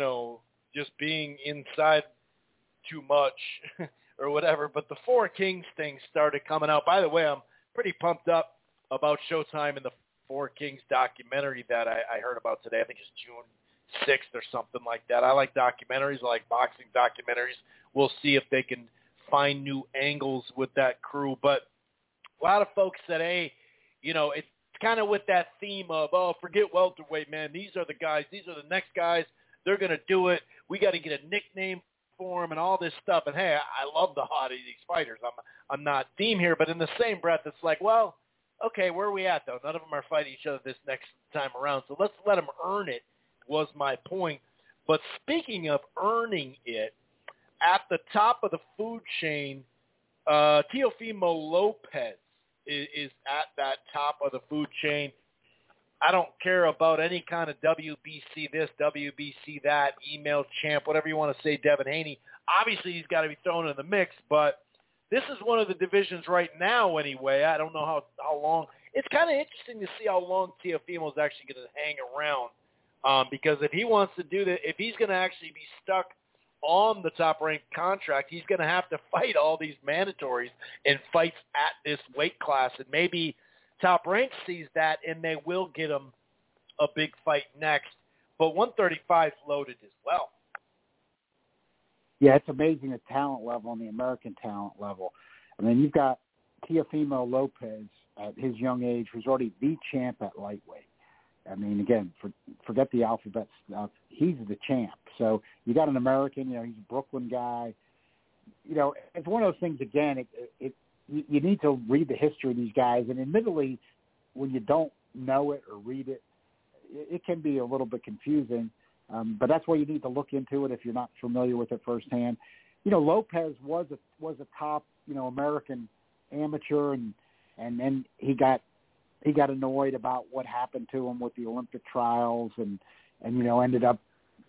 Speaker 2: just being inside too much. Or whatever, but the Four Kings thing started coming out. By the way, I'm pretty pumped up about Showtime and the Four Kings documentary that I heard about today. I think it's June 6th or something like that. I like documentaries. I like boxing documentaries. We'll see if they can find new angles with that crew. But a lot of folks said, hey, it's kind of with that theme of, forget welterweight, man. These are the guys. These are the next guys. They're going to do it. We got to get a nickname for him and all this stuff. And hey, I love the hot of these fighters. I'm not theme here, but in the same breath, it's like, well, okay, where are we at though? None of them are fighting each other this next time around, so let's let them earn it. Was my point. But speaking of earning it, at the top of the food chain, Teofimo Lopez is at that top of the food chain. I don't care about any kind of WBC this, WBC that, email champ, whatever you want to say, Devin Haney. Obviously, he's got to be thrown in the mix, but this is one of the divisions right now anyway. I don't know how long. It's kind of interesting to see how long Teofimo is actually going to hang around because if he wants to do that, if he's going to actually be stuck on the top-ranked contract, he's going to have to fight all these mandatories and fights at this weight class, and maybe Top Rank sees that, and they will get him a big fight next. But 135 is loaded as well.
Speaker 1: Yeah, it's amazing the talent level and the American talent level. I mean, you've got Teofimo Lopez at his young age, who's already the champ at lightweight. I mean, again, forget the alphabet stuff. He's the champ. So you got an American, he's a Brooklyn guy. It's one of those things, again, you need to read the history of these guys. And admittedly, when you don't know it or read it, it can be a little bit confusing. But that's why you need to look into it if you're not familiar with it firsthand. Lopez was a top, American amateur, and then he got annoyed about what happened to him with the Olympic trials, and ended up,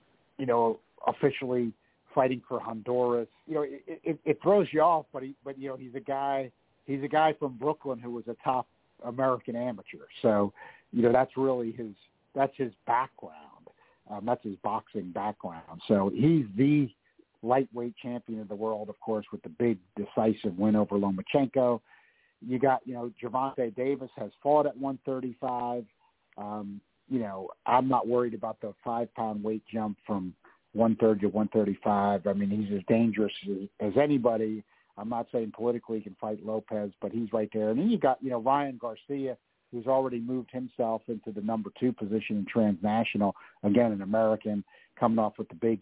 Speaker 1: officially fighting for Honduras. It throws you off, but he's a guy from Brooklyn who was a top American amateur. So, that's really his background. That's his boxing background. So he's the lightweight champion of the world, of course, with the big decisive win over Lomachenko. You got, Gervonta Davis has fought at 135. I'm not worried about the 5-pound weight jump from 130 to 135. I mean, he's as dangerous as anybody. I'm not saying politically he can fight Lopez, but he's right there. And then you got, Ryan Garcia, who's already moved himself into the number 2 position in transnational. Again, an American coming off with the big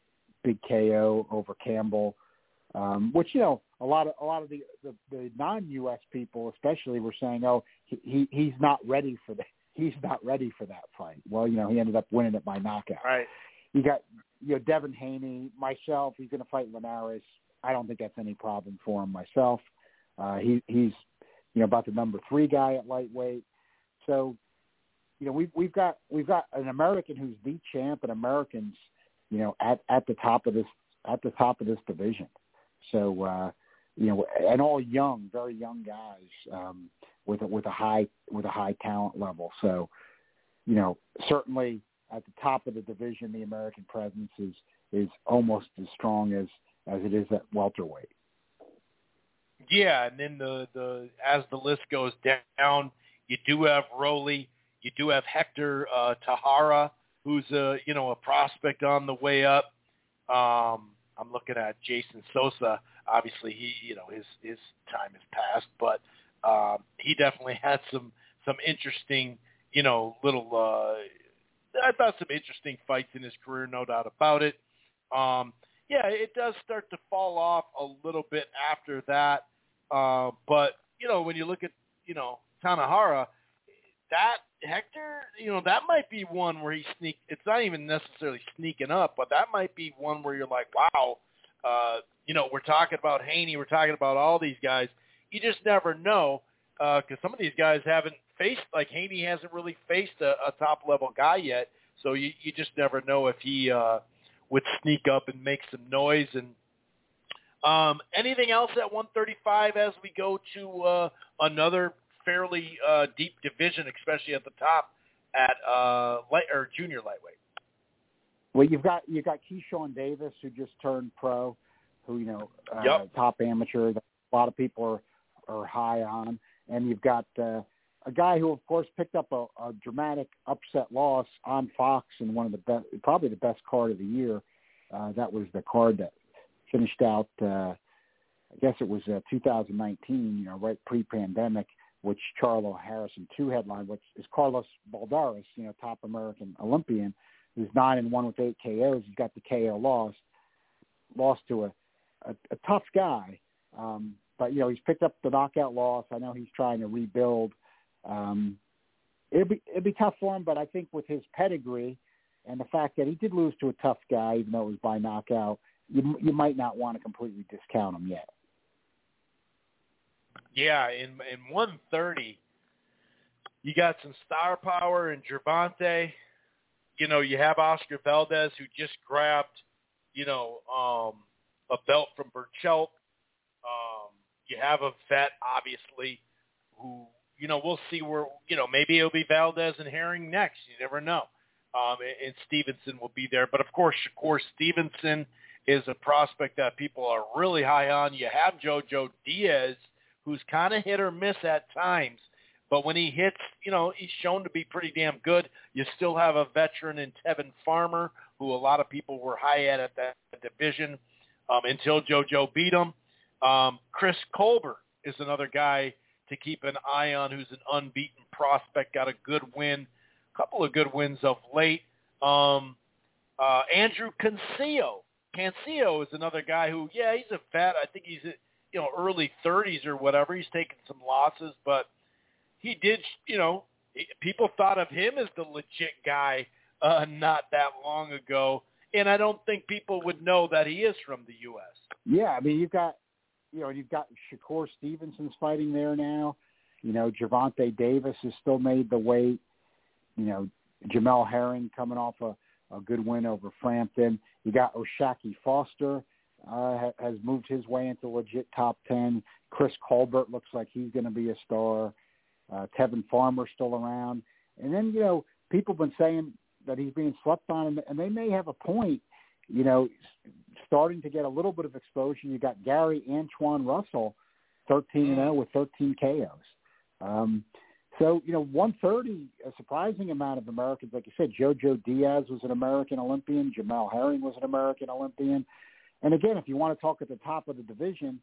Speaker 1: KO over Campbell, which, a lot of the non-U.S. people especially were saying, he's not ready for that. he's not ready for that fight. Well, he ended up winning it by knockout.
Speaker 2: Right.
Speaker 1: You got Devin Haney, myself. He's going to fight Linares. I don't think that's any problem for him myself. He's about the number 3 guy at lightweight. So we've got an American who's the champ, and Americans at the top of this division. So and all young, very young guys with a high talent level. So certainly at the top of the division, the American presence is almost as strong as it is at welterweight.
Speaker 2: Yeah, and then the as the list goes down, you do have Rolly, you do have Hector Tahara, who's a prospect on the way up. I'm looking at Jason Sosa. Obviously, his time has passed, but he definitely had some interesting I thought some interesting fights in his career, no doubt about it. Yeah, it does start to fall off a little bit after that. But, when you look at, Tanahara, that Hector, that might be one where it's not even necessarily sneaking up, but that might be one where you're like, wow, we're talking about Haney, we're talking about all these guys. You just never know, because some of these guys haven't faced, like Haney hasn't really faced a top-level guy yet, so you just never know if he would sneak up and make some noise. And anything else at 135 as we go to another fairly deep division, especially at the top at junior lightweight?
Speaker 1: Well, you got Keyshawn Davis, who just turned pro, who top amateur that a lot of people are high on, and you've got a guy who, of course, picked up a dramatic upset loss on Fox in one of the best, probably the best card of the year. That was the card that finished out, I guess it was 2019, right pre-pandemic, which Charlo Harrison 2 headline, which is Carlos Balderas, top American Olympian, who's 9-1 with 8 KOs. He's got the KO lost to a tough guy. But, he's picked up the knockout loss. I know he's trying to rebuild. It'd be tough for him, but I think with his pedigree and the fact that he did lose to a tough guy, even though it was by knockout, you might not want to completely discount him yet.
Speaker 2: Yeah, in 130, you got some star power in Gervonta. You have Oscar Valdez, who just grabbed, a belt from Burchelt. You have a vet, obviously, who, we'll see where, maybe it'll be Valdez and Herring next. You never know. And Stevenson will be there. But, of course, Shakur Stevenson is a prospect that people are really high on. You have JoJo Diaz, who's kind of hit or miss at times. But when he hits, he's shown to be pretty damn good. You still have a veteran in Tevin Farmer, who a lot of people were high at that division until JoJo beat him. Chris Colbert is another guy to keep an eye on, who's an unbeaten prospect, got a good win, a couple of good wins of late. Andrew Cancio is another guy who, he's a vet. I think he's early 30s or whatever. He's taken some losses, but he did, people thought of him as the legit guy not that long ago, and I don't think people would know that he is from the U.S.
Speaker 1: Yeah, I mean, you've got Shakur Stevenson's fighting there now. Gervonta Davis has still made the weight. Jamel Herring coming off a good win over Frampton. You got O'Shaquie Foster has moved his way into legit top 10. Chris Colbert looks like he's going to be a star. Tevin Farmer's still around. And then, people have been saying that he's being slept on, and they may have a point, starting to get a little bit of exposure. You got Gary Antoine Russell, 13-0 with 13 KOs. So, 130, a surprising amount of Americans. Like you said, JoJo Diaz was an American Olympian. Jamel Herring was an American Olympian. And again, if you want to talk at the top of the division,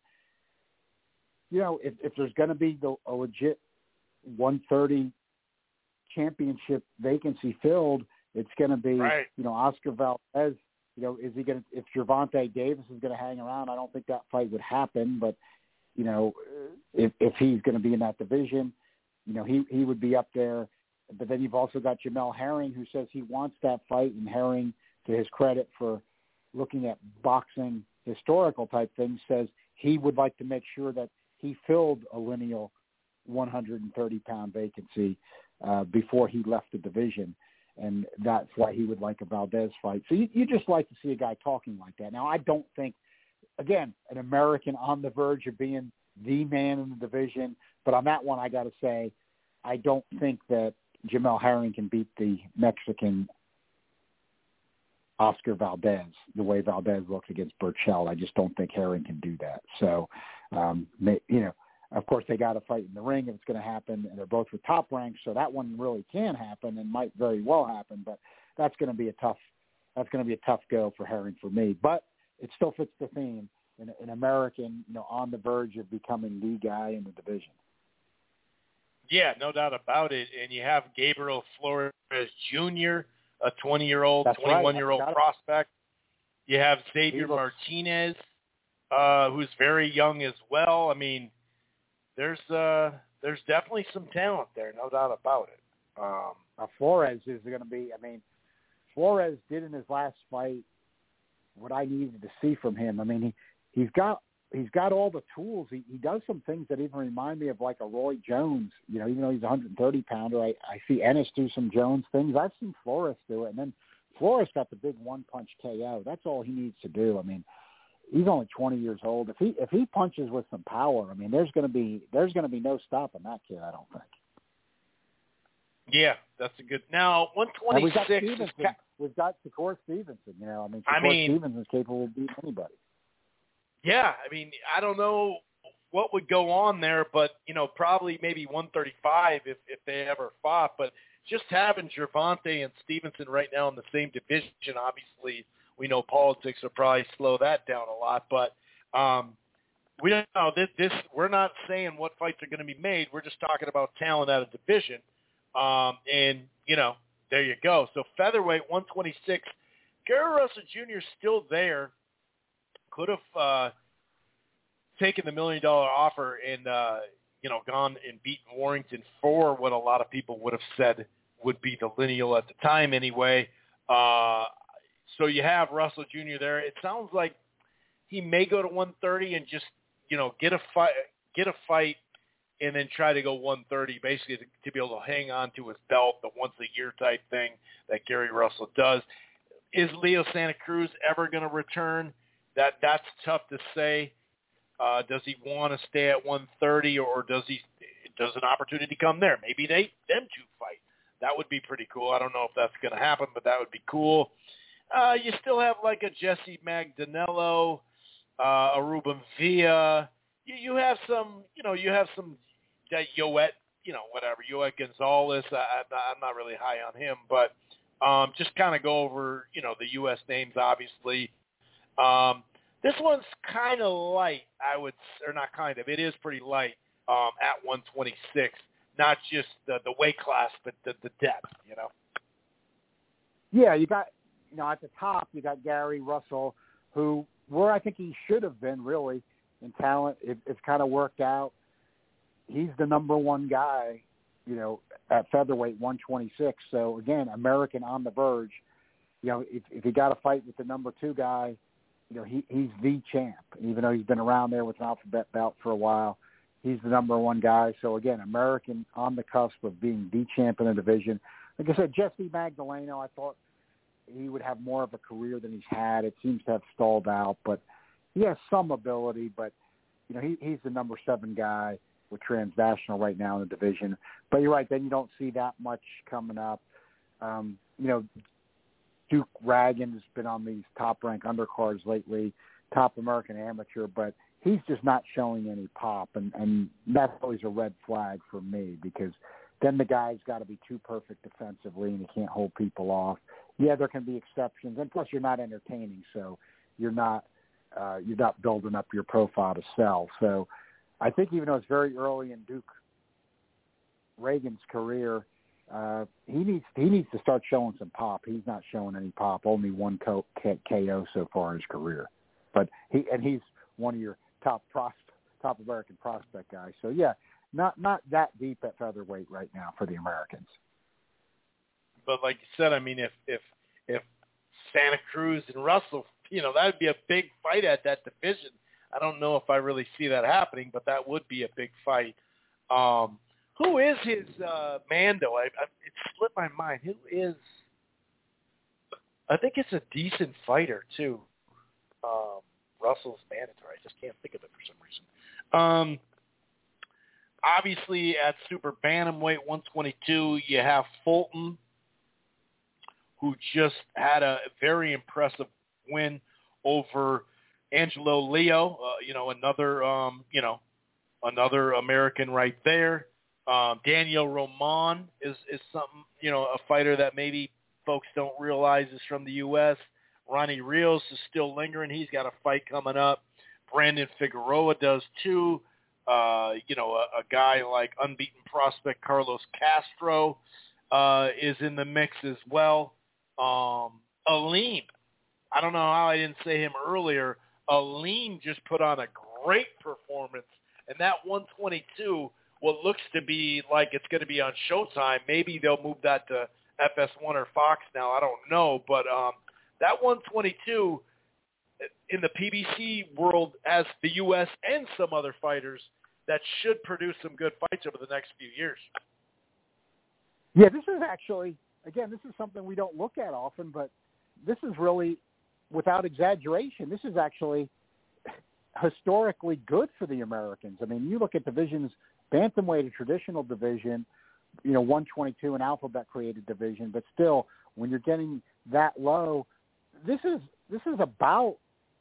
Speaker 1: if there's going to be a legit 130 championship vacancy filled, it's going to be,
Speaker 2: right.
Speaker 1: Oscar Valdez. Is he going to? If Gervonta Davis is going to hang around, I don't think that fight would happen. But if he's going to be in that division, he would be up there. but then you've also got Jamel Herring, who says he wants that fight, and Herring, to his credit for looking at boxing historical type things, says he would like to make sure that he filled a lineal 130-pound vacancy before he left the division, and that's why he would like a Valdez fight. So you just like to see a guy talking like that. Now, I don't think, again, an American on the verge of being the man in the division, but on that one, I got to say, I don't think that Jamel Herring can beat the Mexican Oscar Valdez the way Valdez looks against Burchell. I just don't think Herring can do that. So, of course, they got to fight in the ring if it's going to happen, and they're both with top ranks, so that one really can happen and might very well happen. But that's going to be a tough go for Herring for me. But it still fits the theme. An American, on the verge of becoming the guy in the division.
Speaker 2: Yeah, no doubt about it. And you have Gabriel Flores Jr., a 20-year-old, 21-year-old prospect. You have Xavier Martinez, who's very young as well. I mean, there's definitely some talent there, no doubt about it.
Speaker 1: Flores is going to be. I mean, Flores did in his last fight what I needed to see from him. I mean, he's got all the tools. He does some things that even remind me of like a Roy Jones. Even though he's a 130-pounder, I see Ennis do some Jones things. I've seen Flores do it, and then Flores got the big one-punch KO. That's all he needs to do. I mean, he's only 20 years old. If he punches with some power, I mean, there's going to be no stopping that kid, I don't think.
Speaker 2: Yeah, that's a good. Now 126.
Speaker 1: We've got Shakur Stevenson. Shakur Stevenson's capable of beating anybody.
Speaker 2: Yeah, I mean, I don't know what would go on there, but probably maybe 135 if they ever fought. But just having Gervonta and Stevenson right now in the same division, obviously, we know politics will probably slow that down a lot. But we don't know this. We're not saying what fights are going to be made. We're just talking about talent out of division. And there you go. So featherweight 126, Gary Russell Jr. is still there. Could have taken the $1 million offer and gone and beaten Warrington for what a lot of people would have said would be the lineal at the time anyway. So you have Russell Jr. there. It sounds like he may go to 130 and just get a fight, and then try to go 130, basically to be able to hang on to his belt, the once-a-year type thing that Gary Russell does. Is Leo Santa Cruz ever going to return? That's tough to say. Does he want to stay at 130, or does an opportunity come there? Maybe them two fight. That would be pretty cool. I don't know if that's going to happen, but that would be cool. You still have like a Jesse Magdanello, a Ruben Villa. You have some, that Yoet, Yoet Gonzalez. I'm not really high on him, but just kind of go over, the U.S. names, obviously. This one's kind of light, it is pretty light at 126. Not just the weight class, but the depth,
Speaker 1: Yeah, you got, at the top, you got Gary Russell, where I think he should have been, really, in talent. It's kind of worked out. He's the number one guy, at featherweight 126. So, again, American on the verge. If he got a fight with the number two guy, he's the champ. Even though he's been around there with an alphabet belt for a while, he's the number one guy. So, again, American on the cusp of being the champ in the division. Like I said, Jesse Magdaleno, I thought he would have more of a career than he's had. It seems to have stalled out, but he has some ability. But, he's the number 7 guy with Transnational right now in the division. But you're right, then you don't see that much coming up. Duke Ragan has been on these top-ranked undercards lately, top American amateur, but he's just not showing any pop, and that's always a red flag for me, because then the guy's got to be too perfect defensively and he can't hold people off. Yeah, there can be exceptions, and plus you're not entertaining, so you're not building up your profile to sell. So I think even though it's very early in Duke Ragan's career, he needs to start showing some pop. He's not showing any pop. Only one KO so far in his career, but he's one of your top American prospect guys. So yeah, not that deep at featherweight right now for the Americans.
Speaker 2: But like you said, I mean, if Santa Cruz and Russell, that would be a big fight at that division. I don't know if I really see that happening, but that would be a big fight. Who is his Mando? It slipped my mind. Who is? I think it's a decent fighter too. Russell's mandatory. I just can't think of it for some reason. Obviously, at super bantamweight 122, you have Fulton, who just had a very impressive win over Angelo Leo. Another American right there. Daniel Roman is something, a fighter that maybe folks don't realize is from the U.S. Ronnie Rios is still lingering. He's got a fight coming up. Brandon Figueroa does too. A guy like unbeaten prospect Carlos Castro is in the mix as well. Aleem, I don't know how I didn't say him earlier. Aleem just put on a great performance, and that 122, what looks to be like it's going to be on Showtime. Maybe they'll move that to FS1 or Fox now. I don't know, but that 122 in the PBC world has the U.S. and some other fighters that should produce some good fights over the next few years.
Speaker 1: Yeah, this is actually, again, this is something we don't look at often, but this is really, without exaggeration, this is actually historically good for the Americans. I mean, you look at divisions, bantamweight, a traditional division, 122, an alphabet created division, but still, when you're getting that low, this is about,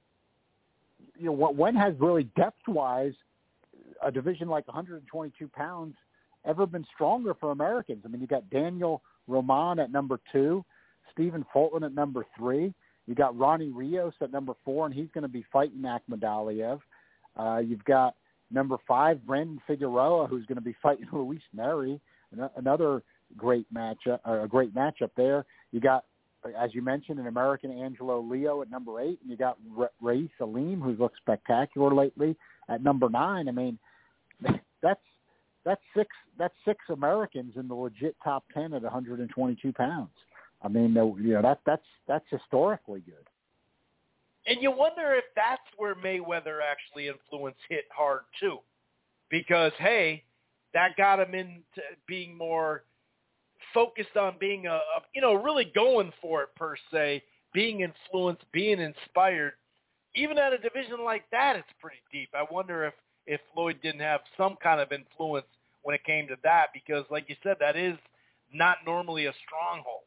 Speaker 1: when has really depth-wise a division like 122 pounds ever been stronger for Americans? I mean, you got Daniel Roman at number 2, Stephen Fulton at number 3. You got Ronnie Rios at number 4, and he's going to be fighting Akhmadaliev. You've got number 5, Brandon Figueroa, who's going to be fighting Luis Neri, another great matchup there. You got, as you mentioned, an American Angelo Leo at number 8, and you got Raif Aleem, who's looked spectacular lately, at number 9. I mean, that's six Americans in the legit top 10 at 122 pounds. I mean, that's historically good.
Speaker 2: And you wonder if that's where Mayweather actually influence hit hard too, because hey, that got him into being more focused on being really going for it per se, being influenced, being inspired. Even at a division like that, it's pretty deep. I wonder if Floyd didn't have some kind of influence when it came to that, because like you said, that is not normally a stronghold.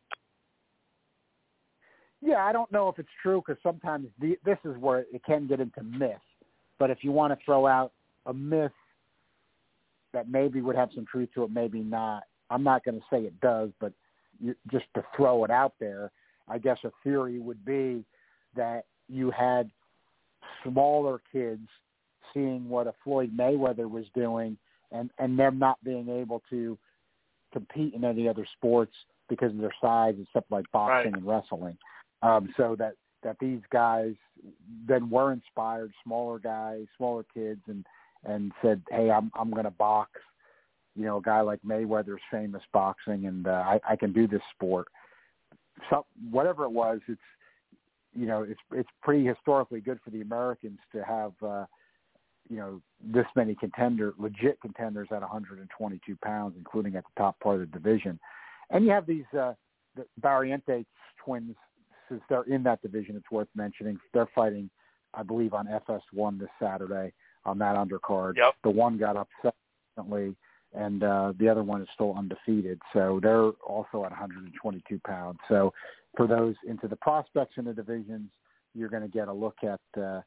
Speaker 1: Yeah, I don't know if it's true, because sometimes this is where it can get into myth. But if you want to throw out a myth that maybe would have some truth to it, maybe not. I'm not going to say it does, but just to throw it out there, I guess a theory would be that you had smaller kids seeing what a Floyd Mayweather was doing and them not being able to compete in any other sports because of their size, except like boxing and wrestling. So that these guys then were inspired, smaller guys, smaller kids, and said, hey, I'm going to box. A guy like Mayweather's famous boxing, and I can do this sport. So whatever it was, it's pretty historically good for the Americans to have this many legit contenders at 122 pounds, including at the top part of the division. And you have these the Barrientos twins, since they're in that division. It's worth mentioning they're fighting, I believe, on FS1 this Saturday on that undercard.
Speaker 2: Yep.
Speaker 1: The one got upset recently, and the other one is still undefeated. So they're also at 122 pounds. So for those into the prospects in the divisions, you're going to get a look at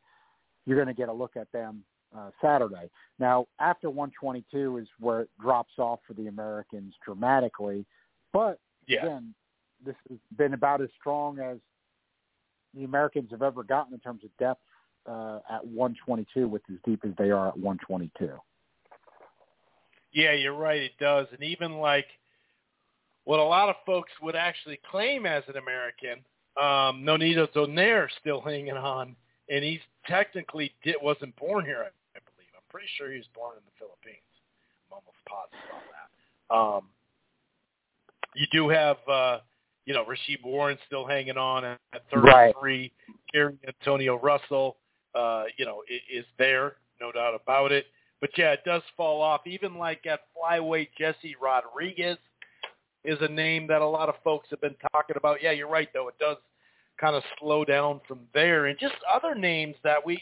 Speaker 1: them Saturday. Now, after 122 is where it drops off for the Americans dramatically. But again, this has been about as strong as the Americans have ever gotten in terms of depth at 122, with as deep as they are at 122.
Speaker 2: Yeah, you're right. It does. And even like what a lot of folks would actually claim as an American, Nonito Donaire still hanging on, and he's technically wasn't born here, I believe. I'm pretty sure he was born in the Philippines. I'm almost positive on that. You do have Rasheed Warren's still hanging on at 33. Right. Gary Antonio Russell, is there, no doubt about it. But, yeah, it does fall off. Even like at flyweight, Jesse Rodriguez is a name that a lot of folks have been talking about. Yeah, you're right, though. It does kind of slow down from there. And just other names that we,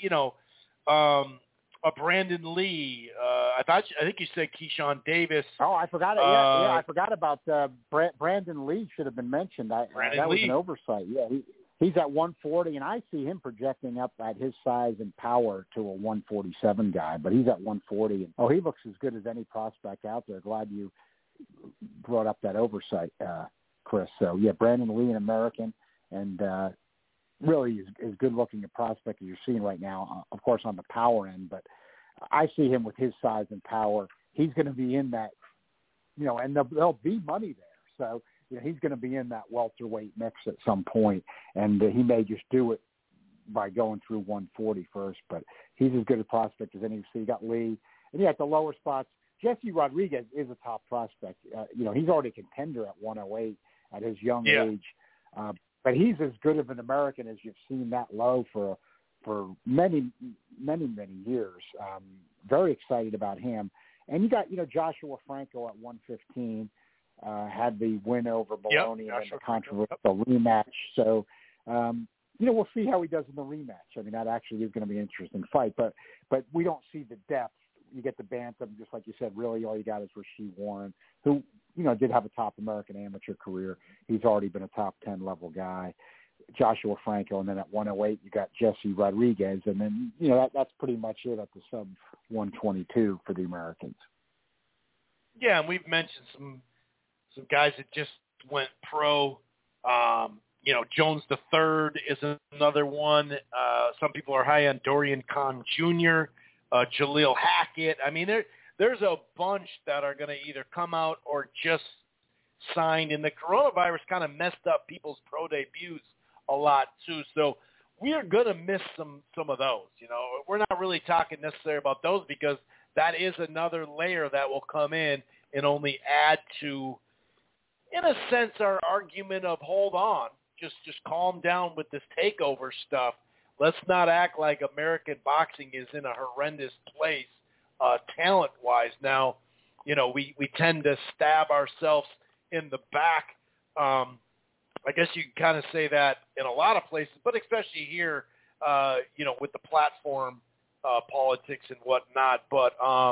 Speaker 2: Brandon Lee. I think you said Keyshawn Davis.
Speaker 1: Oh, I forgot. I forgot about Brandon Lee. Should have been mentioned. That was an oversight. Yeah, he's at 140, and I see him projecting up at his size and power to a 147 guy. But he's at 140. And, he looks as good as any prospect out there. Glad you brought up that oversight, Chris. So yeah, Brandon Lee, an American, and really is good looking a prospect as you're seeing right now. Of course, on the power end, but I see him with his size and power. He's going to be in that, and there'll be money there. So he's going to be in that welterweight mix at some point, and he may just do it by going through 140 first. But he's as good a prospect as any. So you got Lee, and at the lower spots, Jesse Rodriguez is a top prospect. He's already a contender at 108 at his young age. But he's as good of an American as you've seen that low for many, many, many years. Very excited about him. And you got, Joshua Franco at 115, had the win over Maloney and the controversial rematch. So, we'll see how he does in the rematch. I mean, that actually is going to be an interesting fight. But we don't see the depth. You get the bantam, just like you said, really all you got is Rasheed Warren, who, did have a top American amateur career. He's already been a top 10 level guy. Joshua Franco, and then at 108 you got Jesse Rodriguez, and then that's pretty much it at the sub 122 for the Americans.
Speaker 2: Yeah, and we've mentioned some guys that just went pro. Jones III is another one. Some people are high on Dorian Kahn Jr., Jaleel Hackett. I mean, there's a bunch that are going to either come out or just signed, and the coronavirus kind of messed up people's pro debuts a lot too. So we are going to miss some of those. We're not really talking necessarily about those because that is another layer that will come in and only add to, in a sense, our argument of hold on, just calm down with this takeover stuff. Let's not act like American boxing is in a horrendous place talent-wise. Now, we tend to stab ourselves in the back. I guess you can kind of say that in a lot of places, but especially here, with the platform politics and whatnot. But,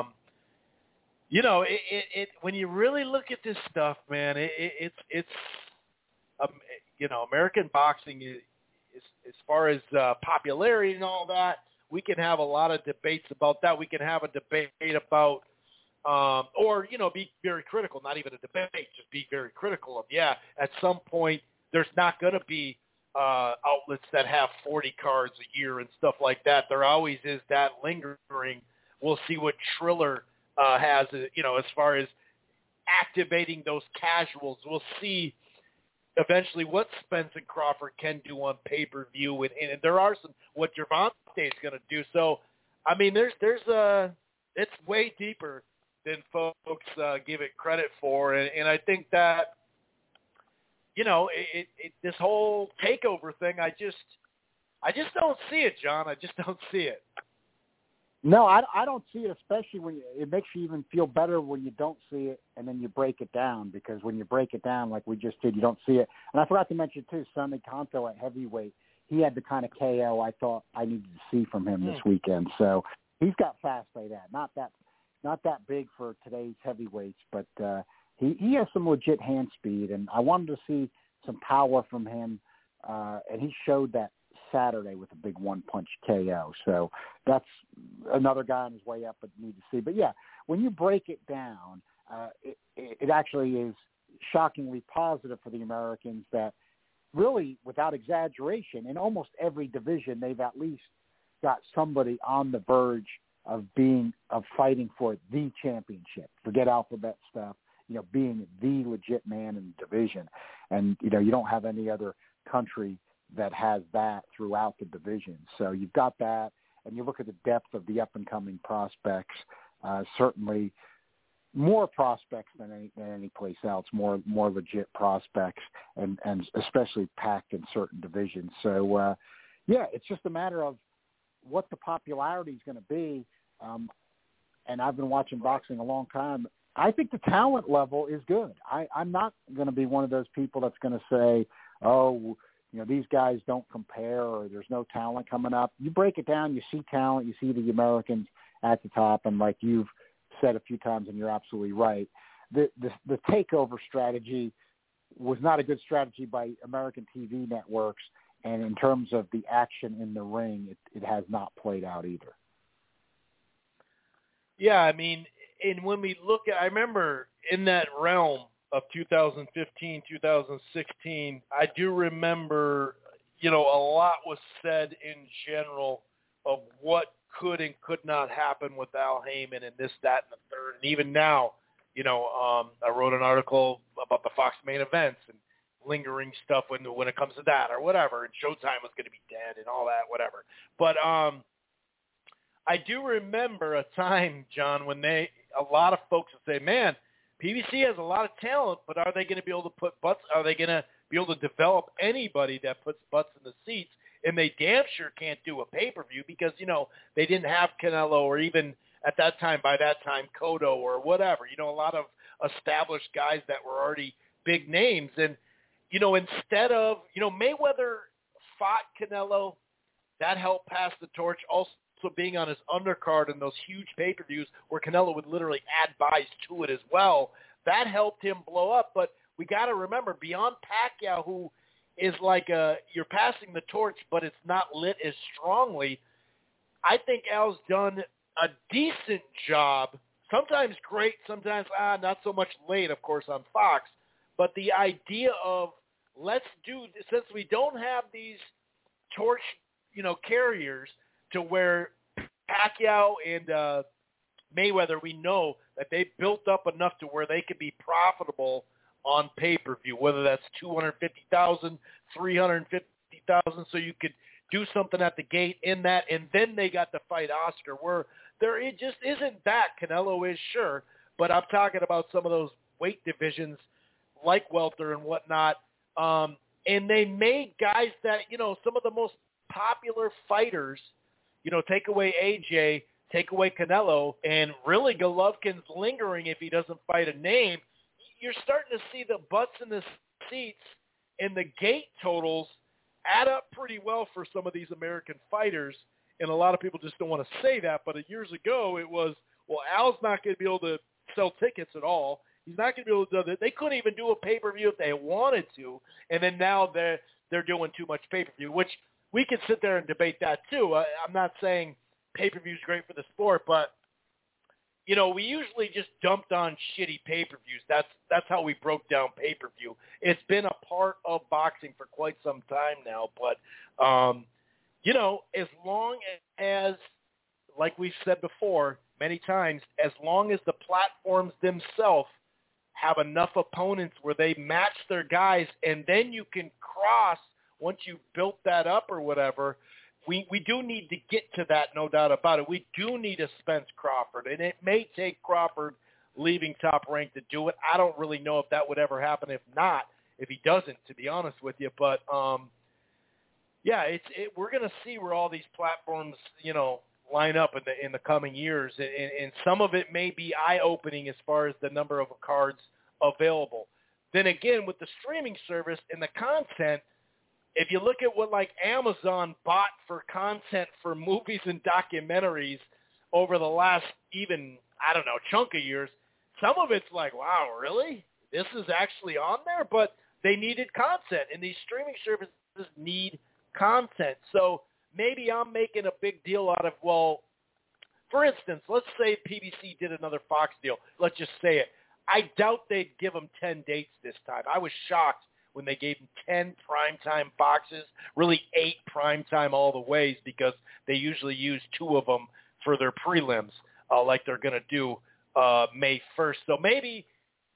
Speaker 2: when you really look at this stuff, man, it's American boxing is as far as popularity and all that, we can have a lot of debates about that. We can have a debate about, be very critical, not even a debate, just be very critical of, at some point there's not going to be outlets that have 40 cards a year and stuff like that. There always is that lingering. We'll see what Triller has, as far as activating those casuals. We'll see eventually what Spence and Crawford can do on pay-per-view, and there are some what Gervonta is going to do. So, I mean, it's way deeper than folks give it credit for, and I think that this whole takeover thing, I just don't see it, John. I just don't see it.
Speaker 1: No, I don't see it, especially when it makes you even feel better when you don't see it and then you break it down, because when you break it down like we just did, you don't see it. And I forgot to mention, too, Sonny Conto at heavyweight. He had the kind of KO I thought I needed to see from him this weekend. So he's got fast like that. Not that big for today's heavyweights, but he has some legit hand speed, and I wanted to see some power from him, and he showed that Saturday with a big one-punch KO. So that's another guy on his way up but need to see. But, yeah, when you break it down, it actually is shockingly positive for the Americans that really, without exaggeration, in almost every division, they've at least got somebody on the verge of fighting for the championship. Forget alphabet stuff, being the legit man in the division. And, you don't have any other country that has that throughout the division. So you've got that, and you look at the depth of the up-and-coming prospects. Certainly, more prospects than any place else, more legit prospects, and especially packed in certain divisions. So, it's just a matter of what the popularity is going to be. And I've been watching boxing a long time. I think the talent level is good. I'm not going to be one of those people that's going to say, oh, these guys don't compare or there's no talent coming up. You break it down, you see talent, you see the Americans at the top, and like you've said a few times, and you're absolutely right, the takeover strategy was not a good strategy by American TV networks, and in terms of the action in the ring, it has not played out either.
Speaker 2: Yeah, I mean, and when we look at, I remember in that realm of 2015, 2016, I do remember, a lot was said in general of what could and could not happen with Al Heyman and this, that, and the third. And even now, I wrote an article about the Fox main events and lingering stuff when it comes to that or whatever, and Showtime was going to be dead and all that, whatever. But I do remember a time, John, when a lot of folks would say, man, PBC has a lot of talent, but are they going to be able to put butts? Are they going to be able to develop anybody that puts butts in the seats? And they damn sure can't do a pay-per-view because, they didn't have Canelo or even at that time, by that time, Cotto or whatever. A lot of established guys that were already big names. And, instead of, Mayweather fought Canelo, that helped pass the torch. Also being on his undercard in those huge pay-per-views where Canelo would literally add buys to it as well, that helped him blow up. But we got to remember, beyond Pacquiao, who is like you're passing the torch, but it's not lit as strongly, I think Al's done a decent job, sometimes great, sometimes not so much late, of course, on Fox. But the idea of since we don't have these torch, carriers to where Pacquiao and Mayweather, we know that they built up enough to where they could be profitable on pay-per-view, whether that's 250,000, 350,000, so you could do something at the gate in that, and then they got to fight Oscar, where it just isn't that. Canelo is, sure, but I'm talking about some of those weight divisions like welter and whatnot, and they made guys that, some of the most popular fighters, take away AJ, take away Canelo, and really Golovkin's lingering if he doesn't fight a name. You're starting to see the butts in the seats and the gate totals add up pretty well for some of these American fighters, and a lot of people just don't want to say that, but years ago it was, well, Al's not going to be able to sell tickets at all. He's not going to be able to do that. They couldn't even do a pay-per-view if they wanted to, and then now they're doing too much pay-per-view, which we could sit there and debate that too. I'm not saying pay-per-view is great for the sport, but we usually just dumped on shitty pay-per-views. That's how we broke down pay-per-view. It's been a part of boxing for quite some time now, but as long as, like we've said before many times, as long as the platforms themselves have enough opponents where they match their guys, and then you can cross once you've built that up or whatever. We do need to get to that, no doubt about it. We do need a Spence Crawford, and it may take Crawford leaving Top Rank to do it. I don't really know if that would ever happen. If he doesn't, to be honest with you. But, we're going to see where all these platforms, line up in the coming years, and some of it may be eye-opening as far as the number of cards available. Then again, with the streaming service and the content, if you look at what like Amazon bought for content for movies and documentaries over the last chunk of years, some of it's like, wow, really? This is actually on there? But they needed content, and these streaming services need content. So maybe I'm making a big deal out of, well, for instance, let's say PBC did another Fox deal. Let's just say it. I doubt they'd give them 10 dates this time. I was shocked when they gave them 10 primetime boxes, really 8 primetime all the ways, because they usually use 2 of them for their prelims, like they're going to do May 1st. So maybe,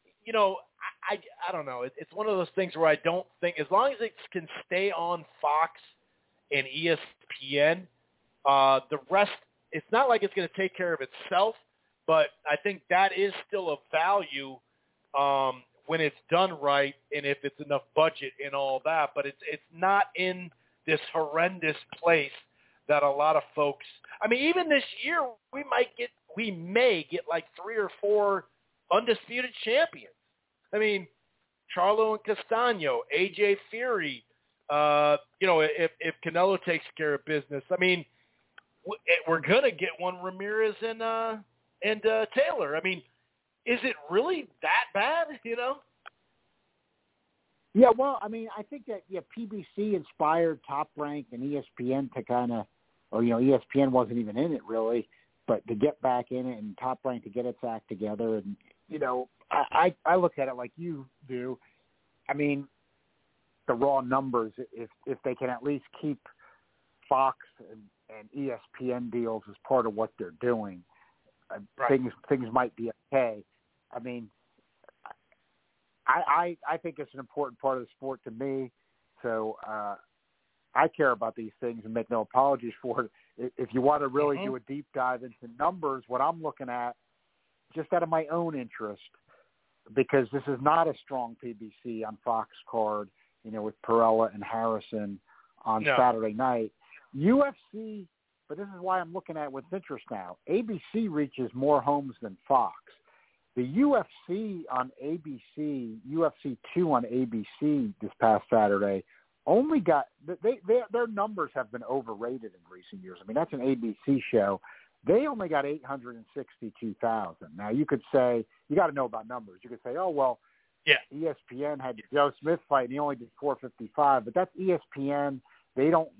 Speaker 2: I don't know. It's one of those things where I don't think, as long as it can stay on Fox and ESPN, the rest, it's not like it's going to take care of itself, But I think that is still a value when it's done right and if it's enough budget and all that. But it's not in this horrendous place that a lot of folks – I mean, even this year we may get like 3 or 4 undisputed champions. I mean, Charlo and Castano, AJ Fury, if Canelo takes care of business. I mean, we're going to get one Ramirez and Taylor. I mean, is it really that bad,
Speaker 1: Yeah, well, I mean, I think that PBC inspired Top Rank and ESPN to kind of, or ESPN wasn't even in it really, but to get back in it and Top Rank to get its act together, and I look at it like you do. I mean, the raw numbers, if they can at least keep Fox and ESPN deals as part of what they're doing, right, things might be okay. I mean, I think it's an important part of the sport to me, so I care about these things and make no apologies for it. If you want to really do a deep dive into numbers, what I'm looking at, just out of my own interest, because this is not a strong PBC on Fox card, with Perella and Harrison on Saturday night. UFC, but this is why I'm looking at what's interest now. ABC reaches more homes than Fox. The UFC on ABC, UFC 2 on ABC this past Saturday, only got their numbers have been overrated in recent years. I mean, that's an ABC show. They only got 862,000. Now, you could say, you got to know about numbers. You could say, oh, well, ESPN had the Joe Smith fight, and he only did 455. But that's ESPN. They don't.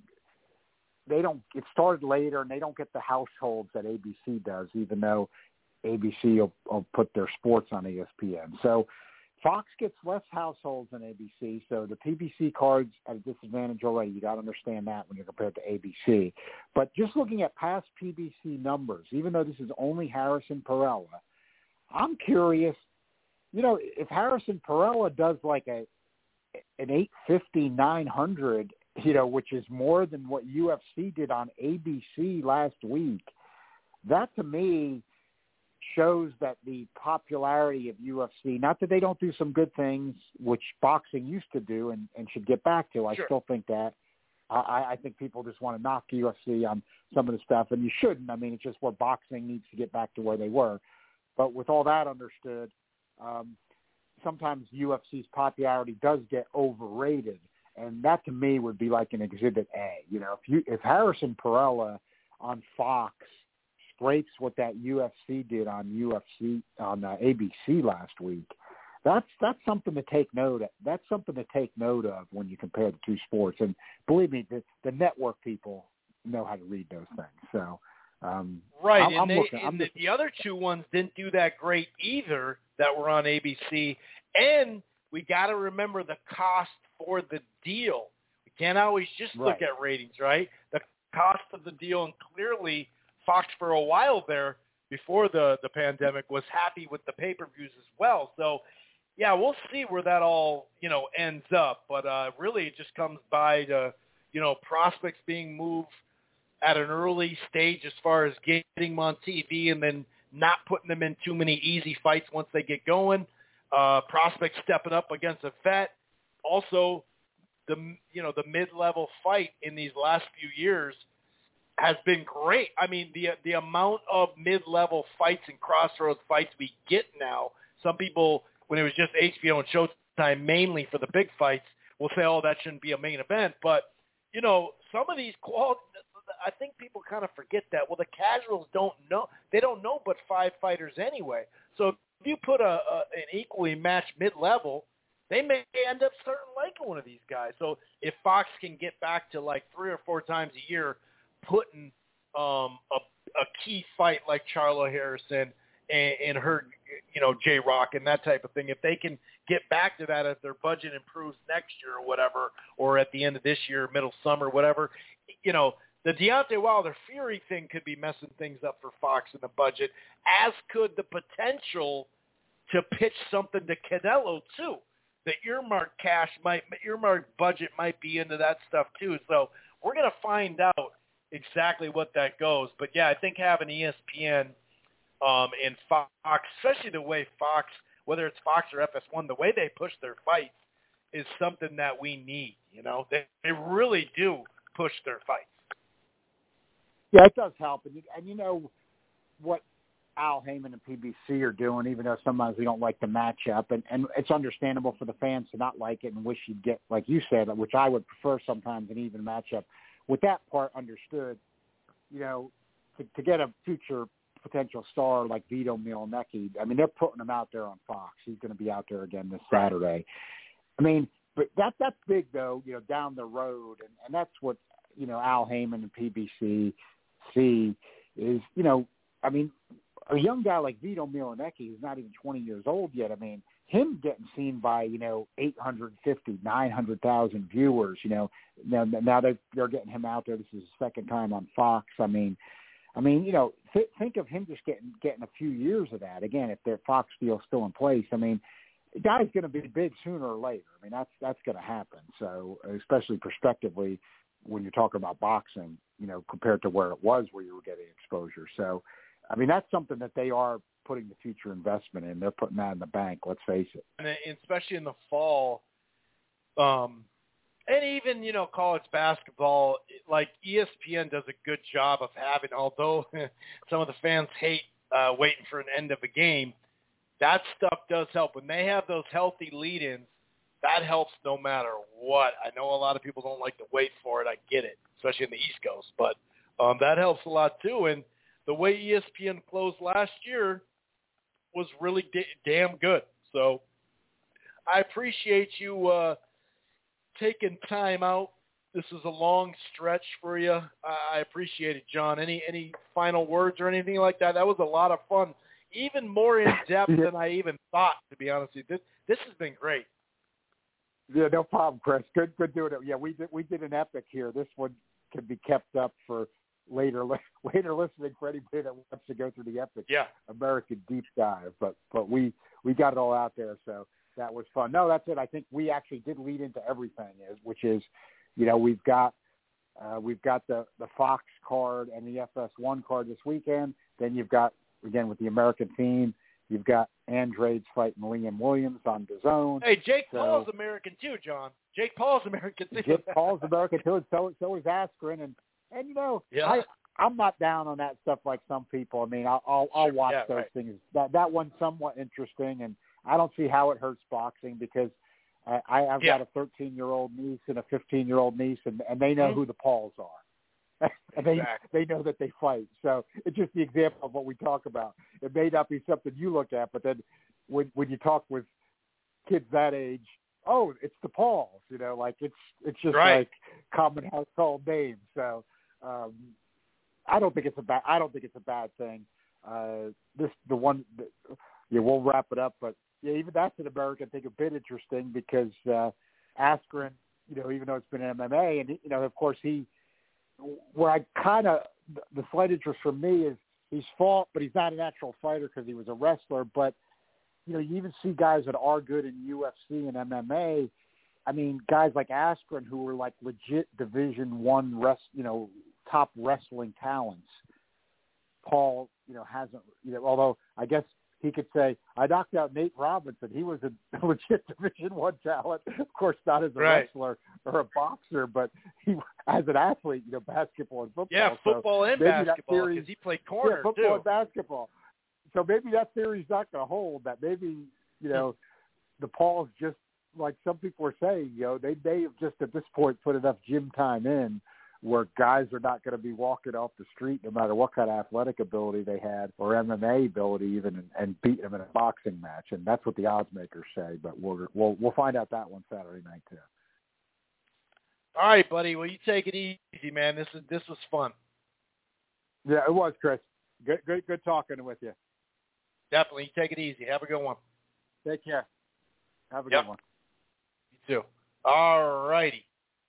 Speaker 1: It started later, and they don't get the households that ABC does, even though ABC will put their sports on ESPN. So Fox gets less households than ABC, so the PBC card's at a disadvantage already. You got to understand that when you're compared to ABC. But just looking at past PBC numbers, even though this is only Harrison Perella, I'm curious, if Harrison Perella does like an 850, 900, which is more than what UFC did on ABC last week, that to me shows that the popularity of UFC, not that they don't do some good things, which boxing used to do and should get back to. I still think that. I think people just want to knock UFC on some of the stuff, and you shouldn't. I mean, it's just where boxing needs to get back to where they were. But with all that understood, sometimes UFC's popularity does get overrated, and that to me would be like an Exhibit A. If Harrison Perella on Fox scrapes what that UFC did on ABC last week, that's something to take note of. That's something to take note of when you compare the two sports. And believe me, the network people know how to read those things. So
Speaker 2: right, the other two ones didn't do that great either that were on ABC. And we got to remember the cost for the deal. We can't always just look at ratings, right? The cost of the deal, and clearly Fox for a while there before the pandemic was happy with the pay-per-views as well. So, yeah, we'll see where that all, ends up. But really it just comes by to, prospects being moved at an early stage as far as getting them on TV and then not putting them in too many easy fights once they get going. Prospects stepping up against a vet. Also, the mid-level fight in these last few years has been great. I mean, the amount of mid-level fights and crossroads fights we get now, some people, when it was just HBO and Showtime mainly for the big fights, will say, oh, that shouldn't be a main event. But, some of these I think people kind of forget that. Well, the casuals don't know. They don't know but 5 fighters anyway. So if you put an equally matched mid-level, they may end up starting liking one of these guys. So if Fox can get back to like 3 or 4 times a year putting a key fight like Charlo Harrison and her, J-Rock and that type of thing, if they can get back to that as their budget improves next year or whatever, or at the end of this year, middle summer, whatever, the Deontay Wilder-Fury thing could be messing things up for Fox in the budget, as could the potential to pitch something to Canelo too. The earmark budget might be into that stuff too. So we're going to find out exactly what that goes. But yeah, I think having ESPN And Fox, especially the way Fox, whether it's Fox or FS1, the way they push their fights is something that we need. You know, they really do push their fights.
Speaker 1: Yeah, it does help. And you know what Al Heyman and PBC are doing, even though sometimes we don't like the matchup. And it's understandable for the fans to not like it and wish you'd get, like you said, which I would prefer sometimes, an even matchup. With that part understood, you know, to get a future potential star like Vito Mielnicki, I mean, they're putting him out there on Fox. He's going to be out there again this Saturday. I mean, but that's big, though, you know, down the road. And that's what, you know, Al Heyman and PBC see is, you know, I mean, a young guy like Vito Mielnicki, who's not even 20 years old yet, I mean, him getting seen by, you know, 850, 900,000 viewers, you know, now they're getting him out there. This is his second time on Fox. I mean, you know, think of him just getting a few years of that. Again, if their Fox deal's still in place, I mean, the guy's going to be big sooner or later. I mean, that's going to happen. So, especially prospectively, when you're talking about boxing, you know, compared to where it was, where you were getting exposure. So, I mean, that's something that they are putting the future investment in. They're putting that in the bank, let's face it.
Speaker 2: And especially in the fall, and even, you know, college basketball, like ESPN does a good job of having, although some of the fans hate waiting for an end of a game, that stuff does help. When they have those healthy lead-ins, that helps no matter what. I know a lot of people don't like to wait for it. I get it, especially in the East Coast. But that helps a lot too. And the way ESPN closed last year was really damn good. So I appreciate you taking time out. This is a long stretch for you. I appreciate it, John. Any final words or anything like that? That was a lot of fun. Even more in-depth than I even thought, to be honest with you. This has been great.
Speaker 1: Yeah, no problem, Chris. Good doing it. Yeah, we did an epic here. This one can be kept up for later listening for anybody that wants to go through the epic American deep dive. But we got it all out there, so that was fun. No, that's it. I think we actually did lead into everything, which is, you know, we've got the Fox card and the FS1 card this weekend. Then you've got, again, with the American theme, you've got Andrade's fighting Liam Williams on DAZN.
Speaker 2: Hey, Jake Paul's American too, John. Jake Paul's American too.
Speaker 1: Jake Paul's American too, and so is Askren. And you know, I'm not down on that stuff like some people. I mean, I'll watch those things. That one's somewhat interesting, and I don't see how it hurts boxing because I've got a 13-year-old niece and a 15-year-old niece, and they know who the Pauls are. And they know that they fight. So it's just the example of what we talk about. It may not be something you look at, but then when you talk with kids that age, oh, it's the Pauls, you know, like it's just like common household names. So I don't think it's a bad thing. We'll wrap it up, but yeah, even that's an American thing, a bit interesting because Askren, you know, even though it's been MMA, and you know, of course where I kind of, the slight interest for me is he's fought, but he's not a natural fighter because he was a wrestler. But, you know, you even see guys that are good in UFC and MMA. I mean, guys like Askren who were like legit Division I, top wrestling talents. Paul, you know, hasn't, you know, although I guess he could say, I knocked out Nate Robinson. He was a legit Division I talent. Of course, not as a wrestler or a boxer, but he, as an athlete, you know, basketball and football.
Speaker 2: Yeah, football and basketball, because he played corner,
Speaker 1: football
Speaker 2: too.
Speaker 1: And basketball. So maybe that theory's not going to hold, that maybe, you know, the Pauls, just like some people are saying, you know, they have just at this point put enough gym time in where guys are not going to be walking off the street no matter what kind of athletic ability they had or MMA ability even and beating them in a boxing match. And that's what the odds makers say. But we'll find out that one Saturday night too.
Speaker 2: All right, buddy. Well, you take it easy, man. This was fun.
Speaker 1: Yeah, it was, Chris. Good talking with you.
Speaker 2: Definitely. You take it easy. Have a good one.
Speaker 1: Take care. Have a good one.
Speaker 2: You too. All righty.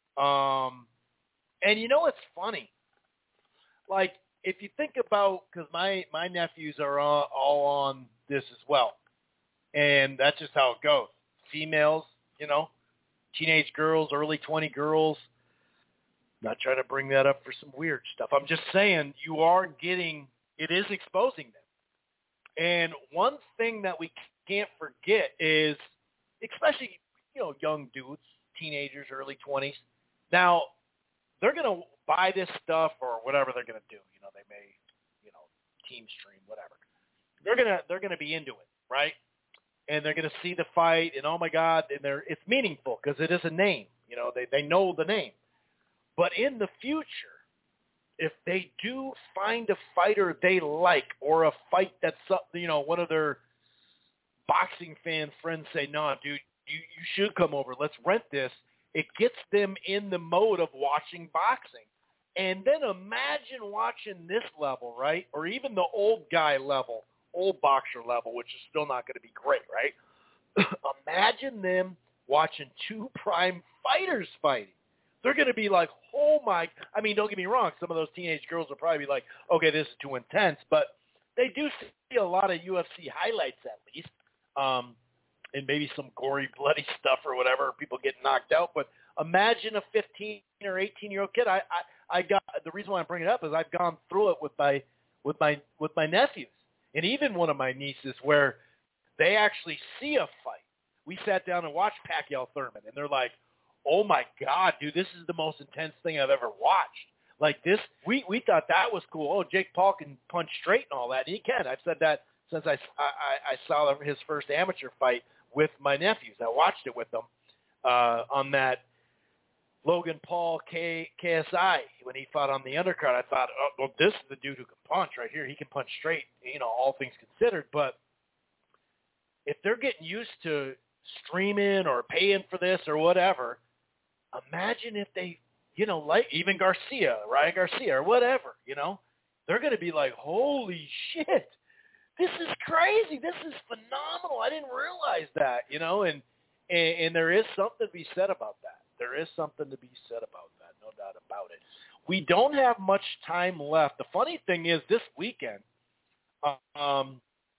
Speaker 2: And you know what's funny? Like, if you think about, because my nephews are all on this as well, and that's just how it goes. Females, you know, teenage girls, early 20 girls. Not trying to bring that up for some weird stuff. I'm just saying it is exposing them. And one thing that we can't forget is, especially, young dudes, teenagers, early 20s. Now, they're going to buy this stuff or whatever they're going to do. They may, team stream, whatever. They're going to be into it, right? And they're going to see the fight, and oh my God, and it's meaningful because it is a name. They know the name. But in the future, if they do find a fighter they like, or a fight that's one of their boxing fan friends say, no, dude, you should come over. Let's rent this. It gets them in the mode of watching boxing. And then imagine watching this level, right? Or even the old guy level, old boxer level, which is still not going to be great, right? Imagine them watching two prime fighters fighting. They're going to be like, oh my, don't get me wrong. Some of those teenage girls will probably be like, okay, this is too intense. But they do see a lot of UFC highlights at least. And maybe some gory, bloody stuff or whatever, people get knocked out. But imagine a 15 or 18-year-old kid. I got the reason why I'm bringing it up is I've gone through it with my nephews, and even one of my nieces, where they actually see a fight. We sat down and watched Pacquiao Thurman, and they're like, "Oh my God, dude, this is the most intense thing I've ever watched." Like this, we thought that was cool. Oh, Jake Paul can punch straight and all that. And he can. I've said that since I saw his first amateur fight with my nephews. I watched it with them on that Logan Paul KSI when he fought on the undercard. I thought, oh, well, this is the dude who can punch right here. He can punch straight, all things considered. But if they're getting used to streaming or paying for this or whatever, imagine if they, like even Ryan Garcia or whatever, they're going to be like, holy shit, this is crazy. This is phenomenal. I didn't realize that, and there is something to be said about that. There is something to be said about that, no doubt about it. We don't have much time left. The funny thing is this weekend, the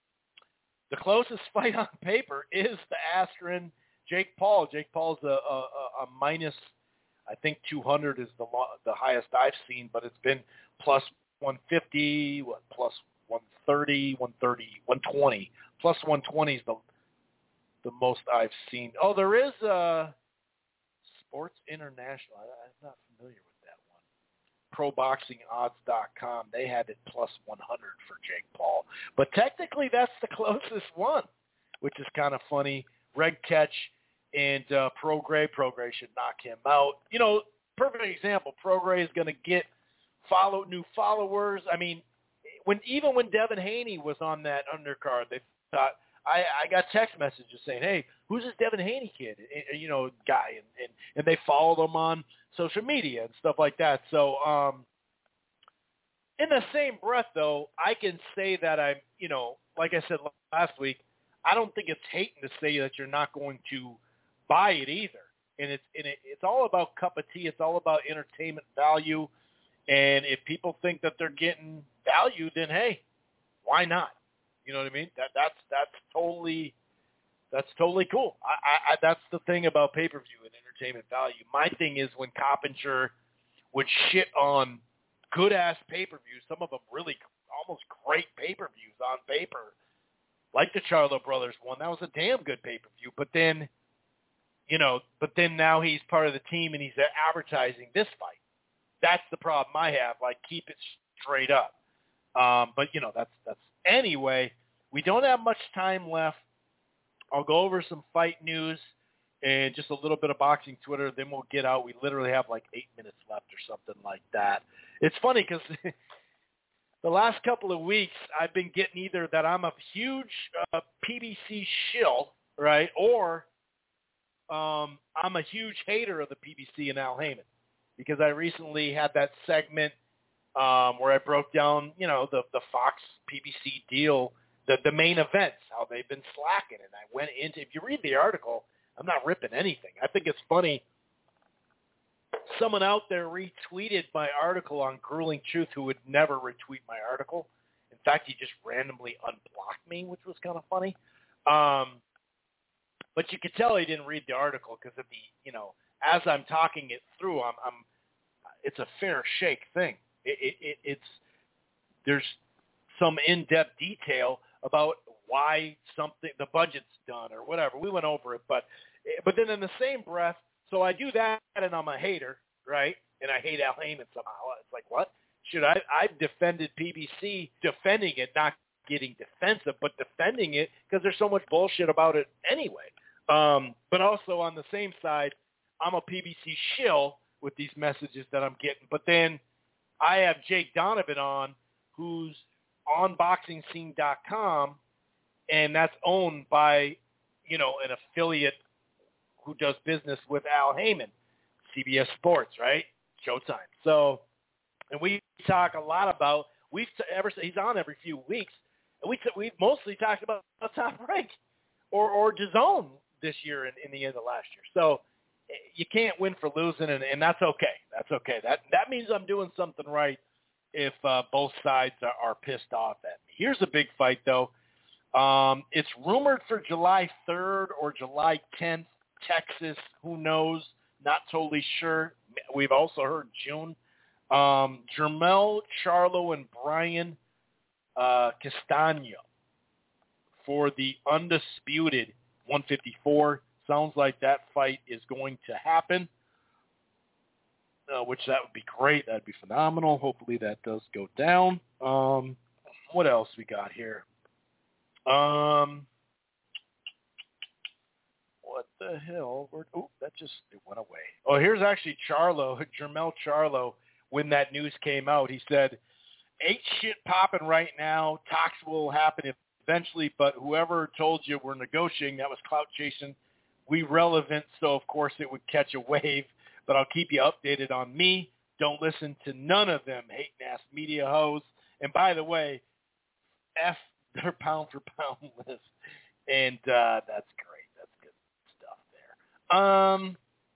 Speaker 2: closest fight on paper is the Askren Jake Paul. Jake Paul's a minus, I think 200 is the highest I've seen, but it's been plus 150, plus 130, 120. Plus 120 is the most I've seen. Oh, there is Sports International. I'm not familiar with that one. ProBoxingOdds.com. They had it plus 100 for Jake Paul. But technically, that's the closest one, which is kind of funny. Reg Ketch and Prograis. Prograis should knock him out. Perfect example. Prograis is going to get new followers. When Devin Haney was on that undercard, they thought, I got text messages saying, hey, who's this Devin Haney kid, guy? And they followed him on social media and stuff like that. So in the same breath, though, I can say that I'm, like I said last week, I don't think it's hating to say that you're not going to buy it either. And it's all about cup of tea. It's all about entertainment value. And if people think that they're getting value, then hey, why not? You know what I mean? That's totally cool. I that's the thing about pay-per-view and entertainment value. My thing is when Coppinger would shit on good-ass pay-per-views, some of them really almost great pay-per-views on paper, like the Charlo Brothers one. That was a damn good pay-per-view. But then, now he's part of the team and he's advertising this fight. That's the problem I have. Like, keep it straight up. But that's anyway. We don't have much time left. I'll go over some fight news and just a little bit of boxing Twitter. Then we'll get out. We literally have like 8 minutes left or something like that. It's funny because the last couple of weeks I've been getting either that I'm a huge PBC shill, right, or I'm a huge hater of the PBC and Al Heyman, because I recently had that segment where I broke down, the Fox PBC deal, the main events, how they've been slacking. And I went into, if you read the article, I'm not ripping anything. I think it's funny. Someone out there retweeted my article on Grueling Truth who would never retweet my article. In fact, he just randomly unblocked me, which was kind of funny. But you could tell he didn't read the article because of the, as I'm talking it through, it's a fair shake thing. There's some in-depth detail about why the budget's done or whatever. We went over it, but then in the same breath, so I do that and I'm a hater, right? And I hate Al Heyman somehow. It's like, what? I've defended PBC, defending it, not getting defensive, but defending it because there's so much bullshit about it anyway. But also on the same side, I'm a PBC shill with these messages that I'm getting. But then I have Jake Donovan on, who's on BoxingScene.com, and that's owned by, an affiliate who does business with Al Heyman, CBS Sports, right? Showtime. So, and we talk a lot about, he's on every few weeks, and we've mostly talked about Top Rank or DAZN this year in the end of last year. So you can't win for losing, and that's okay. That's okay. That means I'm doing something right if both sides are pissed off at me. Here's a big fight, though. It's rumored for July 3rd or July 10th, Texas. Who knows? Not totally sure. We've also heard June. Jermell Charlo and Brian Castano for the undisputed 154. Sounds like that fight is going to happen, which that would be great. That would be phenomenal. Hopefully that does go down. What else we got here? What the hell? That just went away. Oh, here's actually Jermell Charlo. When that news came out, he said, ain't shit popping right now. Talks will happen eventually, but whoever told you we're negotiating, that was clout chasing. We relevant, so of course it would catch a wave, but I'll keep you updated on me. Don't listen to none of them hating-ass media hoes. And by the way, F their pound-for-pound list. And that's great. That's good stuff there.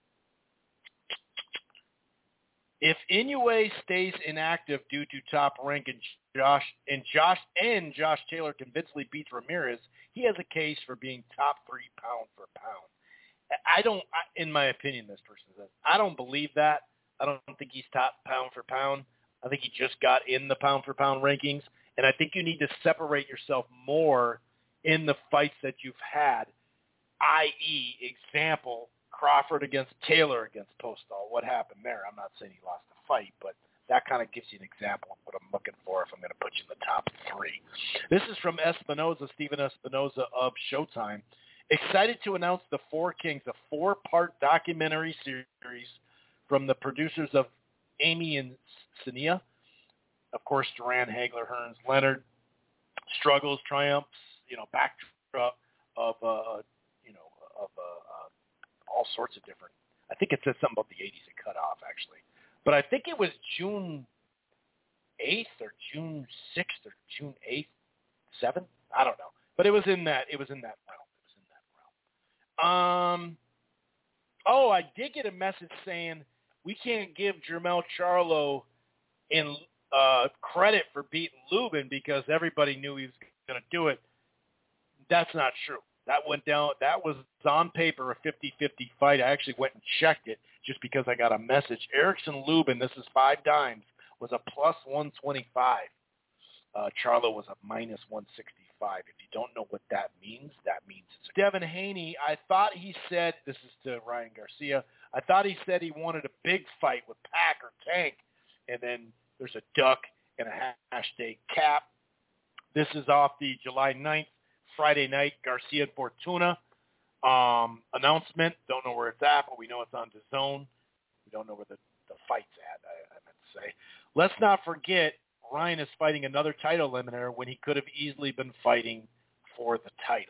Speaker 2: If Inoue stays inactive due to Top Rank and Josh Taylor convincingly beats Ramirez, he has a case for being top 3 pound for pound. In my opinion, this person says, I don't believe that. I don't think he's top pound for pound. I think he just got in the pound for pound rankings, and I think you need to separate yourself more in the fights that you've had, i.e., example, Crawford against Taylor against Postol. What happened there? I'm not saying he lost the fight, but that kind of gives you an example of what I'm looking for if I'm going to put you in the top 3. This is from Stephen Espinoza of Showtime. Excited to announce The Four Kings, a 4-part documentary series from the producers of Amy and Sania. Of course, Duran, Hagler, Hearns, Leonard, struggles, triumphs, backdrop of all sorts of different. I think it says something about the 80s it cut off, actually. But I think it was June 8th or June 6th or June 8th, 7th. I don't know. But it was in that realm. I did get a message saying we can't give Jermell Charlo credit for beating Lubin because everybody knew he was going to do it. That's not true. That went down. That was on paper a 50-50 fight. I actually went and checked it just because I got a message. Erickson Lubin, this is 5 dimes, was a plus 125. Charlo was a minus 165. If you don't know what that means it's Devin Haney. I thought he said, this is to Ryan Garcia, I thought he said he wanted a big fight with Pac or Tank, and then there's a duck and a hashtag cap. This is off the July 9th, Friday night, Garcia and Fortuna announcement. Don't know where it's at, but we know it's on DAZN. We don't know where the fight's at, I meant to say. Let's not forget, Ryan is fighting another title eliminator when he could have easily been fighting for the title.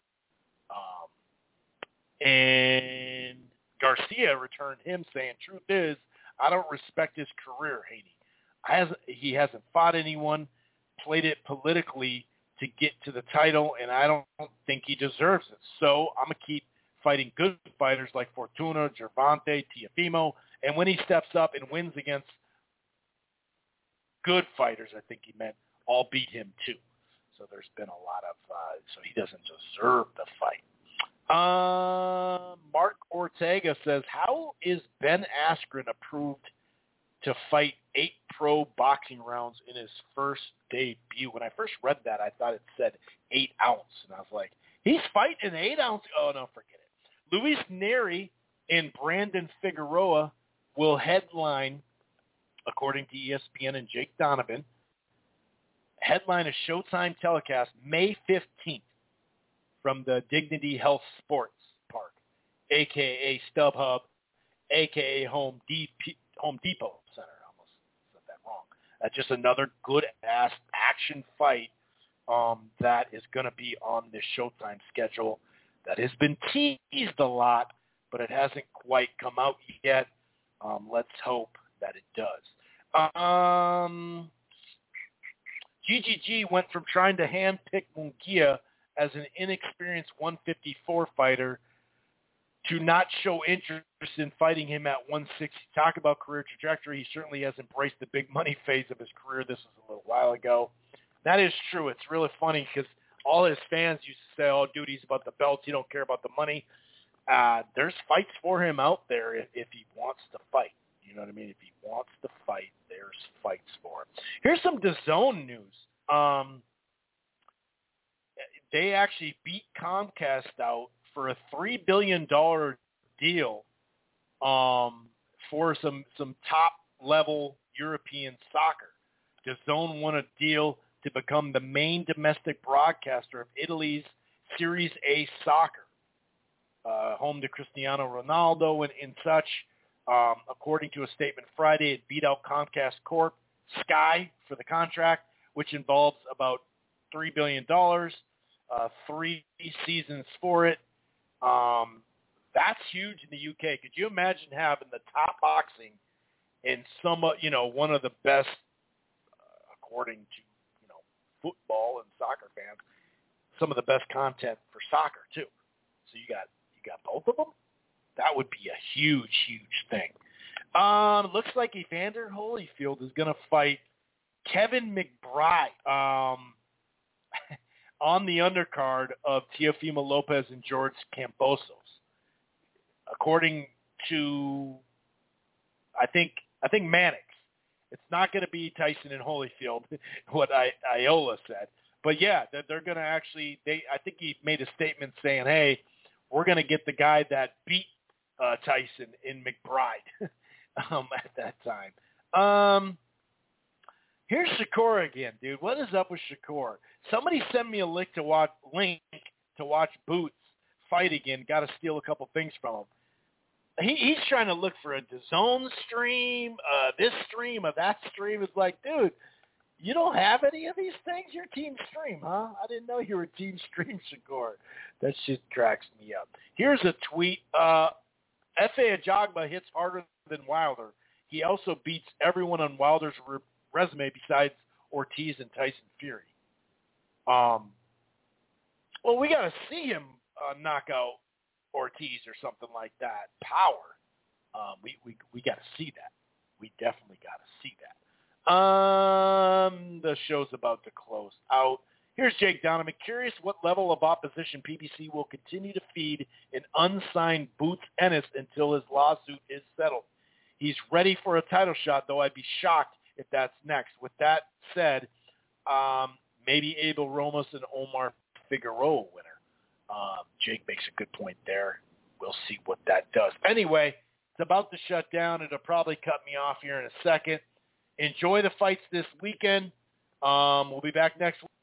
Speaker 2: And Garcia returned him saying, truth is, I don't respect his career, Haney. He hasn't fought anyone, played it politically to get to the title, and I don't think he deserves it. So I'm going to keep fighting good fighters like Fortuna, Gervonta, Teofimo, and when he steps up and wins against good fighters, I think he meant, I'll beat him too. So there's been a lot of, so he doesn't deserve the fight. Mark Ortega says, how is Ben Askren approved to fight 8 pro boxing rounds in his first debut. When I first read that, I thought it said 8 ounce, and I was like, he's fighting an 8 ounce? Oh, no, forget it. Luis Neri and Brandon Figueroa will headline, according to ESPN and Jake Donovan, headline a Showtime telecast May 15th from the Dignity Health Sports Park, a.k.a. StubHub, a.k.a. Home Depot Center. I almost said that wrong. That's just another good-ass action fight that is going to be on this Showtime schedule that has been teased a lot, but it hasn't quite come out yet. Let's hope that it does. GGG went from trying to handpick Munguia as an inexperienced 154 fighter to not show interest in fighting him at 160. Talk about career trajectory. He certainly has embraced the big money phase of his career. This was a little while ago. That is true. It's really funny because all his fans used to say, oh, dude, he's about the belts. He don't care about the money. There's fights for him out there if he wants to fight. You know what I mean? If he wants to fight, there's fights for him. Here's some DAZN news. They actually beat Comcast out for a $3 billion deal for some top-level European soccer. DAZN won a deal to become the main domestic broadcaster of Italy's Series A soccer, home to Cristiano Ronaldo and such. According to a statement Friday, it beat out Comcast Corp, Sky for the contract, which involves about $3 billion, 3 seasons for it. That's huge in the UK. Could you imagine having the top boxing in one of the best, according to, football and soccer fans, some of the best content for soccer too. So you got both of them? That would be a huge, huge thing. Looks like Evander Holyfield is going to fight Kevin McBride on the undercard of Teofimo Lopez and George Kambosos. According to, I think Mannix, it's not going to be Tyson and Holyfield, what Iola said. But yeah, they're going to actually. I think he made a statement saying, "Hey, we're going to get the guy that beat Tyson in McBride at that time." Here's Shakur again, dude. What is up with Shakur? Somebody send me a link to watch Boots fight again. Got to steal a couple things from him. He's trying to look for a DAZN stream, this stream, or that stream. It's like, dude, you don't have any of these things? You're Team Stream, huh? I didn't know you were Team Stream, Shakur. That shit cracks me up. Here's a tweet. F.A. Ajagba hits harder than Wilder. He also beats everyone on Wilder's resume besides Ortiz and Tyson Fury. Well, we got to see him knock out Ortiz or something like that. Power. We got to see that. We definitely got to see that. The show's about to close out. Here's Jake Donovan. Curious what level of opposition PBC will continue to feed an unsigned Boots Ennis until his lawsuit is settled. He's ready for a title shot, though I'd be shocked if that's next. With that said, maybe Abel Ramos and Omar Figueroa winner. Jake makes a good point there. We'll see what that does. Anyway, it's about to shut down. It'll probably cut me off here in a second. Enjoy the fights this weekend. We'll be back next week.